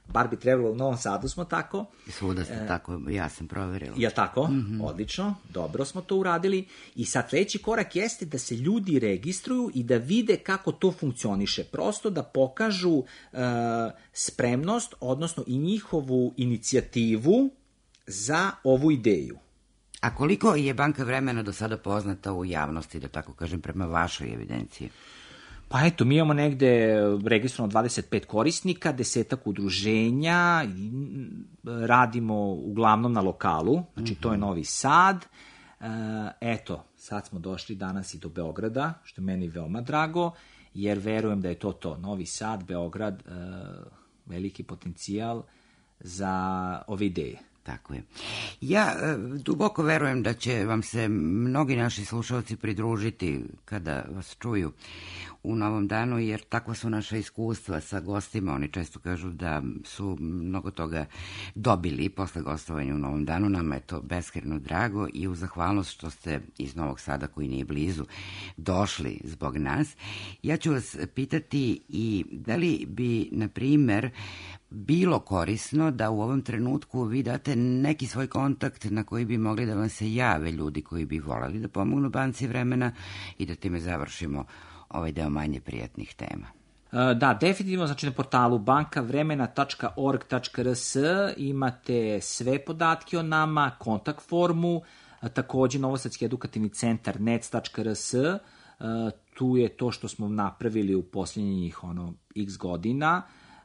Speaker 14: bar bi trebalo u Novom Sadu smo tako.
Speaker 1: Svuda ste tako, ja sam proverila.
Speaker 14: Jel tako? Odlično, dobro smo to uradili. I sad treći korak jeste da se ljudi registruju i da vide kako to funkcioniše. Prosto da pokažu spremnost, odnosno i njihovu inicijativu za ovu ideju.
Speaker 1: A koliko je Banka vremena do sada poznata u javnosti, da tako kažem, prema vašoj evidenciji?
Speaker 14: Pa eto, mi imamo negde registrovano 25 korisnika, 10 udruženja, radimo uglavnom na lokalu, znači to je Novi Sad. Eto, sad smo došli danas i do Beograda, što je meni veoma drago, jer verujem da je to. Novi Sad, Beograd, veliki potencijal za ove ideje.
Speaker 1: Tako je. Ja duboko verujem da će vam se mnogi naši slušalci pridružiti kada vas čuju u Novom Danu, jer takva su naša iskustva sa gostima. Oni često kažu da su mnogo toga dobili posle gostovanja u Novom Danu. Nama je to beskrajno drago i u zahvalnost što ste iz Novog Sada, koji nije blizu, došli zbog nas. Ja ću vas pitati i da li bi, na primer, bilo korisno da u ovom trenutku vi date neki svoj kontakt na koji bi mogli da vam se jave ljudi koji bi voleli da pomognu Banci vremena i da time završimo ovaj deo manje prijatnih tema.
Speaker 14: Da, definitivno, znači na portalu bankavremena.org.rs imate sve podatke o nama, kontakt formu, takođe Novosadski edukativni centar nets.rs, tu je to što smo napravili u posljednjih x godina.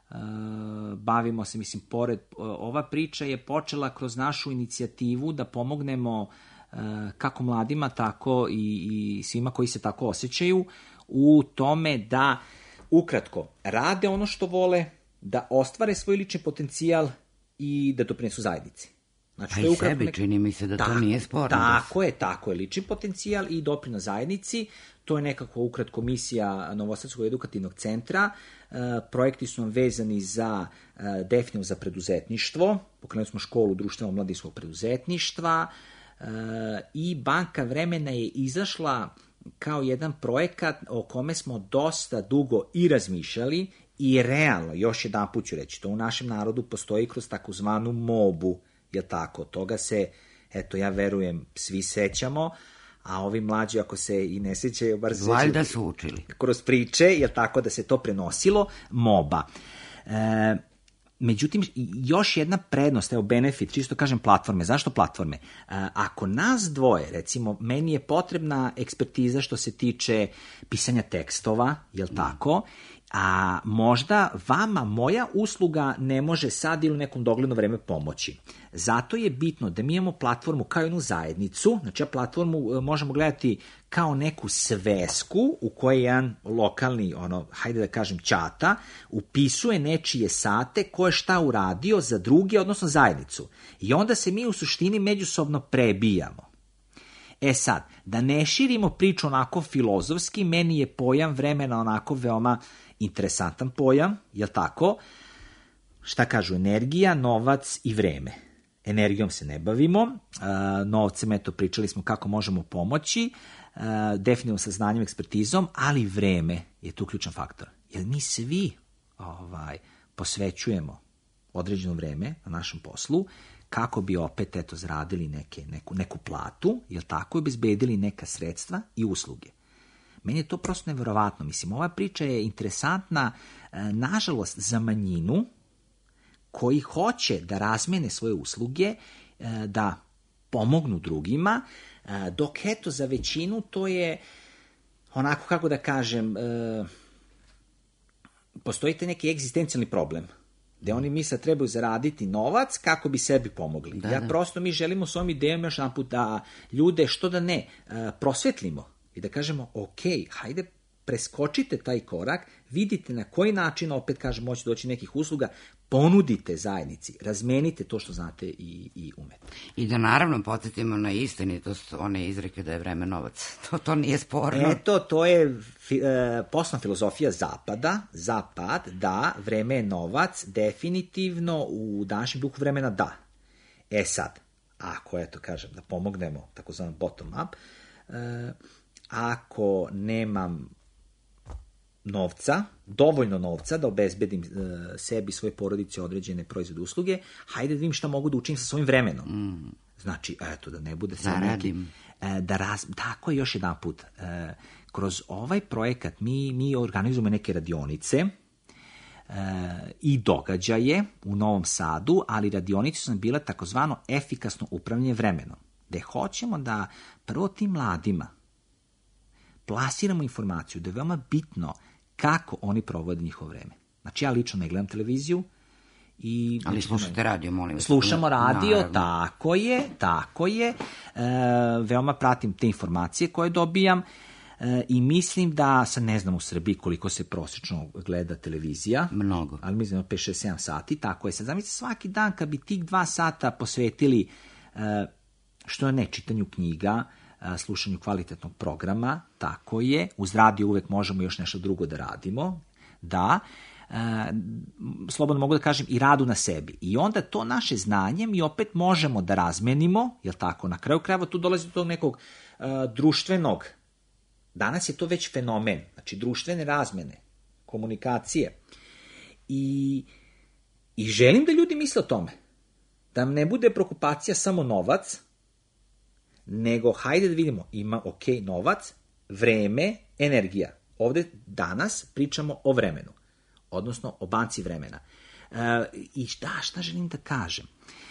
Speaker 14: Bavimo se, mislim, pored, ova priča je počela kroz našu inicijativu da pomognemo kako mladima, tako i svima koji se tako osjećaju u tome da ukratko rade ono što vole, da ostvare svoj lični potencijal i da doprinesu zajednici. Znači,
Speaker 1: a i sebi čini mi se da to nije sporno.
Speaker 14: Tako je, lični potencijal i doprinos zajednici. To je nekako ukratko misija Novosadskog edukativnog centra. Projekti su nam vezani za definitivno za preduzetništvo. Pokrenuli smo školu društveno-mladinskog preduzetništva i Banka vremena je izašla kao jedan projekat o kome smo dosta dugo i razmišljali i realno, još jedan put ću reći, to u našem narodu postoji kroz takozvanu mobu, jel tako, toga se, eto, ja verujem, svi sećamo, a ovi mlađi, ako se i ne sećaju, bar se
Speaker 1: valjda su učili.
Speaker 14: Kroz priče, jel tako, da se to prenosilo, moba. Međutim, još jedna prednost, evo benefit, čisto kažem platforme. Zašto platforme? Ako nas dvoje, recimo, meni je potrebna ekspertiza što se tiče pisanja tekstova, jel tako, a možda vama moja usluga ne može sad ili u nekom dogledno vreme pomoći. Zato je bitno da mi imamo platformu kao jednu zajednicu, znači platformu možemo gledati kao neku svesku u kojoj jedan lokalni, hajde da kažem, ćata, upisuje nečije sate ko je šta uradio za druge, odnosno zajednicu. I onda se mi u suštini međusobno prebijamo. E sad, da ne širimo priču onako filozofski, meni je pojam vremena onako veoma interesantan pojam, jel tako? Šta kažu? Energija, novac i vreme. Energijom se ne bavimo, novcem, eto, pričali smo kako možemo pomoći, definitivno sa znanjem, ekspertizom, ali vreme je tu ključan faktor. Jer mi svi posvećujemo određeno vreme na našem poslu, kako bi opet, eto, zaradili neku platu, jel tako, i obezbedili neka sredstva i usluge. Meni je to prosto neverovatno. Mislim, ova priča je interesantna, nažalost, za manjinu koji hoće da razmene svoje usluge, da pomognu drugima, dok, eto, za većinu to je onako, kako da kažem, postoji neki egzistencijalni problem, gde oni misle trebaju zaraditi novac kako bi sebi pomogli. Prosto mi želimo s ovom idejom još jedan put da ljude, što da ne, prosvetlimo i da kažemo, ok, hajde, preskočite taj korak, vidite na koji način, opet kažem, moći doći nekih usluga, ponudite zajednici, razmenite to što znate i umete.
Speaker 1: I da naravno podsjetimo na istinitost one izreke da je vreme novac. To nije sporno.
Speaker 14: Eto, to je poslovna filozofija Zapada, Zapad, da, vreme je novac, definitivno u današnjem duhu vremena da. E sad, ako, eto, kažem, da pomognemo takozvanom bottom up, ako nemam novca, dovoljno novca da obezbedim sebi, svoje porodice određene proizvode usluge, hajde da vidim šta mogu da učinim sa svojim vremenom. Znači, eto, da ne bude sad neki... Tako je, još jedan put. Kroz ovaj projekat mi organizujemo neke radionice i događaje u Novom Sadu, ali radionice su nam bile takozvano efikasno upravljanje vremenom, gde hoćemo da prvo tim mladima plasiramo informaciju da je veoma bitno kako oni provode njihovo vreme. Znači, ja lično ne gledam televiziju.
Speaker 1: Ali slušate radio, molim vas.
Speaker 14: Slušamo radio, tako je. Veoma pratim te informacije koje dobijam i mislim da, sad ne znam u Srbiji koliko se prosječno gleda televizija.
Speaker 1: Mnogo.
Speaker 14: Ali mislim 5-6-7 sati, tako je. Sad zamislite svaki dan kad bi tih 2 sata posvetili što ne čitanju knjiga, slušanju kvalitetnog programa, tako je. Uz radio uvek možemo još nešto drugo da radimo, slobodno mogu da kažem, i radu na sebi. I onda to naše znanje mi opet možemo da razmenimo, jel tako, na kraju krajeva tu dolazi do tog nekog društvenog, danas je to već fenomen, znači društvene razmene, komunikacije. I želim da ljudi misle o tome, da ne bude preokupacija samo novac, nego hajde da vidimo, ima novac, vreme, energija. Ovde danas pričamo o vremenu, odnosno o banci vremena. I šta želim da kažem?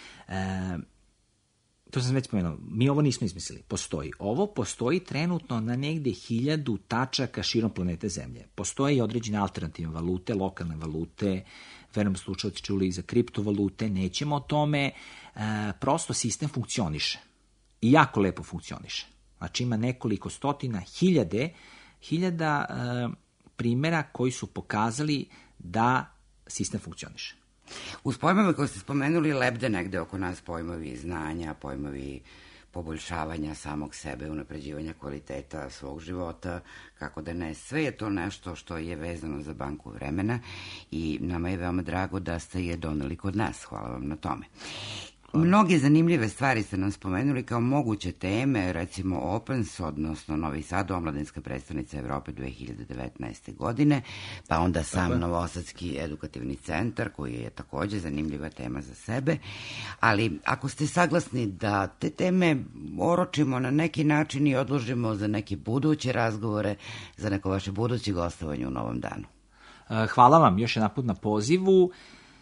Speaker 14: To sam već spomenuo, mi ovo nismo izmislili, postoji. Ovo postoji trenutno na negde 1000 tačaka širom planete Zemlje. Postoje i određene alternativne valute, lokalne valute, verujem slušalci čuli i za kriptovalute, nećemo o tome, prosto sistem funkcioniše. I jako lepo funkcioniše. Znači ima nekoliko stotina, hiljada primjera koji su pokazali da sistem funkcioniše.
Speaker 1: Uz pojmove koje ste spomenuli lebde negde oko nas pojmovi znanja, pojmovi poboljšavanja samog sebe, unapređivanja kvaliteta svog života, kako da ne. Sve je to nešto što je vezano za banku vremena i nama je veoma drago da ste je doneli kod nas. Hvala vam na tome. Mnoge zanimljive stvari ste nam spomenuli kao moguće teme, recimo Opens, odnosno Novi Sad, omladinska predstavnica Evrope 2019. godine, pa onda sam Novosadski edukativni centar, koji je takođe zanimljiva tema za sebe, ali ako ste saglasni da te teme oročimo na neki način i odložimo za neke buduće razgovore, za neko vaše buduće gostovanje u Novom Danu.
Speaker 14: Hvala vam još jedan put na pozivu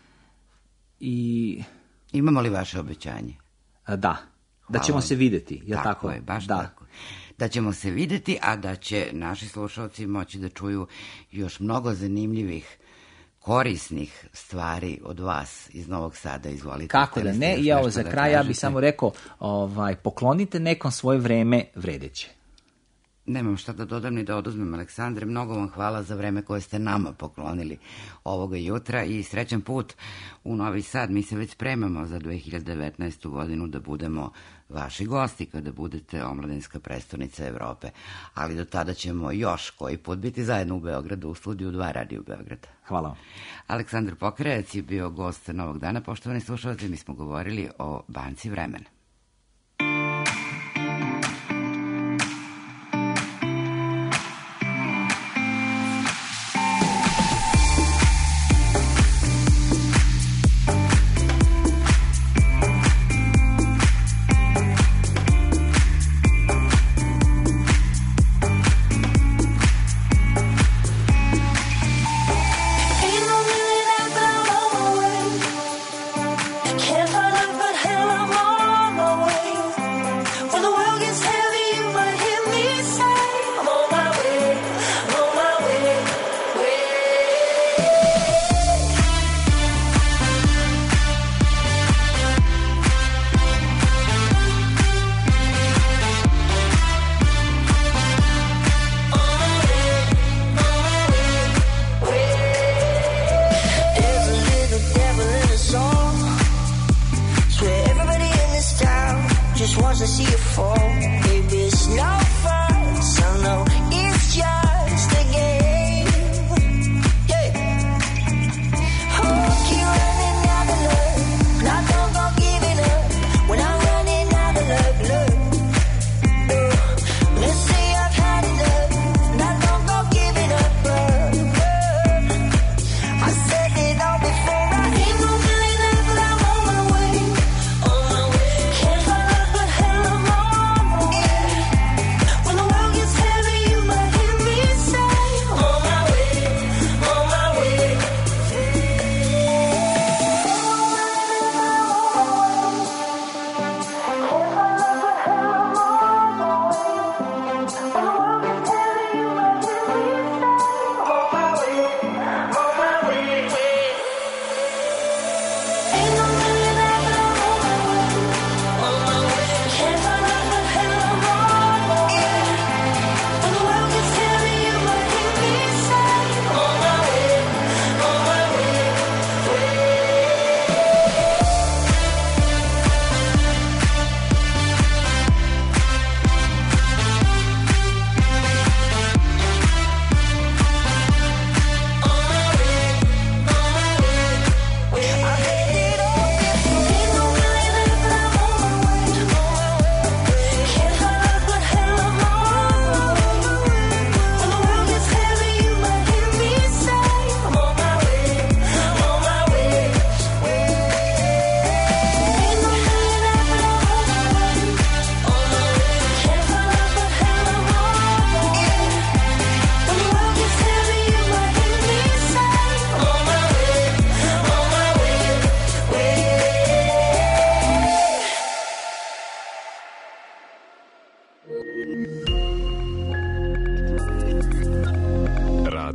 Speaker 14: i...
Speaker 1: Imamo li vaše obećanje?
Speaker 14: Da ćemo se videti.
Speaker 1: Tako je, baš tako. Da ćemo se videti, a da će naši slušalci moći da čuju još mnogo zanimljivih, korisnih stvari od vas iz Novog Sada. Izvolite.
Speaker 14: Kako da ne, i evo za kraj ja bih samo rekao, poklonite nekom svoje vreme vredeće.
Speaker 1: Nemam šta da dodam ni da oduzmem, Aleksandre. Mnogo vam hvala za vreme koje ste nama poklonili ovoga jutra i srećan put u Novi Sad. Mi se već spremamo za 2019. godinu da budemo vaši gosti kada budete omladinska predstavnica Evrope. Ali do tada ćemo još koji put biti zajedno u Beogradu, u studiju 2 Radio Beograda.
Speaker 14: Hvala vam.
Speaker 1: Aleksandar Pokrajac je bio gost Novog dana. Poštovani slušalci, mi smo govorili o banci vremena.
Speaker 9: Can't find out but hell I'm on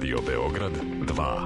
Speaker 4: Radio Beograd 2.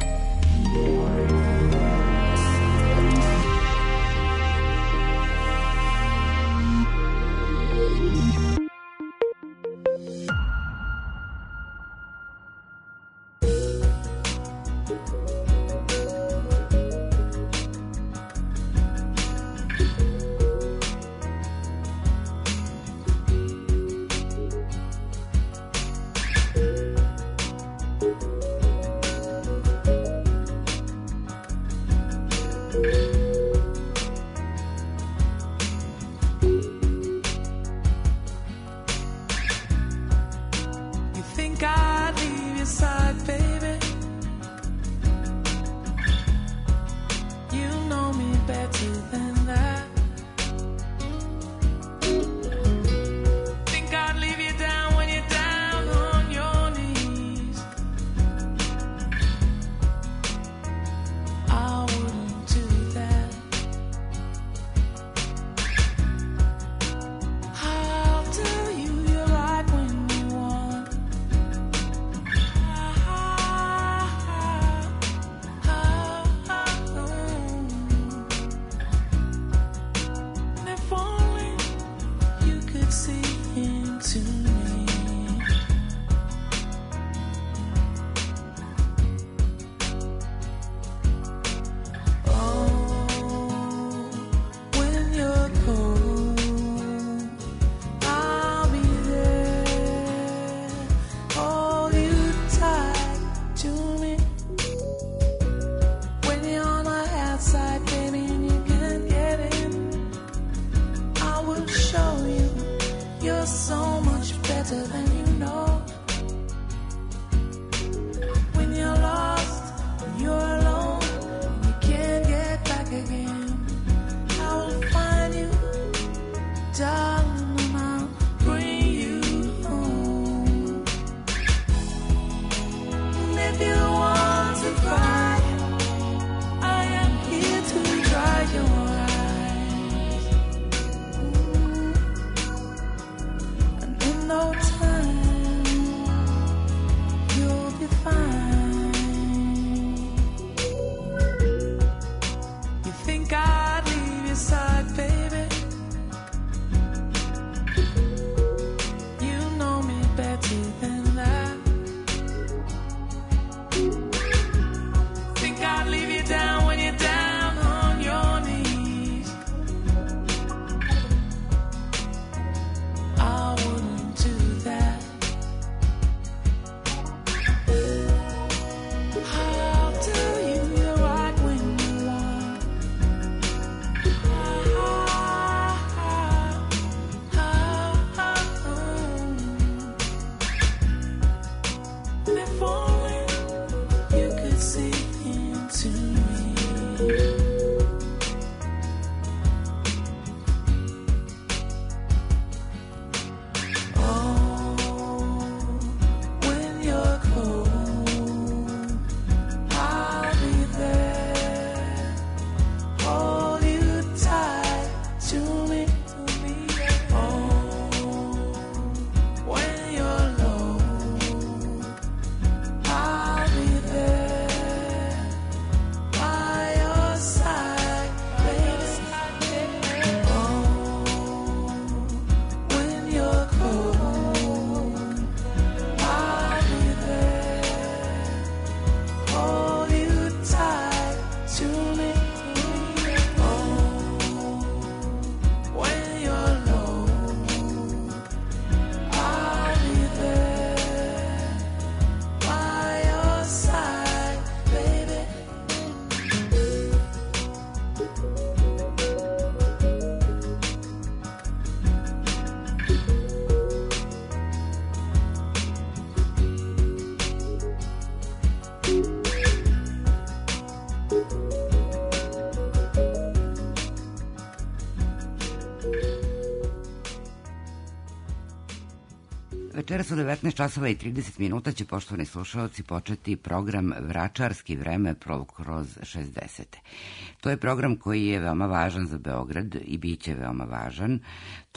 Speaker 1: Večeras u 19 časova i 30 minuta će, poštovani slušalci, početi program Vračarski vreme kroz 60. To je program koji je veoma važan za Beograd i bit će veoma važan.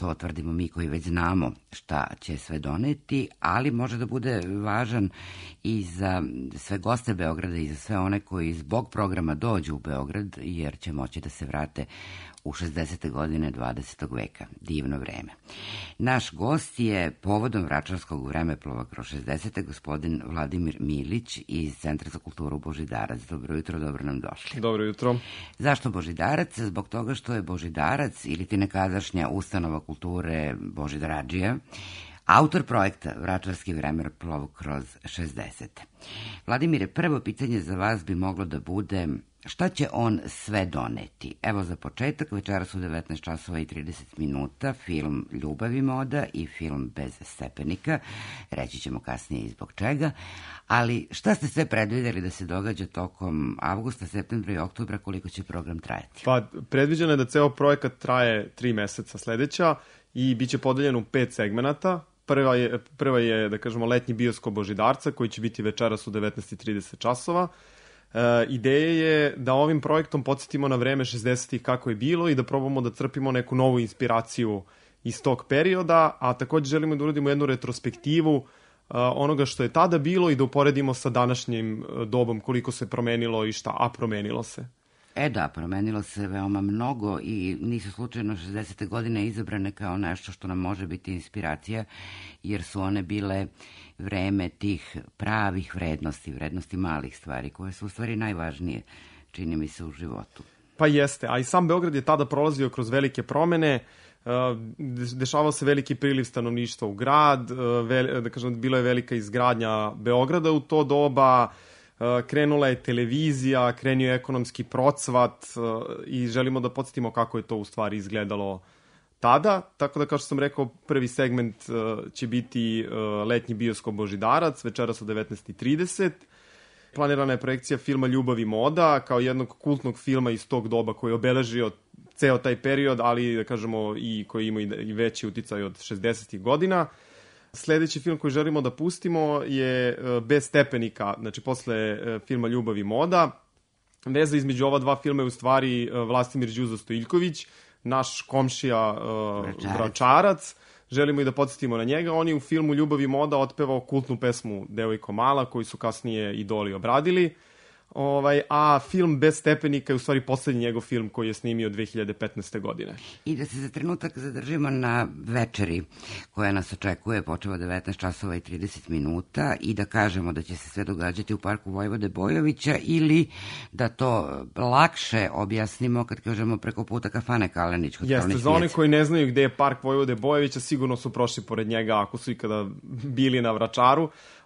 Speaker 1: to tvrdimo mi koji već znamo šta će sve doneti, ali može da bude važan i za sve goste Beograda i za sve one koji zbog programa dođu u Beograd, jer će moći da se vrate u 60. godine 20. veka. Divno vreme. Naš gost je povodom Vračarskog vremeplova kroz 60. gospodin Vladimir Milić iz Centra za kulturu Božidarac. Dobro jutro, dobro nam došli.
Speaker 17: Dobro jutro.
Speaker 1: Zašto Božidarac? Zbog toga što je Božidarac ili ti nekadašnja ustanova kulture Božidaradžija autor projekta Vračarski vremeplov kroz 60. Vladimire, prvo pitanje za vas bi moglo da bude šta će on sve doneti? Evo za početak, večeras u 19 časova i 30 minuta, film Ljubav i moda i film Bez stepenika, reći ćemo kasnije i zbog čega, ali šta ste sve predvidjeli da se događa tokom avgusta, septembra i oktobra, koliko će program trajati?
Speaker 17: Pa, predviđeno je da ceo projekat traje 3 meseca sledeća i bit će podeljen u 5 segmenata. Prva je, da kažemo, letnji bioskop Božidarca, koji će biti večeras u 19:30 časova. Ideja je da ovim projektom podsjetimo na vreme 60-ih kako je bilo i da probamo da crpimo neku novu inspiraciju iz tog perioda, a takođe želimo da uradimo jednu retrospektivu onoga što je tada bilo i da uporedimo sa današnjim dobom koliko se promenilo i šta, a promenilo se.
Speaker 1: Da, promenilo se veoma mnogo i nisu slučajno 60. godine izabrane kao nešto što nam može biti inspiracija, jer su one bile vreme tih pravih vrednosti malih stvari, koje su u stvari najvažnije, čini mi se, u životu.
Speaker 17: Pa jeste, a i sam Beograd je tada prolazio kroz velike promene, dešavao se veliki priliv stanovništva u grad, da kažem, bila je velika izgradnja Beograda u to doba, krenula je televizija, krenio je ekonomski procvat i želimo da podsjetimo kako je to u stvari izgledalo tada. Tako da, kao što sam rekao, prvi segment će biti letnji bioskop Božidarac, večeras u 19:30. Planirana je projekcija filma Ljubav i moda, kao jednog kultnog filma iz tog doba koji je obeležio ceo taj period, ali da kažemo i koji ima i veći uticaj od 60. godina. Sledeći film koji želimo da pustimo je Bez stepenika, znači posle filma Ljubav i moda. Veza između ova dva filma je u stvari Vlastimir Đuzo Stojiljković, naš komšija Vračarac. Želimo i da podsjetimo na njega. On je u filmu Ljubav i moda otpevao kultnu pesmu Devojko mala, koju su kasnije idoli obradili. A film Bez stepenika je u stvari poslednji njegov film koji je snimio 2015. godine.
Speaker 1: I da se za trenutak zadržimo na večeri koja nas očekuje, počeva 19 časova i 30 minuta, i da kažemo da će se sve događati u parku Vojvode Bojovića, ili da to lakše objasnimo kad kažemo preko puta kafane Kalenić.
Speaker 17: Jeste, za one koji ne znaju gde je park Vojvode Bojovića, sigurno su prošli pored njega ako su ikada bili na Vračaru.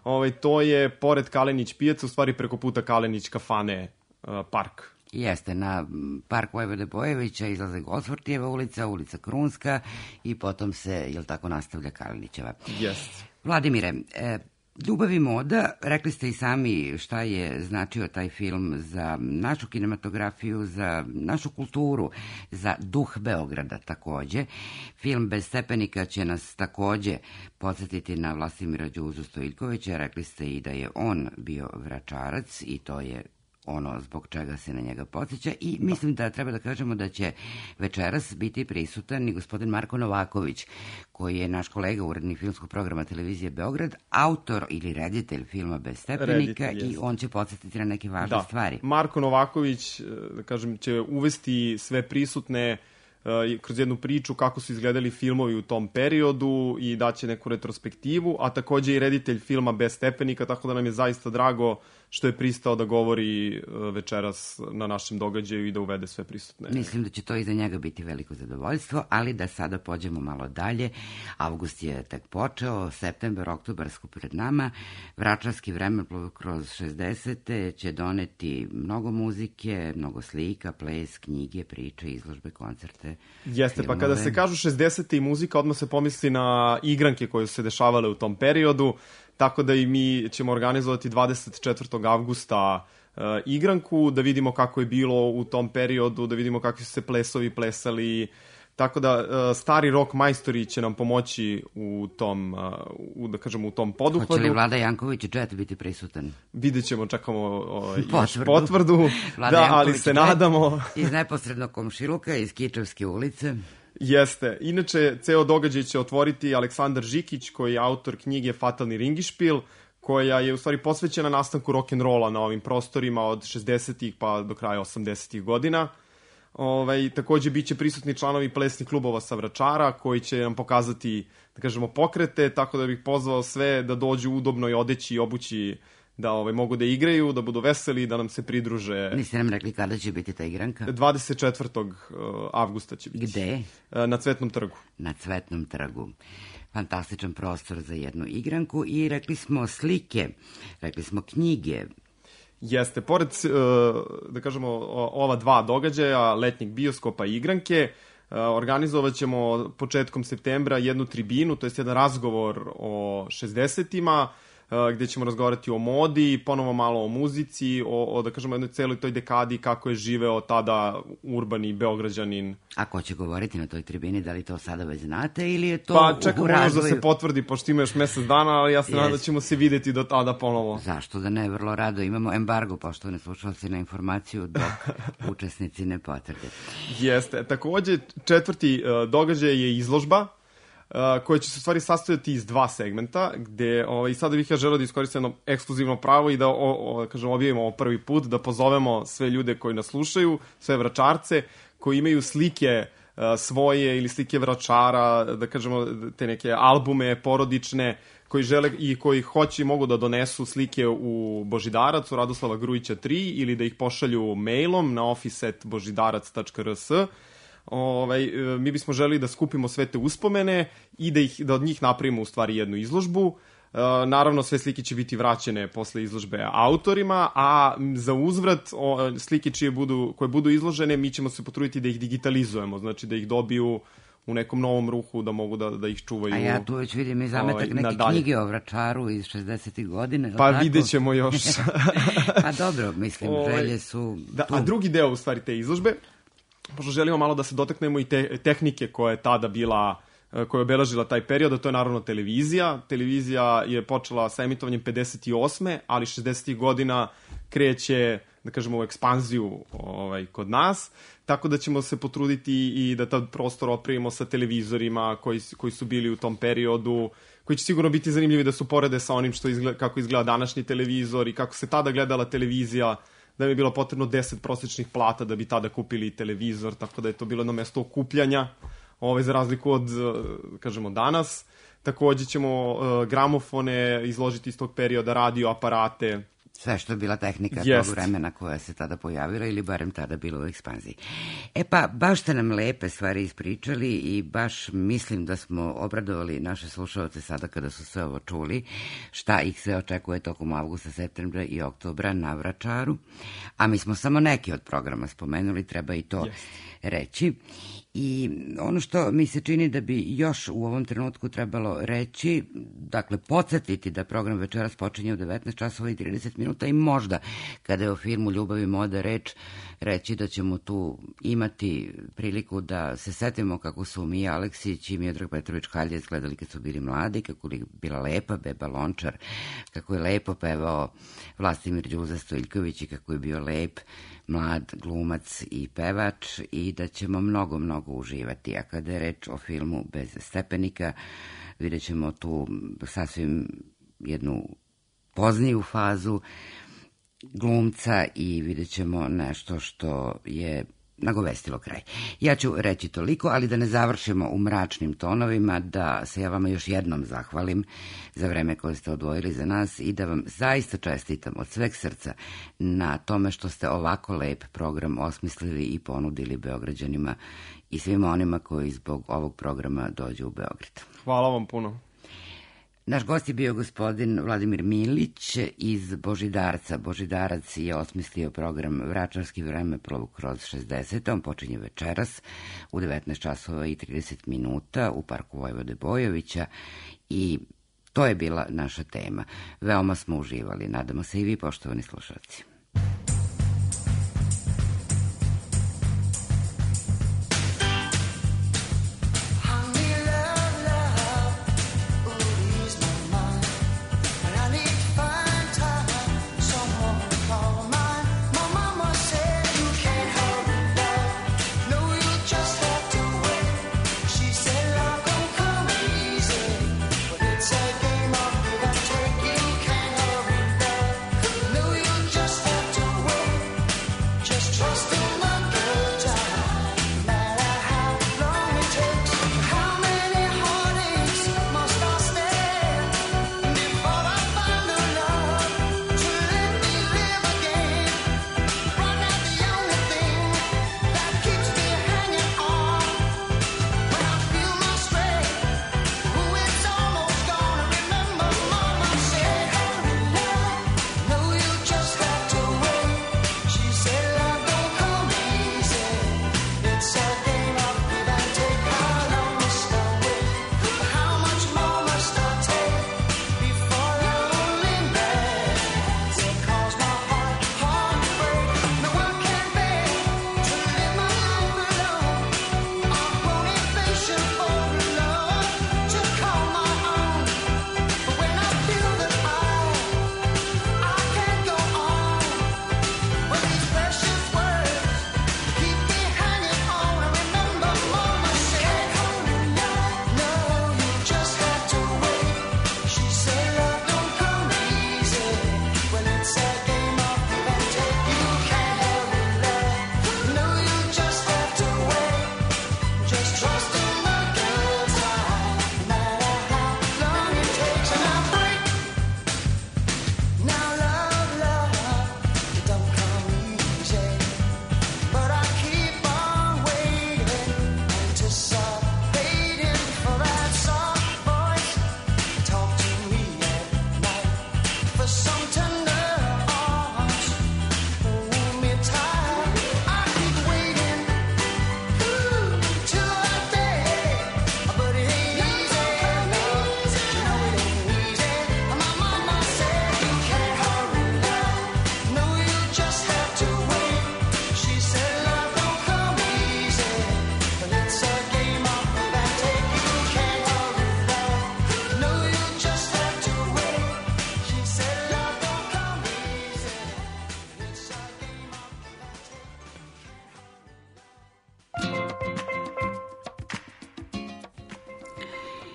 Speaker 17: To je pored Kalenić pijaca, u stvari preko puta Kalenić kafane park.
Speaker 1: Jeste, na park Vojvode Bojovića izlaze Gosfortijeva ulica, ulica Krunska i potom se, jel tako, nastavlja Kalenićeva.
Speaker 17: Jeste.
Speaker 1: Vladimire, Ljubav i moda, rekli ste i sami šta je značio taj film za našu kinematografiju, za našu kulturu, za duh Beograda takođe. Film Bez stepenika će nas takođe podsjetiti na Vlastimira Đuzu Stojiljkovića. Rekli ste i da je on bio Vračarac i to je ono zbog čega se na njega podsjeća, i mislim da treba da kažemo da će večeras biti prisutan i gospodin Marko Novaković, koji je naš kolega, urednik filmskog programa Televizije Beograd, autor ili reditelj filma Bez stepenika, i on će podsjetiti na neke važne stvari.
Speaker 17: Marko Novaković, da kažem, će uvesti sve prisutne kroz jednu priču kako su izgledali filmovi u tom periodu i daće neku retrospektivu, a takođe i reditelj filma Bez stepenika, tako da nam je zaista drago što je pristao da govori večeras na našem događaju i da uvede sve prisutne.
Speaker 1: Mislim da će to i za njega biti veliko zadovoljstvo, ali da sada pođemo malo dalje. Avgust je tek počeo, september, oktobar su pred nama. Vračarski vremeplov kroz 60. će doneti mnogo muzike, mnogo slika, ples, knjige, priče, izložbe, koncerte.
Speaker 17: Jeste, filmove. Pa kada se kažu 60. i muzika, odmah se pomisli na igranke koje su se dešavale u tom periodu. Tako da i mi ćemo organizovati 24. avgusta igranku, da vidimo kako je bilo u tom periodu, da vidimo kakvi su se plesovi plesali. Tako da stari rock majstori će nam pomoći u tom, da kažemo, u tom poduhvatu.
Speaker 1: Hoće li Vlada Janković i Jet biti prisutan?
Speaker 17: Vidjet ćemo, čekamo još potvrdu, ali se nadamo.
Speaker 1: Iz neposrednog komšiluka, iz Kičevske ulice.
Speaker 17: Jeste. Inače, ceo događaj će otvoriti Aleksandar Žikić, koji je autor knjige Fatalni ringišpil, koja je u stvari posvećena nastanku rock'n'rolla na ovim prostorima od 60-ih pa do kraja 80-ih godina. Takođe biće prisutni članovi plesnih klubova sa Vračara koji će nam pokazati, da kažemo, pokrete, tako da bih pozvao sve da dođu udobno i odeći i obući, da mogu da igraju, da budu veseli, da nam se pridruže.
Speaker 1: Niste nam rekli kada će biti ta igranka?
Speaker 17: 24. avgusta će biti.
Speaker 1: Gde?
Speaker 17: Na Cvetnom trgu.
Speaker 1: Na Cvetnom trgu. Fantastičan prostor za jednu igranku i rekli smo slike, rekli smo knjige.
Speaker 17: Jeste, pored, da kažemo, ova dva događaja, letnjeg bioskopa i igranke, organizovat ćemo početkom septembra jednu tribinu, to je jedan razgovor o 60-ima, gde ćemo razgovarati o modi, ponovo malo o muzici, da kažemo, jednoj celoj toj dekadi kako je živeo tada urbani Beograđanin.
Speaker 1: A ko će govoriti na toj tribini, da li to sada već znate ili je to
Speaker 17: pa, čekamo još da se potvrdi, pošto ima još mesec dana, ali ja se nadam da ćemo se videti do tada ponovo.
Speaker 1: Zašto da ne, vrlo rado. Imamo embargo, poštovane slušalci, na informaciju dok učesnici ne potvrde.
Speaker 17: Jeste. Takođe, četvrti događaj je izložba, koja će se u stvari sastojati iz dva segmenta, gde sada bih ja želeo da iskoristim jedno ekskluzivno pravo i da objavimo ovo prvi put, da pozovemo sve ljude koji nas slušaju, sve Vračarce, koji imaju slike svoje ili slike Vračara, da kažemo te neke albume porodične, koji žele i koji hoće i mogu da donesu slike u Božidarac, u Radoslava Grujića 3, ili da ih pošalju mailom na office@božidarac.rs. Mi bismo želeli da skupimo sve te uspomene i da od njih napravimo u stvari jednu izložbu. Naravno, sve slike će biti vraćene posle izložbe autorima, a za uzvrat slike koje budu izložene, mi ćemo se potruditi da ih digitalizujemo, znači da ih dobiju u nekom novom ruhu, da mogu da ih čuvaju. A
Speaker 1: ja tu već vidim i zametak neke knjige o Vračaru iz 60. godine.
Speaker 17: Pa vidjet ćemo još.
Speaker 1: Pa dobro, mislim, želje su tu.
Speaker 17: A drugi deo u stvari te izložbe, pošto želimo malo da se dotaknemo i tehnike koja je tada bila, koja je obeležila taj period, a to je naravno televizija. Televizija je počela sa emitovanjem 58. ali 60. godina kreće, da kažemo, u ekspanziju kod nas, tako da ćemo se potruditi i da tad prostor opravimo sa televizorima koji su bili u tom periodu, koji će sigurno biti zanimljivi da su porede sa onim kako izgleda današnji televizor i kako se tada gledala televizija, da mi je bilo potrebno 10 prosječnih plata da bi tada kupili televizor, tako da je to bilo jedno mesto okupljanja, za razliku od, kažemo, danas. Takođe ćemo gramofone izložiti iz tog perioda, radio aparate.
Speaker 1: Sve što je bila tehnika tog vremena koja se tada pojavila ili barem tada bilo u ekspanziji. Pa, baš ste nam lepe stvari ispričali i baš mislim da smo obradovali naše slušalce sada kada su sve ovo čuli, šta ih se očekuje tokom avgusta, septembra i oktobra na Vračaru. A mi smo samo neki od programa spomenuli, treba i to reći. I ono što mi se čini da bi još u ovom trenutku trebalo reći, dakle, podsjetiti da program večeras počinje u 19 časova i 30 minuta i možda, kada je o filmu Ljubav i moda reč, reći da ćemo tu imati priliku da se setimo kako su Mija Aleksić i Miodrag Petrović Halja izgledali kad su bili mladi, kako je bila lepa Beba Lončar, kako je lepo pevao Vlastimir Đuza Stojiljković i kako je bio lep mlad glumac i pevač i da ćemo mnogo, mnogo uživati. A kada je reč o filmu Bez stepenika, vidjet ćemo tu sasvim jednu pozniju fazu glumca i vidjet ćemo nešto što je nagovestilo kraj. Ja ću reći toliko, ali da ne završimo u mračnim tonovima, da se ja vama još jednom zahvalim za vreme koje ste odvojili za nas i da vam zaista čestitam od sveg srca na tome što ste ovako lep program osmislili i ponudili Beograđanima i svima onima koji zbog ovog programa dođu u Beograd.
Speaker 17: Hvala vam puno.
Speaker 1: Naš gost je bio gospodin Vladimir Milić iz Božidarca. Božidarac je osmislio program Vračarski vreme kroz 60. On počinje večeras u 19 časova i 30 minuta u parku Vojvode Bojovića i to je bila naša tema. Veoma smo uživali. Nadamo se i vi, poštovani slušalci.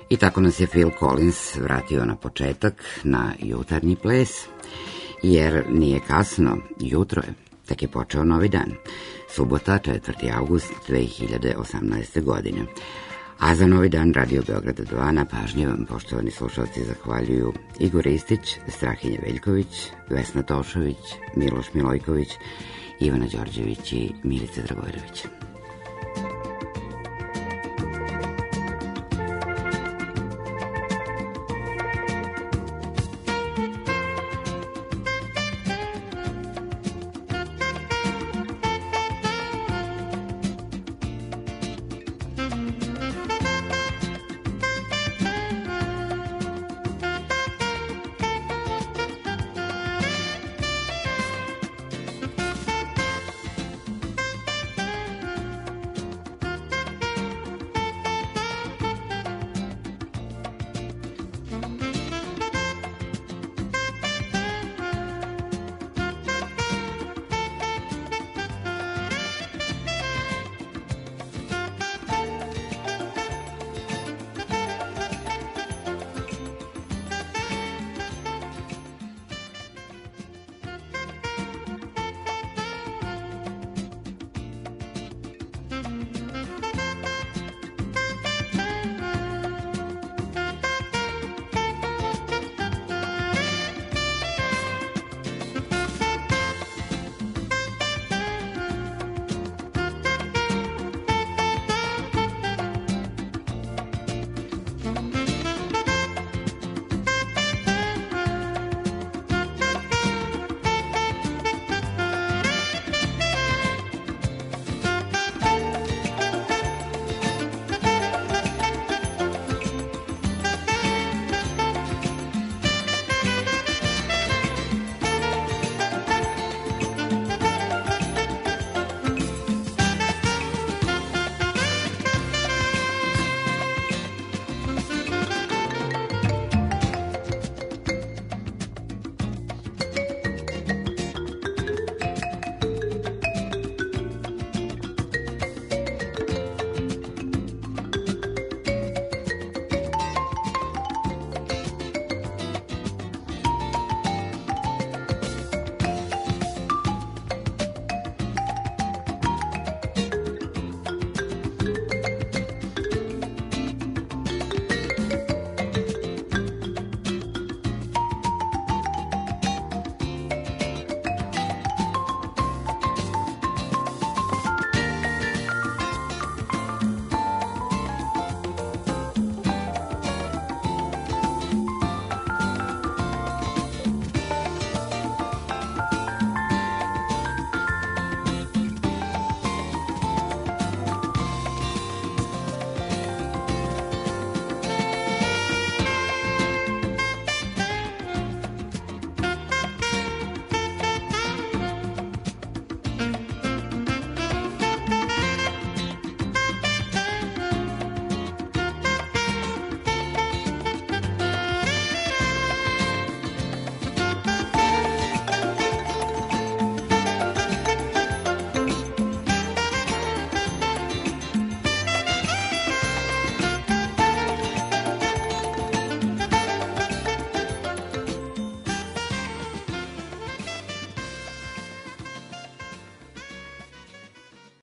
Speaker 1: I tako nas je Phil Collins vratio na početak, na jutarnji ples, jer nije kasno, jutro je, tek je počeo novi dan. Subota, 4. avgust 2018. godine. A za novi dan Radio Beograda 2 na pažnje vam, poštovani slušalci, zahvaljuju Igor Ristić, Strahinja Veljković, Vesna Tošović, Miloš Milojković, Ivana Đorđević i Milica Dragojlović.